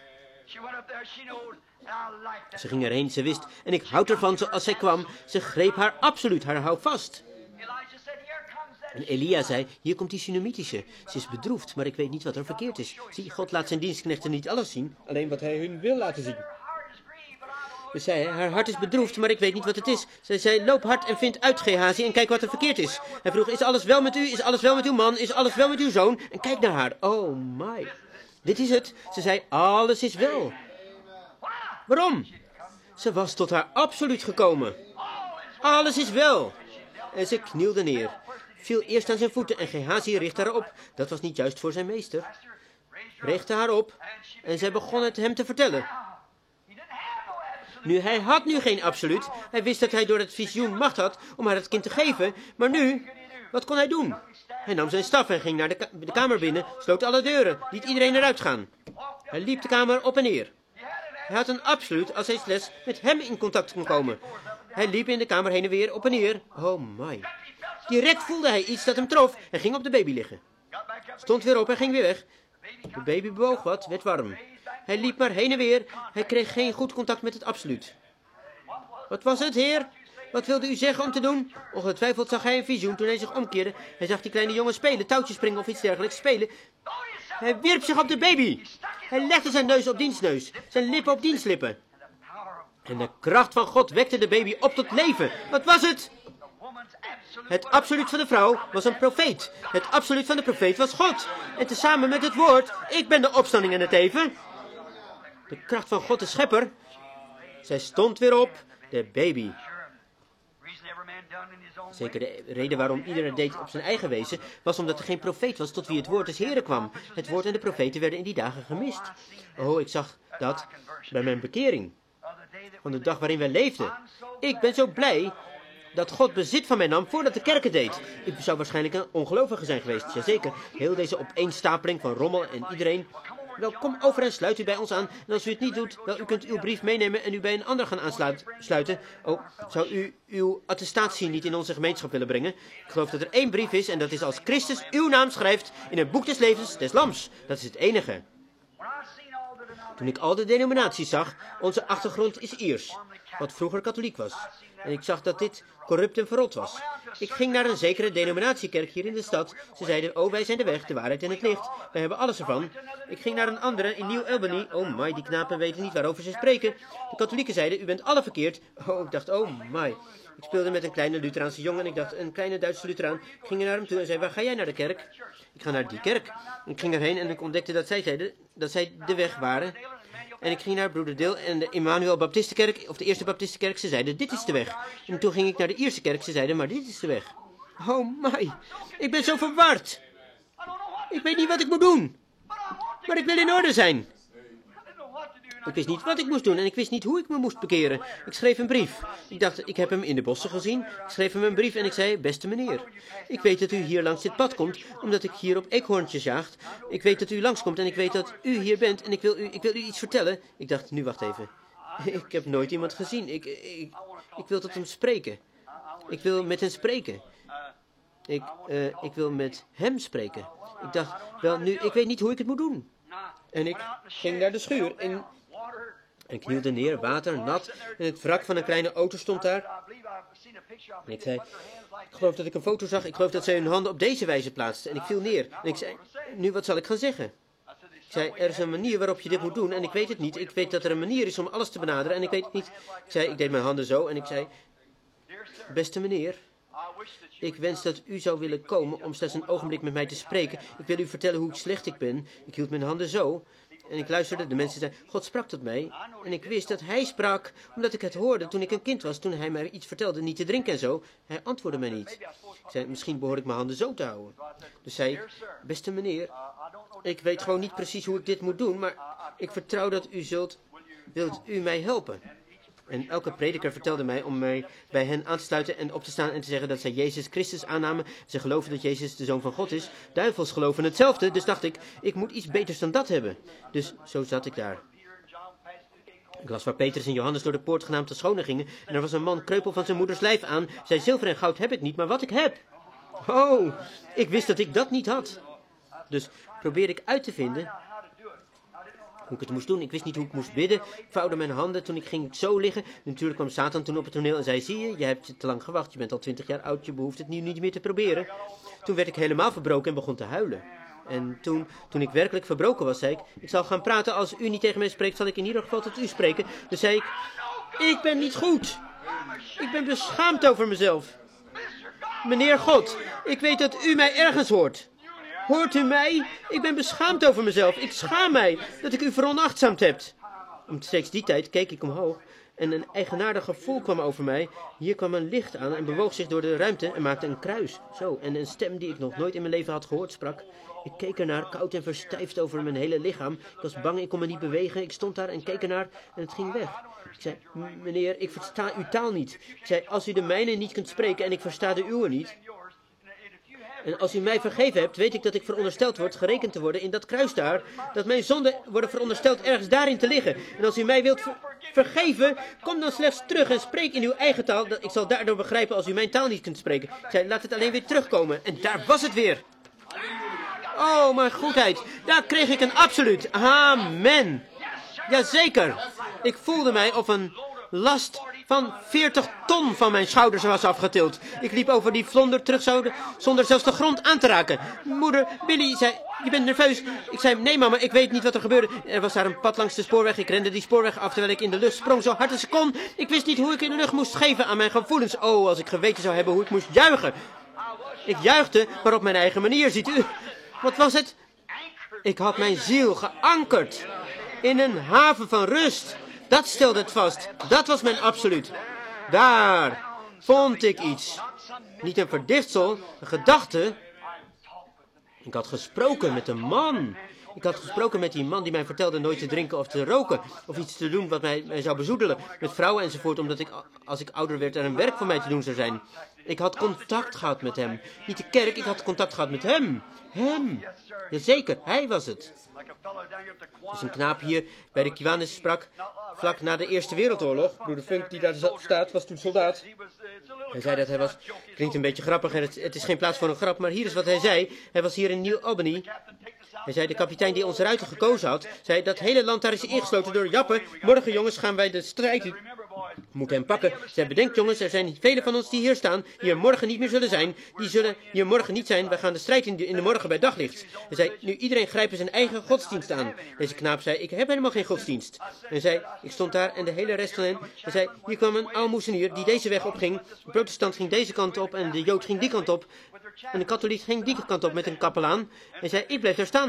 Ze ging erheen, ze wist, en ik houd ervan zoals zij kwam. Ze greep haar absoluut, haar hou vast. En Elia zei, hier komt die Sunamitische. Ze is bedroefd, maar ik weet niet wat er verkeerd is. Zie, God laat zijn dienstknechten niet alles zien, alleen wat hij hun wil laten zien. Dus zei hij, haar hart is bedroefd, maar ik weet niet wat het is. Zij zei, loop hard en vind uit, Gehazi, en kijk wat er verkeerd is. Hij vroeg, is alles wel met u? Is alles wel met uw man? Is alles wel met uw zoon? En kijk naar haar. Oh my. Dit is het. Ze zei, alles is wel. Waarom? Ze was tot haar absoluut gekomen. Alles is wel. En ze knielde neer. Viel eerst aan zijn voeten en Gehazi richtte haar op. Dat was niet juist voor zijn meester. Richtte haar op en zij begon het hem te vertellen. Nu, hij had nu geen absoluut. Hij wist dat hij door het visioen macht had om haar het kind te geven. Maar nu, wat kon hij doen? Hij nam zijn staf en ging naar de, ka- de kamer binnen, sloot alle deuren, liet iedereen eruit gaan. Hij liep de kamer op en neer. Hij had een absoluut als hij slechts met hem in contact kon komen. Hij liep in de kamer heen en weer, op en neer. Oh my. Direct voelde hij iets dat hem trof en ging op de baby liggen. Stond weer op en ging weer weg. De baby bewoog wat, werd warm. Hij liep maar heen en weer. Hij kreeg geen goed contact met het absoluut. Wat was het, heer? Wat wilde u zeggen om te doen? Ongetwijfeld zag hij een visioen toen hij zich omkeerde. Hij zag die kleine jongen spelen, touwtjes springen of iets dergelijks spelen. Hij wierp zich op de baby. Hij legde zijn neus op diens neus, zijn lippen op diens lippen. En de kracht van God wekte de baby op tot leven. Wat was het? Het absoluut van de vrouw was een profeet. Het absoluut van de profeet was God. En tezamen met het woord, ik ben de opstanding en het leven. De kracht van God de schepper. Zij stond weer op, de baby. Zeker de reden waarom iedereen deed op zijn eigen wezen, was omdat er geen profeet was tot wie het woord des Heren kwam. Het woord en de profeten werden in die dagen gemist. Oh, ik zag dat bij mijn bekering. Van de dag waarin wij leefden. Ik ben zo blij dat God bezit van mij nam voordat de kerk het deed. Ik zou waarschijnlijk een ongelovige zijn geweest. Jazeker, heel deze opeenstapeling van rommel en iedereen. Wel, kom over en sluit u bij ons aan. En als u het niet doet, wel, u kunt uw brief meenemen en u bij een ander gaan aansluiten. Oh, zou u uw attestatie niet in onze gemeenschap willen brengen? Ik geloof dat er één brief is en dat is als Christus uw naam schrijft in het boek des levens des lams. Dat is het enige. Toen ik al de denominaties zag, onze achtergrond is Iers, wat vroeger katholiek was. En ik zag dat dit corrupt en verrot was. Ik ging naar een zekere denominatiekerk hier in de stad. Ze zeiden, oh, wij zijn de weg, de waarheid en het licht. Wij hebben alles ervan. Ik ging naar een andere in New Albany. Oh my, die knapen weten niet waarover ze spreken. De katholieken zeiden, u bent alle verkeerd. Oh, ik dacht, oh my. Ik speelde met een kleine Lutheraanse jongen en ik dacht, een kleine Duitse Lutheraan. Ik ging naar hem toe en zei, waar ga jij naar de kerk? Ik ga naar die kerk. Ik ging erheen en ik ontdekte dat zij zeiden, dat zij de weg waren. En ik ging naar broeder Deel en de Emmanuel Baptistenkerk, of de Eerste Baptistenkerk. Ze zeiden, dit is de weg. En toen ging ik naar de Ierse kerk. Ze zeiden, maar dit is de weg. Oh my, ik ben zo verward. Ik weet niet wat ik moet doen. Maar ik wil in orde zijn. Ik wist niet wat ik moest doen en ik wist niet hoe ik me moest bekeren. Ik schreef een brief. Ik dacht, ik heb hem in de bossen gezien. Ik schreef hem een brief en ik zei, beste meneer. Ik weet dat u hier langs dit pad komt, omdat ik hier op eekhoorntjes jaagt. Ik weet dat u langskomt en ik weet dat u hier bent en ik wil u, ik wil u iets vertellen. Ik dacht, nu wacht even. Ik heb nooit iemand gezien. Ik, ik, ik wil tot hem spreken. Ik wil met hem spreken. Ik, uh, ik wil met hem spreken. Ik dacht, wel nu, ik weet niet hoe ik het moet doen. En ik ging naar de schuur en, en knielde neer, water, nat. En het wrak van een kleine auto stond daar. En ik zei, ik geloof dat ik een foto zag. Ik geloof dat zij hun handen op deze wijze plaatste. En ik viel neer. En ik zei, nu wat zal ik gaan zeggen? Ik zei, er is een manier waarop je dit moet doen en ik weet het niet. Ik weet dat er een manier is om alles te benaderen en ik weet het niet. Ik zei, ik deed mijn handen zo en ik zei, beste meneer, ik wens dat u zou willen komen om slechts een ogenblik met mij te spreken. Ik wil u vertellen hoe slecht ik ben. Ik hield mijn handen zo en ik luisterde. De mensen zeiden, God sprak tot mij. En ik wist dat hij sprak, omdat ik het hoorde toen ik een kind was. Toen hij mij iets vertelde, niet te drinken en zo. Hij antwoordde mij niet. Ik zei, misschien behoor ik mijn handen zo te houden. Dus zei, beste meneer, ik weet gewoon niet precies hoe ik dit moet doen, maar ik vertrouw dat u zult, wilt u mij helpen. En elke prediker vertelde mij om mij bij hen aan te sluiten en op te staan en te zeggen dat zij Jezus Christus aannamen. Ze geloven dat Jezus de Zoon van God is. Duivels geloven hetzelfde, dus dacht ik, ik moet iets beters dan dat hebben. Dus zo zat ik daar. Ik las waar Petrus en Johannes door de poort genaamd te schone gingen. En er was een man kreupel van zijn moeders lijf aan. Zei, zilver en goud heb ik niet, maar wat ik heb. Oh, ik wist dat ik dat niet had. Dus probeerde ik uit te vinden hoe ik het moest doen. Ik wist niet hoe ik moest bidden. Ik vouwde mijn handen. Toen ik ging zo liggen. Natuurlijk kwam Satan toen op het toneel en zei, zie je, je hebt te lang gewacht. Je bent al twintig jaar oud. Je behoeft het nu niet meer te proberen. Toen werd ik helemaal verbroken en begon te huilen. En toen, toen ik werkelijk verbroken was, zei ik, ik zal gaan praten. Als u niet tegen mij spreekt, zal ik in ieder geval tot u spreken. Dus zei ik, ik ben niet goed. Ik ben beschaamd over mezelf. Meneer God, ik weet dat u mij ergens hoort. Hoort u mij? Ik ben beschaamd over mezelf. Ik schaam mij dat ik u veronachtzaamd heb. Omstreeks die tijd keek ik omhoog en een eigenaardig gevoel kwam over mij. Hier kwam een licht aan en bewoog zich door de ruimte en maakte een kruis. Zo, en een stem die ik nog nooit in mijn leven had gehoord sprak. Ik keek ernaar, koud en verstijfd over mijn hele lichaam. Ik was bang, ik kon me niet bewegen. Ik stond daar en keek ernaar en het ging weg. Ik zei, meneer, ik versta uw taal niet. Ik zei, als u de mijne niet kunt spreken en ik versta de uwe niet. En als u mij vergeven hebt, weet ik dat ik verondersteld word gerekend te worden in dat kruis daar. Dat mijn zonden worden verondersteld ergens daarin te liggen. En als u mij wilt ver vergeven, kom dan slechts terug en spreek in uw eigen taal. Ik zal daardoor begrijpen als u mijn taal niet kunt spreken. Ik zei, laat het alleen weer terugkomen. En daar was het weer. Oh, mijn goedheid. Daar kreeg ik een absoluut. Amen. Jazeker. Ik voelde mij of een last van veertig ton van mijn schouders was afgetild. Ik liep over die vlonder terug zouden, zonder zelfs de grond aan te raken. Moeder, Billy zei, je bent nerveus. Ik zei, nee mama, ik weet niet wat er gebeurde. Er was daar een pad langs de spoorweg. Ik rende die spoorweg af terwijl ik in de lucht sprong zo hard als ik kon. Ik wist niet hoe ik in de lucht moest geven aan mijn gevoelens. Oh, als ik geweten zou hebben hoe ik moest juichen. Ik juichte, maar op mijn eigen manier, ziet u. Wat was het? Ik had mijn ziel geankerd in een haven van rust. Dat stelde het vast. Dat was mijn absoluut. Daar vond ik iets. Niet een verdichtsel, een gedachte. Ik had gesproken met een man. Ik had gesproken met die man die mij vertelde nooit te drinken of te roken. Of iets te doen wat mij, mij zou bezoedelen. Met vrouwen enzovoort, omdat ik, als ik ouder werd, er een werk voor mij te doen zou zijn. Ik had contact gehad met hem. Niet de kerk, ik had contact gehad met hem. Hem. Jazeker, hij was het. Dus een knaap hier bij de Kiwanis sprak vlak na de Eerste Wereldoorlog. Broeder Funk, die daar staat, was toen soldaat. Hij zei dat hij was... Klinkt een beetje grappig en het, het is geen plaats voor een grap, maar hier is wat hij zei. Hij was hier in New Albany. Hij zei, de kapitein die onze ruiter gekozen had, zei, dat hele land daar is ingesloten door Jappen. Morgen, jongens, gaan wij de strijd... We moeten hem pakken. Zij bedenkt, jongens, er zijn velen van ons die hier staan, die er morgen niet meer zullen zijn. Die zullen hier morgen niet zijn. Wij gaan de strijd in de, in de morgen bij daglicht. Hij zei, nu iedereen grijpt zijn eigen godsdienst aan. Deze knaap zei, ik heb helemaal geen godsdienst. En zei, ik stond daar en de hele rest van hen. Hij zei, hier kwam een aalmoezenier die deze weg opging. De protestant ging deze kant op en de jood ging die kant op. En de katholiek ging die kant op met een kapelaan. En zei, ik blijf daar staan.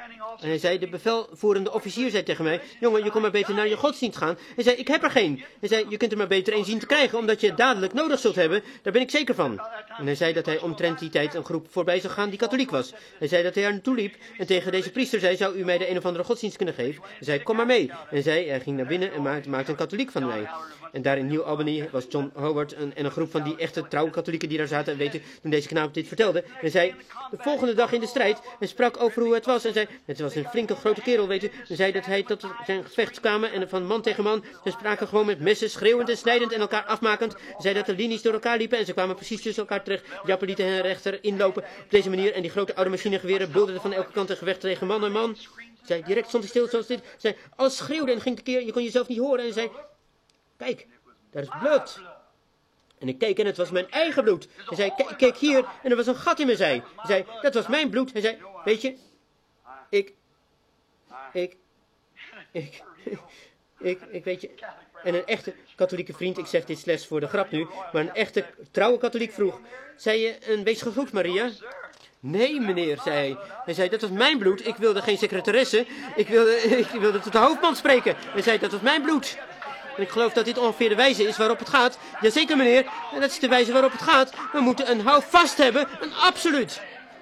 En hij zei, de bevelvoerende officier zei tegen mij, jongen, je kon maar beter naar je godsdienst gaan. Hij zei, ik heb er geen. Hij zei, je kunt er maar beter een zien te krijgen, omdat je het dadelijk nodig zult hebben. Daar ben ik zeker van. En hij zei dat hij omtrent die tijd een groep voorbij zou gaan die katholiek was. Hij zei dat hij er naartoe liep en tegen deze priester zei, zou u mij de een of andere godsdienst kunnen geven? Hij zei, kom maar mee. En hij zei, hij ging naar binnen en maakte, maakte een katholiek van mij. En daar in New Albany was John Howard en, en een groep van die echte trouwe katholieken die daar zaten. En weten, toen deze knaap dit vertelde. En hij zei, de volgende dag in de strijd, en sprak over hoe het was. En zei, het was een flinke grote kerel, weet u. En zei dat hij tot zijn gevecht kwamen en van man tegen man. Ze spraken gewoon met messen, schreeuwend en snijdend en elkaar afmakend. En zei dat de linies door elkaar liepen en ze kwamen precies tussen elkaar terecht. Jappen lieten hen rechter inlopen op deze manier. En die grote oude machinegeweren bulderden van elke kant een gevecht tegen man en man. Zei, direct stond hij stil zoals dit. Zei, alles schreeuwde en ging tekeer, je kon jezelf niet horen. En zei, kijk, daar is bloed. En ik keek en het was mijn eigen bloed. Hij zei, ik keek hier en er was een gat in mijn zij. Hij zei, dat was mijn bloed. Hij zei, weet je, ik, ik, ik, ik, ik weet je. En een echte katholieke vriend, ik zeg dit slechts voor de grap nu, maar een echte trouwe katholiek vroeg, zei je een wees gegroet, Maria? Nee, meneer, zei hij. Hij zei, dat was mijn bloed. Ik wilde geen secretaresse. Ik wilde, ik wilde tot de hoofdman spreken. Hij zei, dat was mijn bloed. En ik geloof dat dit ongeveer de wijze is waarop het gaat. Jazeker, meneer. En dat is de wijze waarop het gaat. We moeten een houvast hebben. Een absoluut.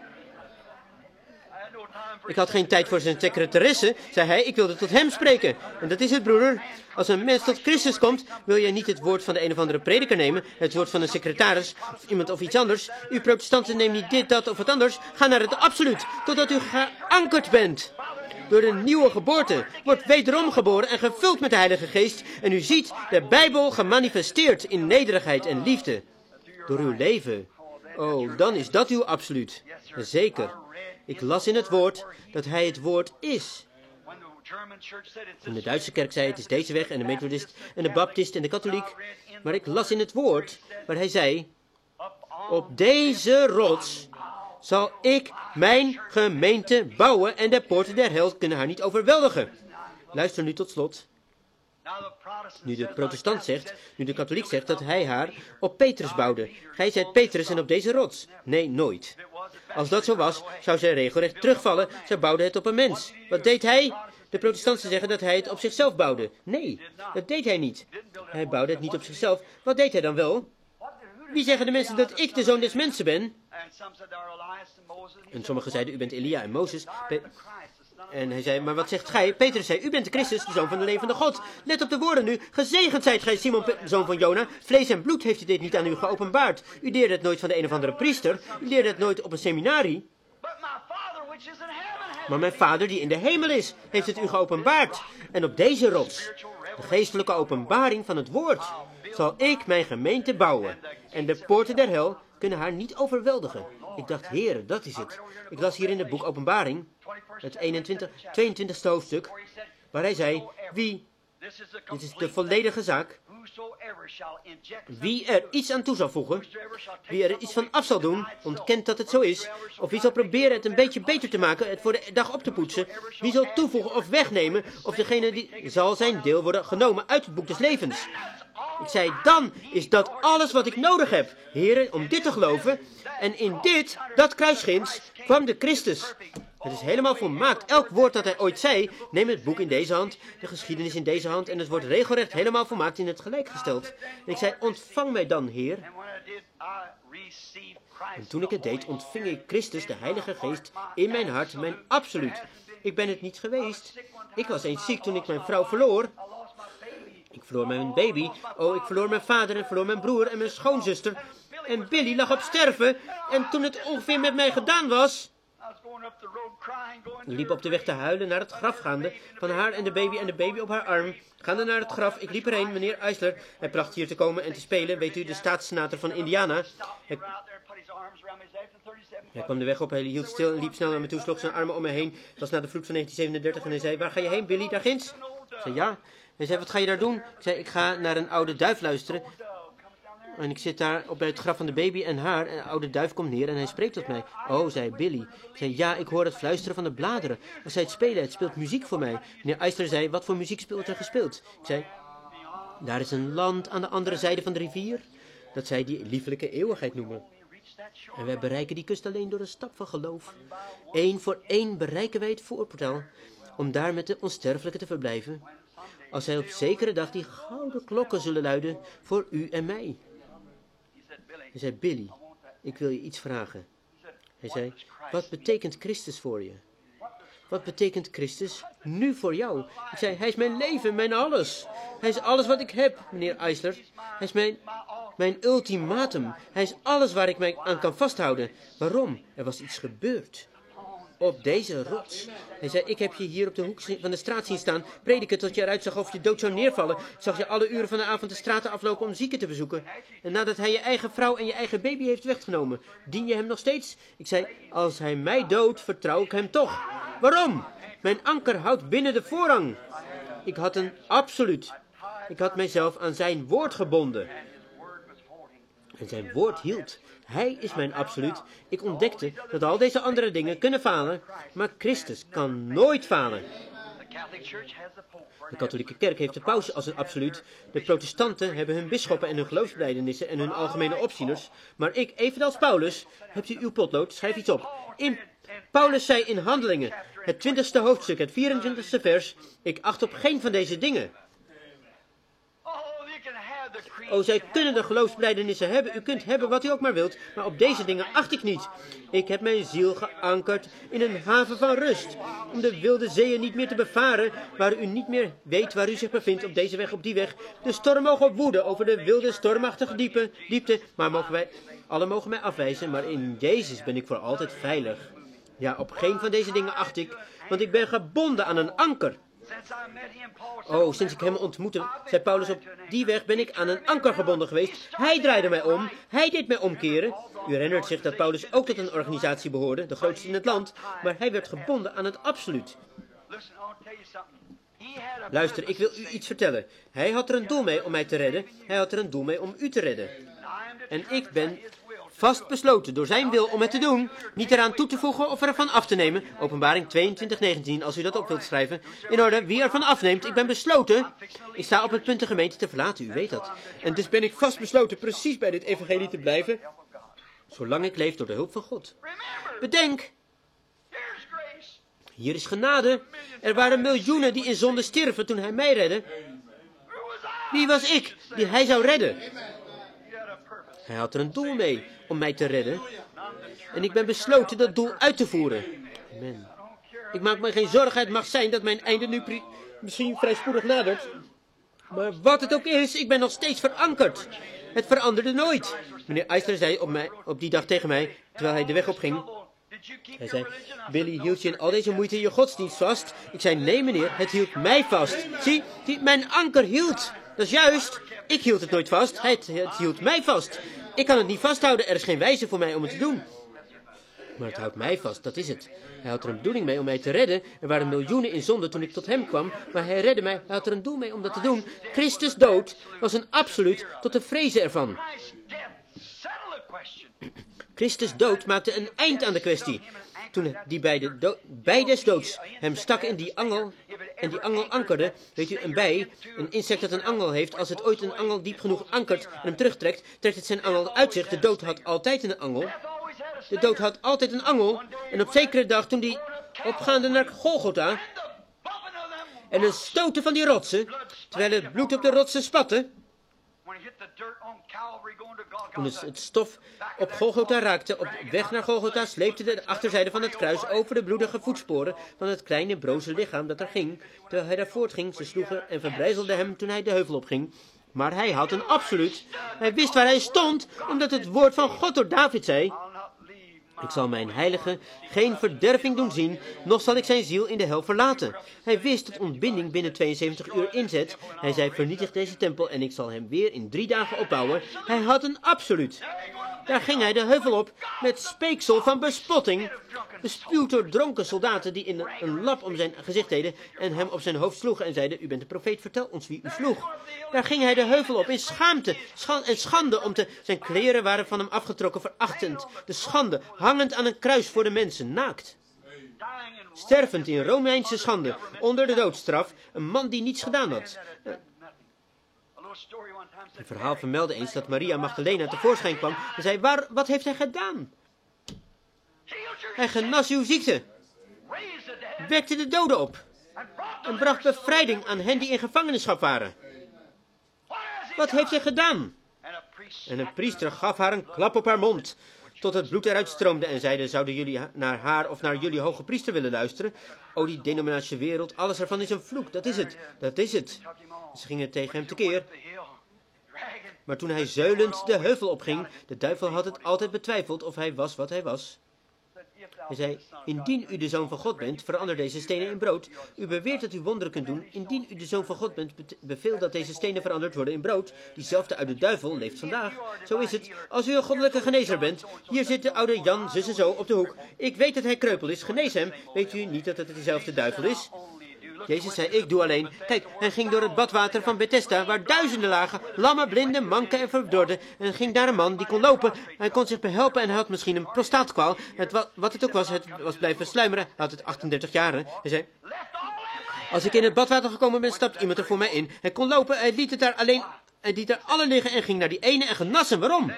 Ik had geen tijd voor zijn secretaresse, zei hij. Ik wilde tot hem spreken. En dat is het, broeder. Als een mens tot Christus komt, wil je niet het woord van de een of andere prediker nemen, het woord van een secretaris, of iemand of iets anders. U protestanten neemt niet dit, dat of wat anders. Ga naar het absoluut, totdat u geankerd bent. Door de nieuwe geboorte wordt wederom geboren en gevuld met de Heilige Geest. En u ziet de Bijbel gemanifesteerd in nederigheid en liefde. Door uw leven. Oh, dan is dat uw absoluut. Zeker. Ik las in het woord dat hij het woord is. Toen de Duitse kerk zei het is deze weg en de Methodist en de Baptist en de katholiek. Maar ik las in het woord waar hij zei, op deze rots zal ik mijn gemeente bouwen en de poorten der hel kunnen haar niet overweldigen. Luister nu tot slot. Nu de protestant zegt, nu de katholiek zegt dat hij haar op Petrus bouwde. Gij zijt Petrus en op deze rots. Nee, nooit. Als dat zo was, zou zij regelrecht terugvallen. Zij bouwde het op een mens. Wat deed hij? De protestanten zeggen dat hij het op zichzelf bouwde. Nee, dat deed hij niet. Hij bouwde het niet op zichzelf. Wat deed hij dan wel? Wie zeggen de mensen dat ik de zoon des mensen ben? En sommigen zeiden, u bent Elia en Mozes. Pe en hij zei, maar wat zegt gij? Petrus zei, u bent de Christus, de zoon van de levende God. Let op de woorden nu. Gezegend zijt gij, Simon, zoon van Jona. Vlees en bloed heeft u dit niet aan u geopenbaard. U leerde het nooit van de een of andere priester. U leerde het nooit op een seminarie. Maar mijn Vader die in de hemel is, heeft het u geopenbaard. En op deze rots, de geestelijke openbaring van het woord, zal ik mijn gemeente bouwen. En de poorten der hel kunnen haar niet overweldigen. Ik dacht, Heer, dat is het. Ik las hier in het boek Openbaring, het eenentwintig, tweeëntwintigste hoofdstuk, waar hij zei, wie, dit is de volledige zaak, wie er iets aan toe zal voegen, wie er iets van af zal doen, ontkent dat het zo is, of wie zal proberen het een beetje beter te maken, het voor de dag op te poetsen, wie zal toevoegen of wegnemen, of degene die zal zijn deel worden genomen uit het boek des levens. Ik zei, dan is dat alles wat ik nodig heb, heren, om dit te geloven. En in dit, dat kruisginds, kwam de Christus. Het is helemaal volmaakt. Elk woord dat hij ooit zei, neem het boek in deze hand, de geschiedenis in deze hand, en het wordt regelrecht helemaal volmaakt in het gelijk gesteld. En ik zei, ontvang mij dan, Heer. En toen ik het deed, ontving ik Christus, de Heilige Geest, in mijn hart, mijn absoluut. Ik ben het niet geweest. Ik was eens ziek toen ik mijn vrouw verloor. Ik verloor mijn baby. Oh, ik verloor mijn vader en verloor mijn broer en mijn schoonzuster. En Billy lag op sterven. En toen het ongeveer met mij gedaan was, ik liep op de weg te huilen naar het graf gaande, van haar en de baby en de baby op haar arm. Gaande naar het graf, ik liep erheen, meneer Eisler. Hij placht hier te komen en te spelen, weet u, de staatssenator van Indiana. Hij, hij kwam de weg op, hij hield stil en liep snel naar me toe, sloeg zijn armen om me heen. Het was na de vloed van negentien zevenendertig en hij zei, waar ga je heen, Billy, daar ginds? Ik zei, ja. Hij zei, wat ga je daar doen? Ik zei, ik ga naar een oude duif luisteren. En ik zit daar op bij het graf van de baby en haar. En de oude duif komt neer en hij spreekt tot mij. Oh, zei Billy. Ik zei, ja, ik hoor het fluisteren van de bladeren. Hij zei, het spelen, het speelt muziek voor mij. Meneer Eisler zei, wat voor muziek speelt er gespeeld? Ik zei, daar is een land aan de andere zijde van de rivier. Dat zij die liefelijke eeuwigheid noemen. En wij bereiken die kust alleen door een stap van geloof. Eén voor één bereiken wij het voorportaal, om daar met de onsterfelijke te verblijven, als zij op zekere dag die gouden klokken zullen luiden voor u en mij. Hij zei, Billy, ik wil je iets vragen. Hij zei, wat betekent Christus voor je? Wat betekent Christus nu voor jou? Ik zei, hij is mijn leven, mijn alles. Hij is alles wat ik heb, meneer Eisler. Hij is mijn, mijn ultimatum. Hij is alles waar ik mij aan kan vasthouden. Waarom? Er was iets gebeurd. Op deze rots. Hij zei, ik heb je hier op de hoek van de straat zien staan, prediken tot je eruit zag of je dood zou neervallen. Zag je alle uren van de avond de straten aflopen om zieken te bezoeken. En nadat hij je eigen vrouw en je eigen baby heeft weggenomen, dien je hem nog steeds? Ik zei, als hij mij doodt, vertrouw ik hem toch. Waarom? Mijn anker houdt binnen de voorrang. Ik had een absoluut. Ik had mijzelf aan zijn woord gebonden. En zijn woord hield. Hij is mijn absoluut. Ik ontdekte dat al deze andere dingen kunnen falen, maar Christus kan nooit falen. De katholieke kerk heeft de paus als een absoluut. De protestanten hebben hun bisschoppen en hun geloofsbelijdenissen en hun algemene opzieners. Maar ik, evenals Paulus, hebt u uw potlood, schrijf iets op. In Paulus zei in Handelingen, het twintigste hoofdstuk, het vierentwintigste vers, ik acht op geen van deze dingen. O, zij kunnen de geloofsbelijdenissen hebben. U kunt hebben wat u ook maar wilt, maar op deze dingen acht ik niet. Ik heb mijn ziel geankerd in een haven van rust, om de wilde zeeën niet meer te bevaren, waar u niet meer weet waar u zich bevindt, op deze weg, op die weg. De storm mogen woeden over de wilde, stormachtige diepe, diepte, maar mogen wij, alle mogen mij afwijzen, maar in Jezus ben ik voor altijd veilig. Ja, op geen van deze dingen acht ik, want ik ben gebonden aan een anker. Oh, sinds ik hem ontmoette, zei Paulus, op die weg ben ik aan een anker gebonden geweest. Hij draaide mij om, hij deed mij omkeren. U herinnert zich dat Paulus ook tot een organisatie behoorde, de grootste in het land, maar hij werd gebonden aan het absoluut. Luister, ik wil u iets vertellen. Hij had er een doel mee om mij te redden, hij had er een doel mee om u te redden. En ik ben vast besloten door zijn wil om het te doen, niet eraan toe te voegen of ervan af te nemen. Openbaring tweeëntwintig negentien, als u dat op wilt schrijven. In orde, wie ervan afneemt, ik ben besloten. Ik sta op het punt de gemeente te verlaten, u weet dat. En dus ben ik vast besloten precies bij dit evangelie te blijven, zolang ik leef door de hulp van God. Bedenk, hier is genade. Er waren miljoenen die in zonde stierven toen hij mij redde. Wie was ik die hij zou redden? Hij had er een doel mee om mij te redden. En ik ben besloten dat doel uit te voeren. Amen. Ik maak me geen zorgen, het mag zijn dat mijn einde nu misschien vrij spoedig nadert. Maar wat het ook is, ik ben nog steeds verankerd. Het veranderde nooit. Meneer Eisler zei op, mij, op die dag tegen mij, terwijl hij de weg opging. Hij zei, Billy, hield je in al deze moeite je godsdienst vast? Ik zei, nee meneer, het hield mij vast. Zie, die, mijn anker hield. Dat is juist. Ik hield het nooit vast. Het, het hield mij vast. Ik kan het niet vasthouden. Er is geen wijze voor mij om het te doen. Maar het houdt mij vast, dat is het. Hij had er een bedoeling mee om mij te redden. Er waren miljoenen in zonde toen ik tot hem kwam. Maar hij redde mij. Hij had er een doel mee om dat te doen. Christus dood was een absoluut tot de vrezen ervan. Christus dood maakte een eind aan de kwestie. Toen die bij, de do bij des doods hem stak in die angel en die angel ankerde, weet u, een bij, een insect dat een angel heeft, als het ooit een angel diep genoeg ankert en hem terugtrekt, trekt het zijn angel uit zich. De dood had altijd een angel. De dood had altijd een angel. En op zekere dag, toen die opgaande naar Golgotha en een stoten van die rotsen, terwijl het bloed op de rotsen spatte, toen het, het stof op Golgotha raakte, op weg naar Golgotha, sleepte de achterzijde van het kruis over de bloedige voetsporen van het kleine broze lichaam dat er ging. Terwijl hij daar voortging, ze sloegen en verbrijzelden hem toen hij de heuvel opging. Maar hij had een absoluut. Hij wist waar hij stond, omdat het woord van God door David zei: ik zal mijn heilige geen verderving doen zien, noch zal ik zijn ziel in de hel verlaten. Hij wist dat ontbinding binnen tweeënzeventig uur inzet. Hij zei: vernietig deze tempel en ik zal hem weer in drie dagen opbouwen. Hij had een absoluut. Daar ging hij de heuvel op met speeksel van bespotting, bespuwd door dronken soldaten die in een lap om zijn gezicht deden en hem op zijn hoofd sloegen en zeiden: u bent de profeet, vertel ons wie u sloeg. Daar ging hij de heuvel op in schaamte schand en schande om te... Zijn kleren waren van hem afgetrokken, verachtend. De schande, hangend aan een kruis voor de mensen, naakt. Stervend in Romeinse schande, onder de doodstraf, een man die niets gedaan had. Een verhaal vermeldde eens dat Maria Magdalena tevoorschijn kwam en zei, waar, wat heeft hij gedaan? Hij genas uw ziekte, wekte de doden op en bracht bevrijding aan hen die in gevangenschap waren. Wat heeft hij gedaan? En een priester gaf haar een klap op haar mond, tot het bloed eruit stroomde en zeide, zouden jullie naar haar of naar jullie hoge priester willen luisteren? O, die denominatische wereld, alles ervan is een vloek, dat is het, dat is het. Ze gingen tegen hem tekeer. Maar toen hij zeulend de heuvel opging, de duivel had het altijd betwijfeld of hij was wat hij was. Hij zei, indien u de Zoon van God bent, verander deze stenen in brood. U beweert dat u wonderen kunt doen. Indien u de Zoon van God bent, beveel dat deze stenen veranderd worden in brood. Diezelfde uit de duivel leeft vandaag. Zo is het. Als u een goddelijke genezer bent, hier zit de oude Jan, zus en zo, op de hoek. Ik weet dat hij kreupel is, genees hem. Weet u niet dat het dezelfde duivel is? Jezus zei, ik doe alleen. Kijk, hij ging door het badwater van Bethesda, waar duizenden lagen, lammen, blinden, manken en verdorden. En ging daar een man, die kon lopen. Hij kon zich behelpen en hij had misschien een prostaatkwaal. Het, wat, wat het ook was, het was blijven sluimeren. Hij had het achtendertig jaren. Hij zei, als ik in het badwater gekomen ben, stapt iemand er voor mij in. Hij kon lopen, hij liet het daar alleen, hij liet daar alle liggen en ging naar die ene en genas hem. Waarom?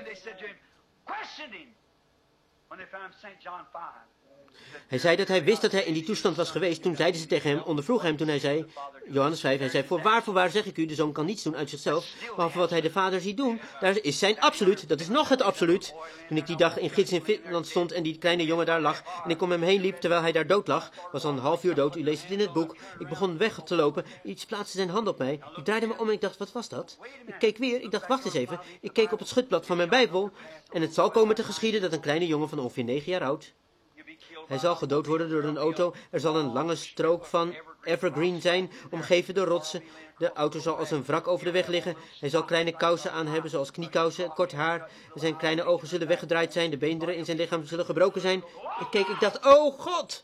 Hij zei dat hij wist dat hij in die toestand was geweest. Toen zeiden ze tegen hem, ondervroeg hem toen hij zei, Johannes vijf, hij zei, voorwaar, voorwaar zeg ik u, de zoon kan niets doen uit zichzelf, behalve wat hij de vader ziet doen. Daar is zijn absoluut, dat is nog het absoluut. Toen ik die dag in Gids in Finland stond en die kleine jongen daar lag, en ik om hem heen liep terwijl hij daar dood lag, was al een half uur dood, u leest het in het boek. Ik begon weg te lopen, iets plaatste zijn hand op mij, ik draaide me om en ik dacht, wat was dat? Ik keek weer, ik dacht, wacht eens even, ik keek op het schutblad van mijn Bijbel, en het zal komen te geschieden dat een kleine jongen van ongeveer negen jaar oud, hij zal gedood worden door een auto. Er zal een lange strook van evergreen zijn, omgeven door rotsen. De auto zal als een wrak over de weg liggen. Hij zal kleine kousen aan hebben, zoals kniekousen, kort haar. En zijn kleine ogen zullen weggedraaid zijn. De beenderen in zijn lichaam zullen gebroken zijn. Ik keek, ik dacht, oh God!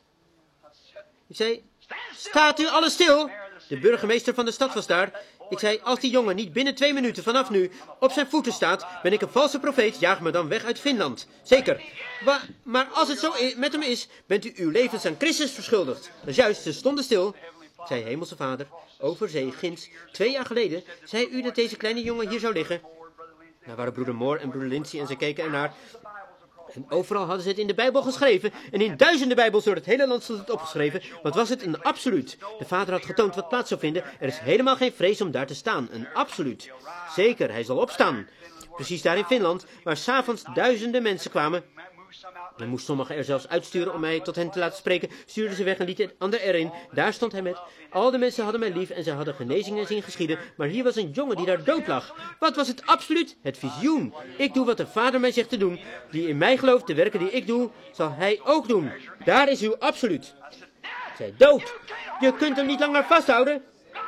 Ik zei, staat u alles stil? De burgemeester van de stad was daar. Ik zei, als die jongen niet binnen twee minuten vanaf nu op zijn voeten staat, ben ik een valse profeet, jaag me dan weg uit Finland. Zeker. Wa maar als het zo met hem is, bent u uw levens aan Christus verschuldigd. Dat is juist, ze stonden stil. Ik zei, hemelse vader, over zee, ginds, twee jaar geleden, zei u dat deze kleine jongen hier zou liggen. Daar waren broeder Moore en broeder Lindsay en ze keken ernaar. En overal hadden ze het in de Bijbel geschreven. En in duizenden Bijbels door het hele land stond het opgeschreven. Wat was het? Een absoluut. De vader had getoond wat plaats zou vinden. Er is helemaal geen vrees om daar te staan. Een absoluut. Zeker, hij zal opstaan. Precies daar in Finland, waar 's avonds duizenden mensen kwamen. Men moest sommigen er zelfs uitsturen om mij tot hen te laten spreken. Stuurden ze weg en lieten ander erin. Daar stond hij met. Al de mensen hadden mij lief en ze hadden genezingen zien geschieden. Maar hier was een jongen die daar dood lag. Wat was het absoluut? Het visioen. Ik doe wat de Vader mij zegt te doen. Die in mij gelooft, de werken die ik doe, zal hij ook doen. Daar is uw absoluut. Zij dood. Je kunt hem niet langer vasthouden.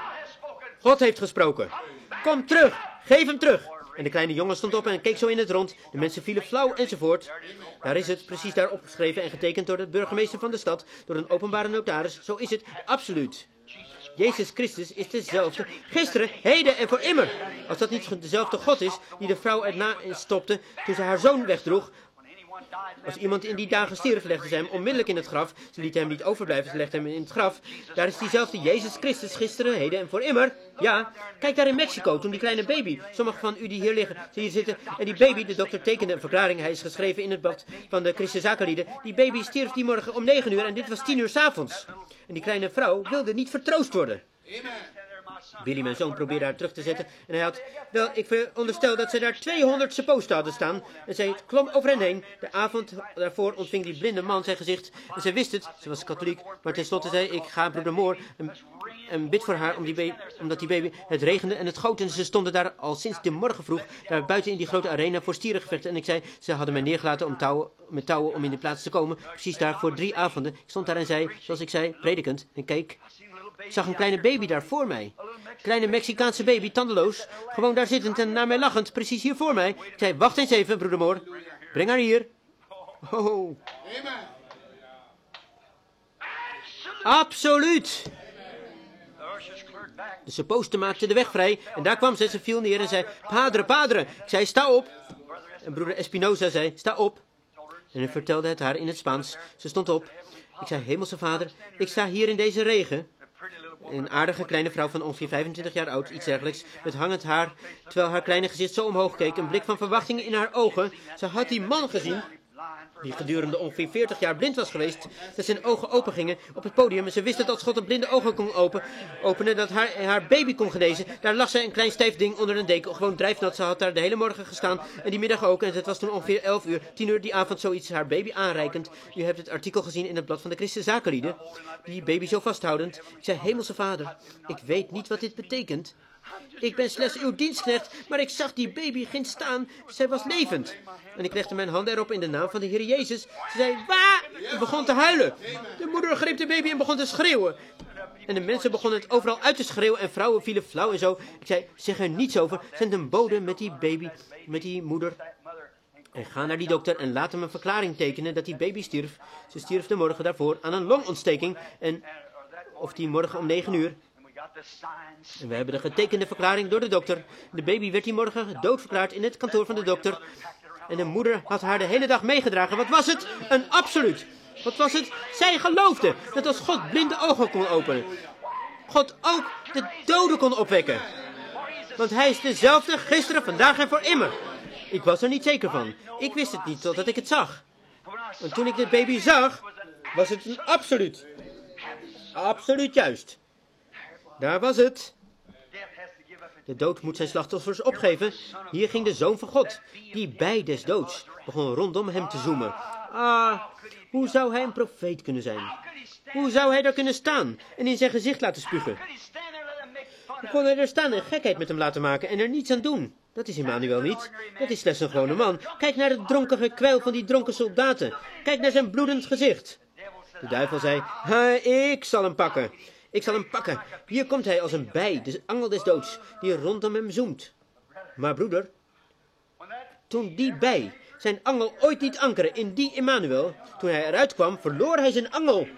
God heeft gesproken. Kom terug. Geef hem terug. En de kleine jongen stond op en keek zo in het rond. De mensen vielen flauw enzovoort. Daar is het, precies daar opgeschreven en getekend door de burgemeester van de stad, door een openbare notaris. Zo is het, absoluut. Jezus Christus is dezelfde, gisteren, heden en voor immer. Als dat niet dezelfde God is, die de vrouw erna stopte toen ze haar zoon wegdroeg. Als iemand in die dagen stierf, legden ze hem onmiddellijk in het graf. Ze lieten hem niet overblijven, ze legden hem in het graf. Daar is diezelfde Jezus Christus gisteren, heden en voor immer. Ja, kijk daar in Mexico, toen die kleine baby, sommigen van u die hier liggen, hier zitten. En die baby, de dokter tekende een verklaring, hij is geschreven in het blad van de Christenzakenlieden. Die baby stierf die morgen om negen uur en dit was tien uur 's avonds. En die kleine vrouw wilde niet vertroost worden. Willy, mijn zoon, probeerde haar terug te zetten. En hij had, wel, ik veronderstel dat ze daar tweehonderd supposten hadden staan. En zij klom over hen heen. De avond daarvoor ontving die blinde man zijn gezicht. En zij wist het, ze was katholiek. Maar tenslotte zei ik, ga broeder Moore en, en bid voor haar om die baby, omdat die baby, het regende en het goot. En ze stonden daar al sinds de morgen vroeg, daar buiten in die grote arena voor stierengevechten. En ik zei, ze hadden mij neergelaten om touwen, met touwen om in de plaats te komen. Precies daar voor drie avonden. Ik stond daar en zei, zoals ik zei, predikend. En keek. Ik zag een kleine baby daar voor mij. Kleine Mexicaanse baby, tandeloos. Gewoon daar zittend en naar mij lachend, precies hier voor mij. Ik zei, wacht eens even, broeder Moore. Breng haar hier. Oh. Absoluut. De supposten maakte de weg vrij. En daar kwam ze, ze viel neer en zei, padre, padre. Ik zei, sta op. En broeder Espinosa zei, sta op. En hij vertelde het haar in het Spaans. Ze stond op. Ik zei, hemelse vader, ik sta hier in deze regen. Een aardige kleine vrouw van ongeveer vijfentwintig jaar oud, iets dergelijks, met hangend haar, terwijl haar kleine gezicht zo omhoog keek, een blik van verwachting in haar ogen. Ze had die man gezien, die gedurende ongeveer veertig jaar blind was geweest, dat zijn ogen opengingen op het podium en ze wist dat als God de blinde ogen kon open, openen, dat haar, haar baby kon genezen. Daar lag ze een klein stijf ding onder een deken, gewoon drijfnat. Ze had daar de hele morgen gestaan en die middag ook. En het was toen ongeveer elf uur, tien uur die avond zoiets haar baby aanreikend. U hebt het artikel gezien in het blad van de Christen Zakenlieden. Die baby zo vasthoudend. Ik zei, hemelse vader, ik weet niet wat dit betekent. Ik ben slechts uw dienstknecht, maar ik zag die baby ginds staan. Zij was levend. En ik legde mijn handen erop in de naam van de Heer Jezus. Ze zei, waar? Ik begon te huilen. De moeder greep de baby en begon te schreeuwen. En de mensen begonnen het overal uit te schreeuwen en vrouwen vielen flauw en zo. Ik zei, zeg er niets over. Zend een bode met die baby, met die moeder. En ga naar die dokter en laat hem een verklaring tekenen dat die baby stierf. Ze stierf de morgen daarvoor aan een longontsteking. En, of die morgen om negen uur. En we hebben de getekende verklaring door de dokter. De baby werd die morgen doodverklaard in het kantoor van de dokter. En de moeder had haar de hele dag meegedragen. Wat was het? Een absoluut. Wat was het? Zij geloofde dat als God blinde ogen kon openen, God ook de doden kon opwekken. Want hij is dezelfde gisteren, vandaag en voor immer. Ik was er niet zeker van. Ik wist het niet totdat ik het zag. En toen ik de baby zag, was het een absoluut. Absoluut juist. Daar was het. De dood moet zijn slachtoffers opgeven. Hier ging de Zoon van God, die bij des doods begon rondom hem te zoemen. Ah, hoe zou hij een profeet kunnen zijn? Hoe zou hij daar kunnen staan en in zijn gezicht laten spugen? Hoe kon hij er staan en gekheid met hem laten maken en er niets aan doen? Dat is Immanuel niet. Dat is slechts een gewone man. Kijk naar het dronkige kwijl van die dronken soldaten. Kijk naar zijn bloedend gezicht. De duivel zei, ha, ik zal hem pakken. Ik zal hem pakken. Hier komt hij als een bij, de angel des doods, die rondom hem zoemt. Maar broeder, toen die bij zijn angel ooit liet ankeren in die Immanuel, toen hij eruit kwam, verloor hij zijn angel.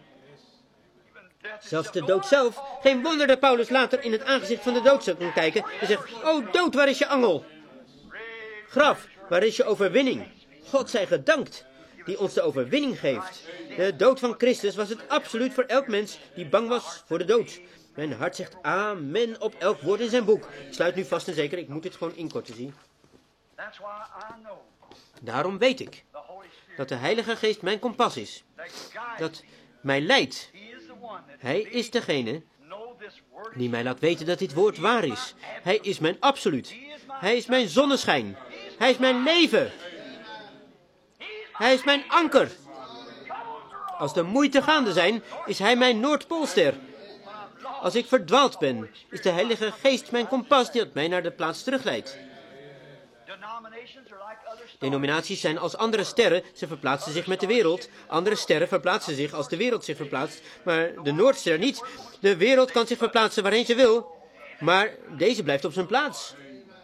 Zelfs de dood zelf. Geen wonder dat Paulus later in het aangezicht van de dood zou kunnen kijken en zegt, o dood, waar is je angel? Graf, waar is je overwinning? God zij gedankt, die ons de overwinning geeft. De dood van Christus was het absoluut voor elk mens die bang was voor de dood. Mijn hart zegt amen op elk woord in zijn boek. Ik sluit nu vast en zeker, ik moet dit gewoon inkorten, zie. Daarom weet ik dat de Heilige Geest mijn kompas is. Dat mij leidt. Hij is degene die mij laat weten dat dit woord waar is. Hij is mijn absoluut. Hij is mijn zonneschijn. Hij is mijn leven. Hij is mijn anker. Als de moeite gaande zijn, is hij mijn Noordpoolster. Als ik verdwaald ben, is de Heilige Geest mijn kompas die mij naar de plaats terugleidt. Denominaties zijn als andere sterren, ze verplaatsen zich met de wereld. Andere sterren verplaatsen zich als de wereld zich verplaatst, maar de Noordster niet. De wereld kan zich verplaatsen waarheen ze wil, maar deze blijft op zijn plaats.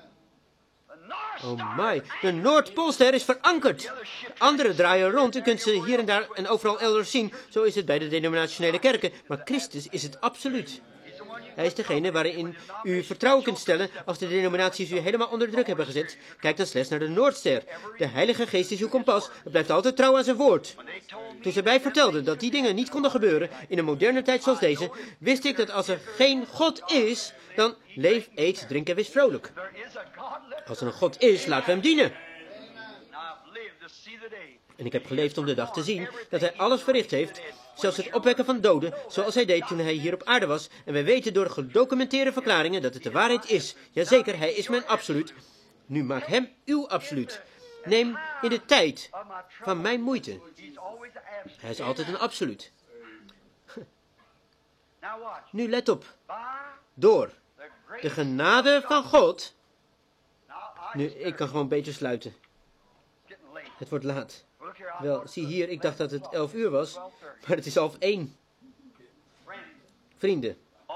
Oh my, de Noordpoolster is verankerd. Anderen draaien rond, u kunt ze hier en daar en overal elders zien. Zo is het bij de denominationele kerken, maar Christus is het absoluut. Hij is degene waarin u vertrouwen kunt stellen als de denominaties u helemaal onder druk hebben gezet. Kijk dan slechts naar de Noordster. De Heilige Geest is uw kompas. Het blijft altijd trouw aan zijn woord. Toen ze mij vertelden dat die dingen niet konden gebeuren in een moderne tijd zoals deze, wist ik dat als er geen God is, dan leef, eet, drink en wees vrolijk. Als er een God is, laten we hem dienen. En ik heb geleefd om de dag te zien dat hij alles verricht heeft, zelfs het opwekken van doden, zoals hij deed toen hij hier op aarde was. En wij weten door gedocumenteerde verklaringen dat het de waarheid is. Jazeker, hij is mijn absoluut. Nu maak hem uw absoluut. Neem in de tijd van mijn moeite. Hij is altijd een absoluut. Nu let op. Door de genade van God. Nu, ik kan gewoon beter sluiten. Het wordt laat. Wel, zie hier, ik dacht dat het elf uur was, maar het is half één. Vrienden.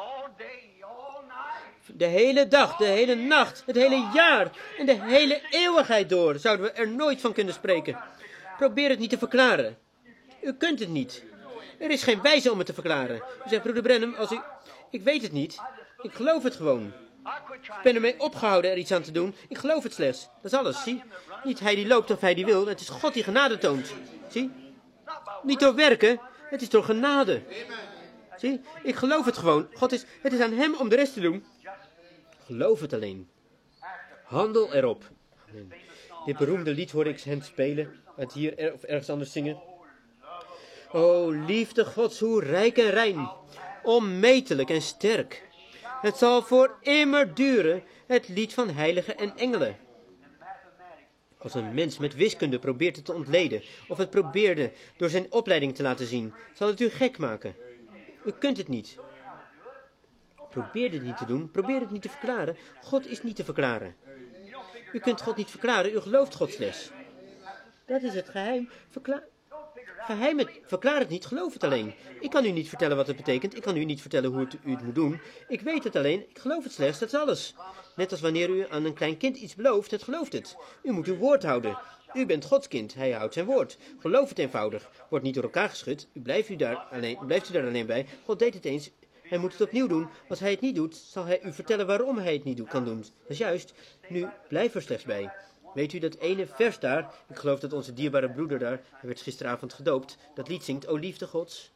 De hele dag, de hele nacht, het hele jaar en de hele eeuwigheid door zouden we er nooit van kunnen spreken. Probeer het niet te verklaren. U kunt het niet. Er is geen wijze om het te verklaren. U zegt, broeder Branham, als u... Ik weet het niet. Ik geloof het gewoon. Ik ben ermee opgehouden er iets aan te doen. Ik geloof het slechts. Dat is alles, zie. Niet hij die loopt of hij die wil. Het is God die genade toont. Zie. Niet door werken. Het is door genade. Zie, ik geloof het gewoon. God is, het is aan hem om de rest te doen. Geloof het alleen. Handel erop. Amen. Dit beroemde lied hoor ik hen spelen, het hier er, of ergens anders zingen. O, liefde Gods, hoe rijk en rein, onmetelijk en sterk. Het zal voor immer duren, het lied van heiligen en engelen. Als een mens met wiskunde probeert het te ontleden, of het probeerde door zijn opleiding te laten zien, zal het u gek maken. U kunt het niet. Probeer dit niet te doen, probeer het niet te verklaren. God is niet te verklaren. U kunt God niet verklaren, u gelooft God slechts. Dat is het geheim. Verkla geheim het, verklaar het niet, geloof het alleen. Ik kan u niet vertellen wat het betekent, ik kan u niet vertellen hoe het, u het moet doen. Ik weet het alleen, ik geloof het slechts, dat is alles. Net als wanneer u aan een klein kind iets belooft, het gelooft het. U moet uw woord houden. U bent Gods kind, hij houdt zijn woord. Geloof het eenvoudig. Wordt niet door elkaar geschud, u blijft u daar alleen, blijft u daar alleen bij. God deed het eens, hij moet het opnieuw doen. Als hij het niet doet, zal hij u vertellen waarom hij het niet do- kan doen. Dat is juist, nu blijf er slechts bij. Weet u dat ene vers daar, ik geloof dat onze dierbare broeder daar, hij werd gisteravond gedoopt, dat lied zingt, O liefde Gods.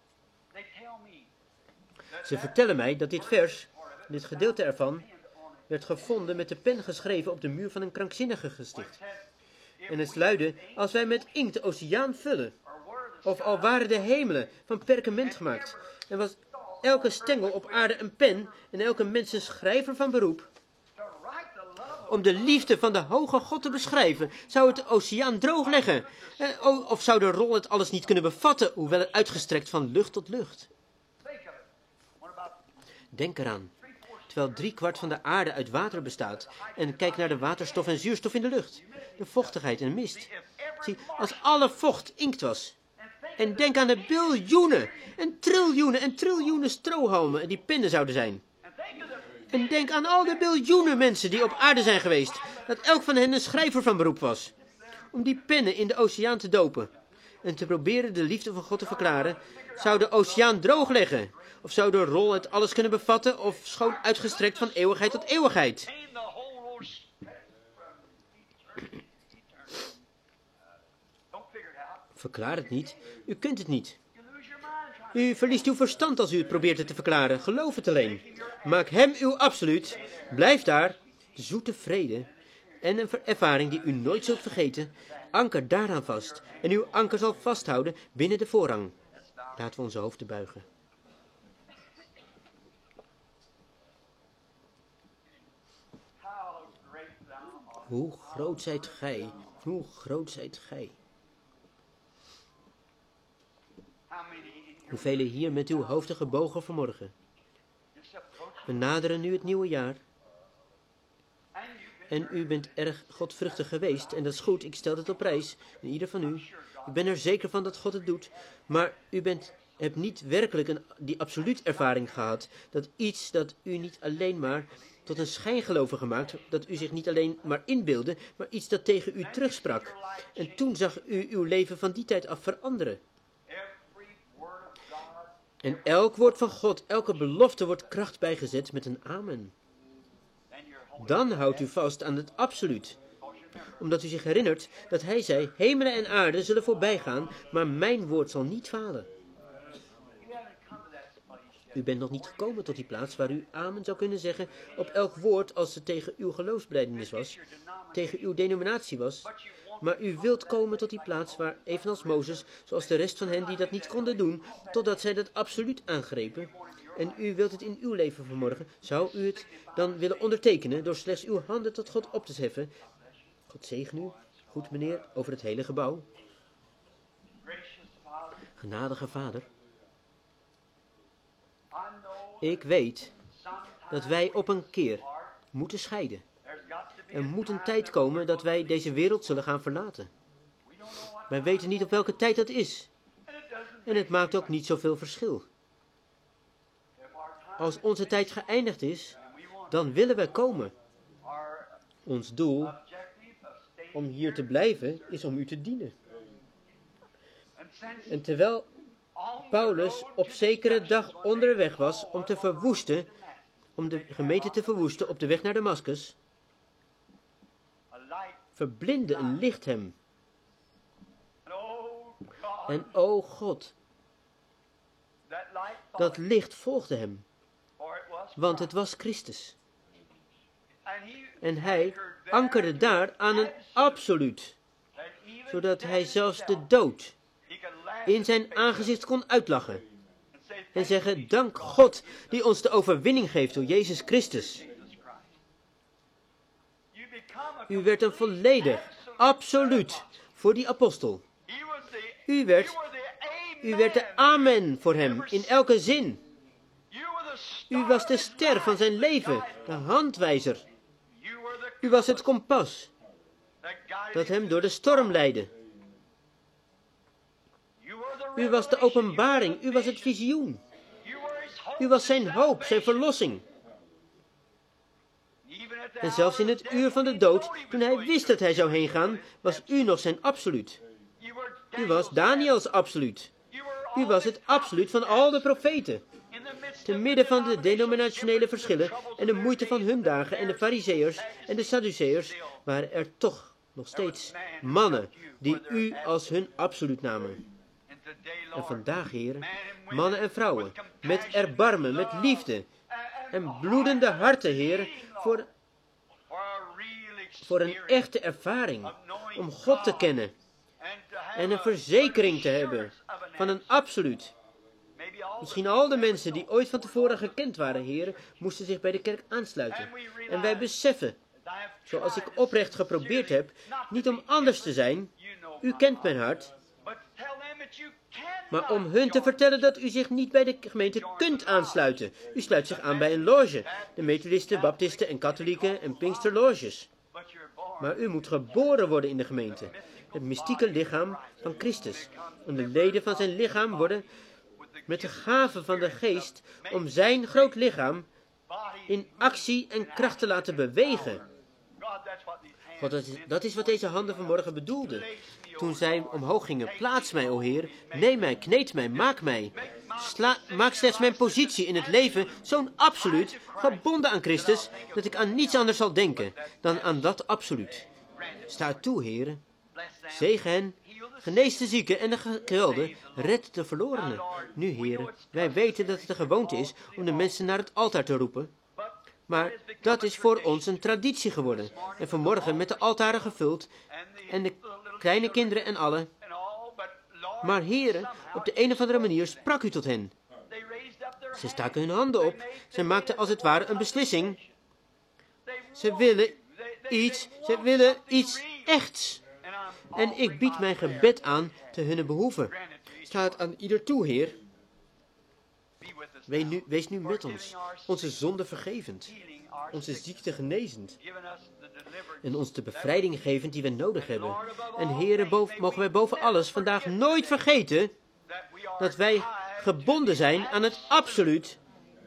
Ze vertellen mij dat dit vers, dit gedeelte ervan, werd gevonden met de pen geschreven op de muur van een krankzinnige gesticht. En het luidde, als wij met inkt de oceaan vullen, of al waren de hemelen van perkament gemaakt, en was elke stengel op aarde een pen, en elke mens een schrijver van beroep, om de liefde van de hoge God te beschrijven, zou het de oceaan droog leggen. Of zou de rol het alles niet kunnen bevatten, hoewel het uitgestrekt van lucht tot lucht. Denk eraan, terwijl driekwart van de aarde uit water bestaat, en kijk naar de waterstof en zuurstof in de lucht, de vochtigheid en mist. Zie, als alle vocht inkt was, en denk aan de biljoenen, en triljoenen en triljoenen strohalmen die pennen zouden zijn. En denk aan al de biljoenen mensen die op aarde zijn geweest, dat elk van hen een schrijver van beroep was, om die pennen in de oceaan te dopen en te proberen de liefde van God te verklaren. Zou de oceaan droog leggen, of zou de rol het alles kunnen bevatten, of schoon uitgestrekt van eeuwigheid tot eeuwigheid? Verklaar het niet, u kunt het niet. U verliest uw verstand als u het probeert het te verklaren. Geloof het alleen. Maak hem uw absoluut. Blijf daar. De zoete vrede en een ervaring die u nooit zult vergeten. Anker daaraan vast. En uw anker zal vasthouden binnen de voorrang. Laten we onze hoofden buigen. Hoe groot zijt gij? Hoe groot zijt gij? Hoeveel hier met uw hoofden gebogen vanmorgen? We naderen nu het nieuwe jaar. En u bent erg godvruchtig geweest, en dat is goed, ik stel het op prijs, in ieder van u. Ik ben er zeker van dat God het doet, maar u bent, hebt niet werkelijk een, die absoluut ervaring gehad, dat iets dat u niet alleen maar tot een schijngelovige maakt, dat u zich niet alleen maar inbeelde, maar iets dat tegen u terugsprak. En toen zag u uw leven van die tijd af veranderen. En elk woord van God, elke belofte wordt kracht bijgezet met een amen. Dan houdt u vast aan het absoluut. Omdat u zich herinnert dat hij zei, hemelen en aarde zullen voorbij gaan, maar mijn woord zal niet falen. U bent nog niet gekomen tot die plaats waar u amen zou kunnen zeggen op elk woord als het tegen uw geloofsbelijdenis was, tegen uw denominatie was. Maar u wilt komen tot die plaats waar, evenals Mozes, zoals de rest van hen die dat niet konden doen, totdat zij dat absoluut aangrepen. En u wilt het in uw leven vanmorgen, zou u het dan willen ondertekenen door slechts uw handen tot God op te heffen. God zegen u, goed meneer, over het hele gebouw. Genadige Vader, ik weet dat wij op een keer moeten scheiden. Er moet een tijd komen dat wij deze wereld zullen gaan verlaten. Wij weten niet op welke tijd dat is. En het maakt ook niet zoveel verschil. Als onze tijd geëindigd is, dan willen wij komen. Ons doel om hier te blijven is om u te dienen. En terwijl Paulus op zekere dag onderweg was om te verwoesten, om de gemeente te verwoesten op de weg naar Damascus, verblindde een licht hem. En o God, Dat licht volgde hem, want het was Christus. En hij ankerde daar aan een absoluut, zodat hij zelfs de dood in zijn aangezicht kon uitlachen. En zeggen, dank God die ons de overwinning geeft door Jezus Christus. U werd een volledig, absoluut voor die apostel. U werd, u werd de amen voor hem in elke zin. U was de ster van zijn leven, de handwijzer. U was het kompas dat hem door de storm leidde. U was de openbaring, u was het visioen. U was zijn hoop, zijn verlossing. En zelfs in het uur van de dood, toen hij wist dat hij zou heen gaan, was u nog zijn absoluut. U was Daniels absoluut. U was het absoluut van al de profeten. Te midden van de denominationele verschillen en de moeite van hun dagen en de farizeeërs en de sadduceërs, waren er toch nog steeds mannen die u als hun absoluut namen. En vandaag, heren, mannen en vrouwen, met erbarmen, met liefde en bloedende harten, heren, voor, voor een echte ervaring, om God te kennen en een verzekering te hebben van een absoluut. Misschien al de mensen die ooit van tevoren gekend waren, heren, moesten zich bij de kerk aansluiten. En wij beseffen, zoals ik oprecht geprobeerd heb, niet om anders te zijn, u kent mijn hart, maar om hun te vertellen dat u zich niet bij de gemeente kunt aansluiten. U sluit zich aan bij een loge, de methodisten, baptisten en katholieken en pinksterloges. Maar u moet geboren worden in de gemeente, het mystieke lichaam van Christus. En de leden van zijn lichaam worden met de gave van de geest om zijn groot lichaam in actie en kracht te laten bewegen. God, dat is, dat is wat deze handen vanmorgen bedoelden. Toen zij omhoog gingen, plaats mij, o Heer, neem mij, kneed mij, maak mij. Sla, maak slechts mijn positie in het leven zo'n absoluut, gebonden aan Christus, dat ik aan niets anders zal denken dan aan dat absoluut. Sta toe, Heer. Zegen hen, genees de zieken en de gekwelden, red de verlorenen. Nu, Heer, wij weten dat het de gewoonte is om de mensen naar het altaar te roepen. Maar dat is voor ons een traditie geworden. En vanmorgen met de altaren gevuld en de kleine kinderen en allen. Maar heren, op de een of andere manier sprak u tot hen. Ze staken hun handen op. Ze maakten als het ware een beslissing. Ze willen iets, ze willen iets echts. En ik bied mijn gebed aan te hun behoeven. Sta het aan ieder toe, Heer. Wees nu, wees nu met ons, onze zonde vergevend, onze ziekte genezend en ons de bevrijding gevend die we nodig hebben. En Heere, boven, mogen wij boven alles vandaag nooit vergeten dat wij gebonden zijn aan het absoluut.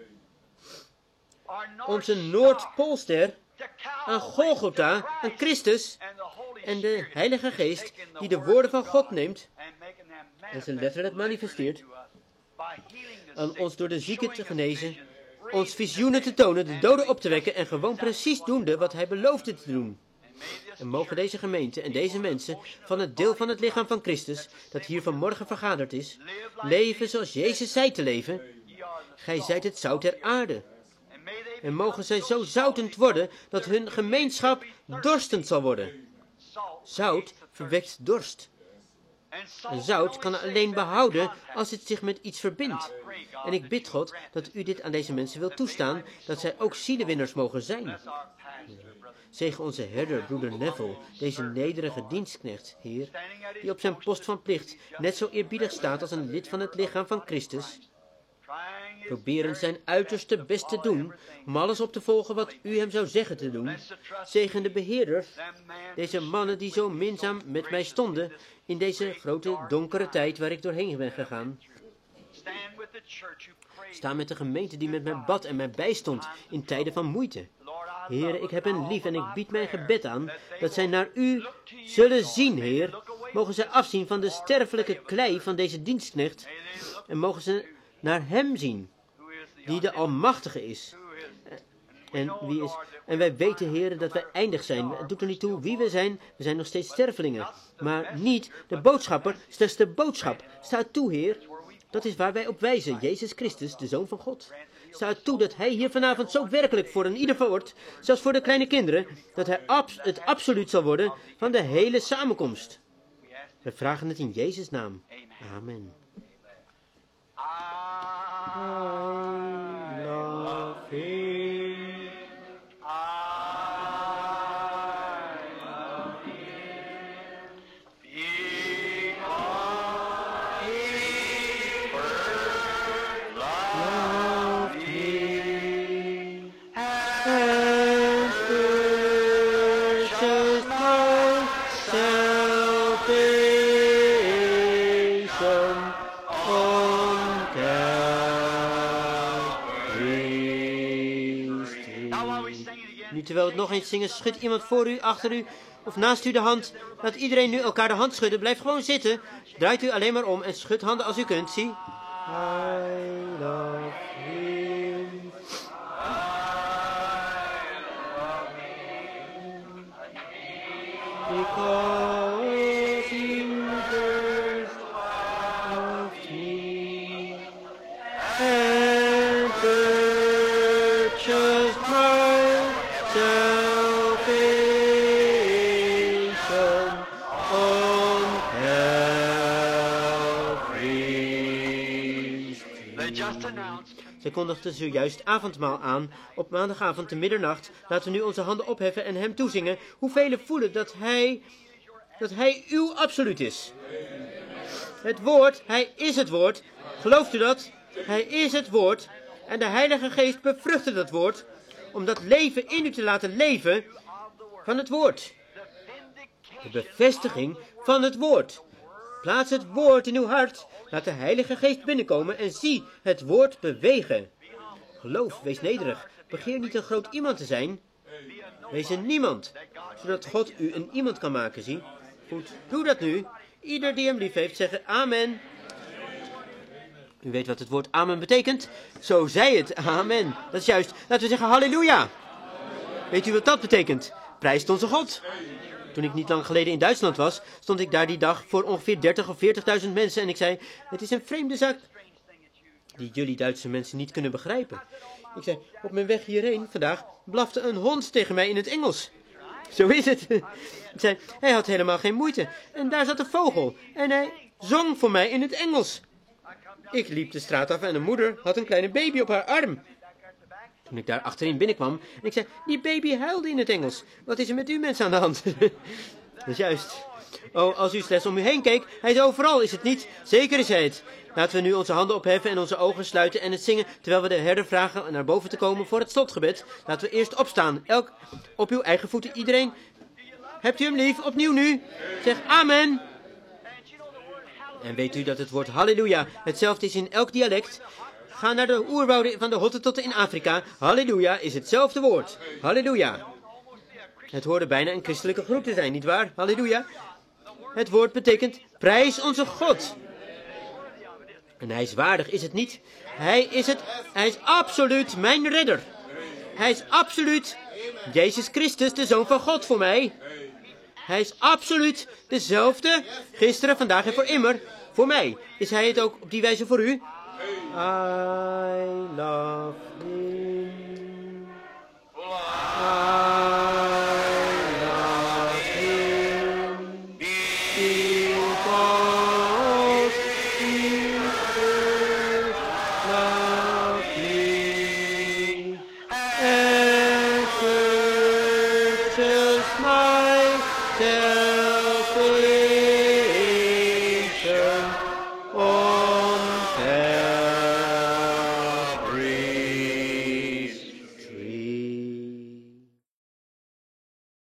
Onze Noordpoolster, aan Golgotha, aan Christus en de Heilige Geest die de woorden van God neemt en ze letterlijk manifesteert. Aan ons door de zieken te genezen, ons visioenen te tonen, de doden op te wekken en gewoon precies doende wat hij beloofde te doen. En mogen deze gemeente en deze mensen van het deel van het lichaam van Christus, dat hier vanmorgen vergaderd is, leven zoals Jezus zei te leven. Gij zijt het zout der aarde. En mogen zij zo zoutend worden dat hun gemeenschap dorstend zal worden. Zout verwekt dorst. En zout kan alleen behouden als het zich met iets verbindt. En ik bid God dat u dit aan deze mensen wilt toestaan, dat zij ook zielenwinners mogen zijn. Zegen onze herder, broeder Neville, deze nederige dienstknecht, Heer, die op zijn post van plicht net zo eerbiedig staat als een lid van het lichaam van Christus. Proberend zijn uiterste best te doen, om alles op te volgen wat u hem zou zeggen te doen. Zegen de beheerders, deze mannen die zo minzaam met mij stonden in deze grote donkere tijd waar ik doorheen ben gegaan. Sta met de gemeente die met mij bad en mij bijstond in tijden van moeite. Heer, ik heb hen lief en ik bied mijn gebed aan dat zij naar u zullen zien, Heer. Mogen zij afzien van de sterfelijke klei van deze dienstknecht en mogen ze naar hem zien, die de Almachtige is. En, wie is, en wij weten, Heer, dat wij eindig zijn. Het doet er niet toe wie we zijn, we zijn nog steeds stervelingen. Maar niet de boodschapper, slechts de boodschap. Sta toe, Heer, Dat is waar wij op wijzen, Jezus Christus, de Zoon van God. Sta het toe dat hij hier vanavond zo werkelijk voor een ieder wordt, zelfs voor de kleine kinderen, dat hij abs het absoluut zal worden van de hele samenkomst. We vragen het in Jezus' naam. Amen. I love him. Nu, terwijl we het nog eens zingen, schudt iemand voor u, achter u of naast u de hand. Laat iedereen nu elkaar de hand schudden. Blijf gewoon zitten. Draait u alleen maar om en schudt handen als u kunt. Zie. I love him. Because he first loved me and purchased my salvation on Calvary's tree. Zij kondigden zojuist avondmaal aan op maandagavond te middernacht. Laten we nu onze handen opheffen en hem toezingen. Hoeveel voelen dat hij, dat hij uw absoluut is. Het woord, hij is het woord. Gelooft u dat? Hij is het woord. En de Heilige Geest bevruchtte dat woord om dat leven in u te laten leven van het woord. De bevestiging van het woord. Plaats het woord in uw hart. Laat de Heilige Geest binnenkomen en zie het woord bewegen. Geloof, wees nederig. Begeer niet een groot iemand te zijn. Wees een niemand, zodat God u een iemand kan maken, zie. Goed, doe dat nu. Ieder die hem lief heeft, zeggen amen. U weet wat het woord amen betekent? Zo zei het, amen. Dat is juist. Laten we zeggen halleluja. Weet u wat dat betekent? Prijst onze God. Toen ik niet lang geleden in Duitsland was, stond ik daar die dag voor ongeveer dertig of veertigduizend mensen en ik zei, het is een vreemde zaak die jullie Duitse mensen niet kunnen begrijpen. Ik zei, op mijn weg hierheen vandaag blafte een hond tegen mij in het Engels. Zo is het. Ik zei, hij had helemaal geen moeite. En daar zat een vogel en hij zong voor mij in het Engels. Ik liep de straat af en een moeder had een kleine baby op haar arm. Toen ik daar achterin binnenkwam en ik zei, die baby huilde in het Engels. Wat is er met u mensen aan de hand? Dat is juist. Oh, als u slechts om u heen keek, hij is overal, is het niet? Zeker is hij het. Laten we nu onze handen opheffen en onze ogen sluiten en het zingen, terwijl we de herder vragen naar boven te komen voor het slotgebed. Laten we eerst opstaan, elk op uw eigen voeten. Iedereen, hebt u hem lief? Opnieuw nu. Zeg amen. En weet u dat het woord halleluja hetzelfde is in elk dialect? Ga naar de oerwouden van de Hottentotten in Afrika. Halleluja is hetzelfde woord. Halleluja. Het hoorde bijna een christelijke groep te zijn, nietwaar? Halleluja. Het woord betekent prijs onze God. En hij is waardig, is het niet? Hij is het, hij is absoluut mijn redder. Hij is absoluut Jezus Christus, de Zoon van God voor mij. Hij is absoluut dezelfde, gisteren, vandaag en voor immer, voor mij. Is hij het ook op die wijze voor u? I love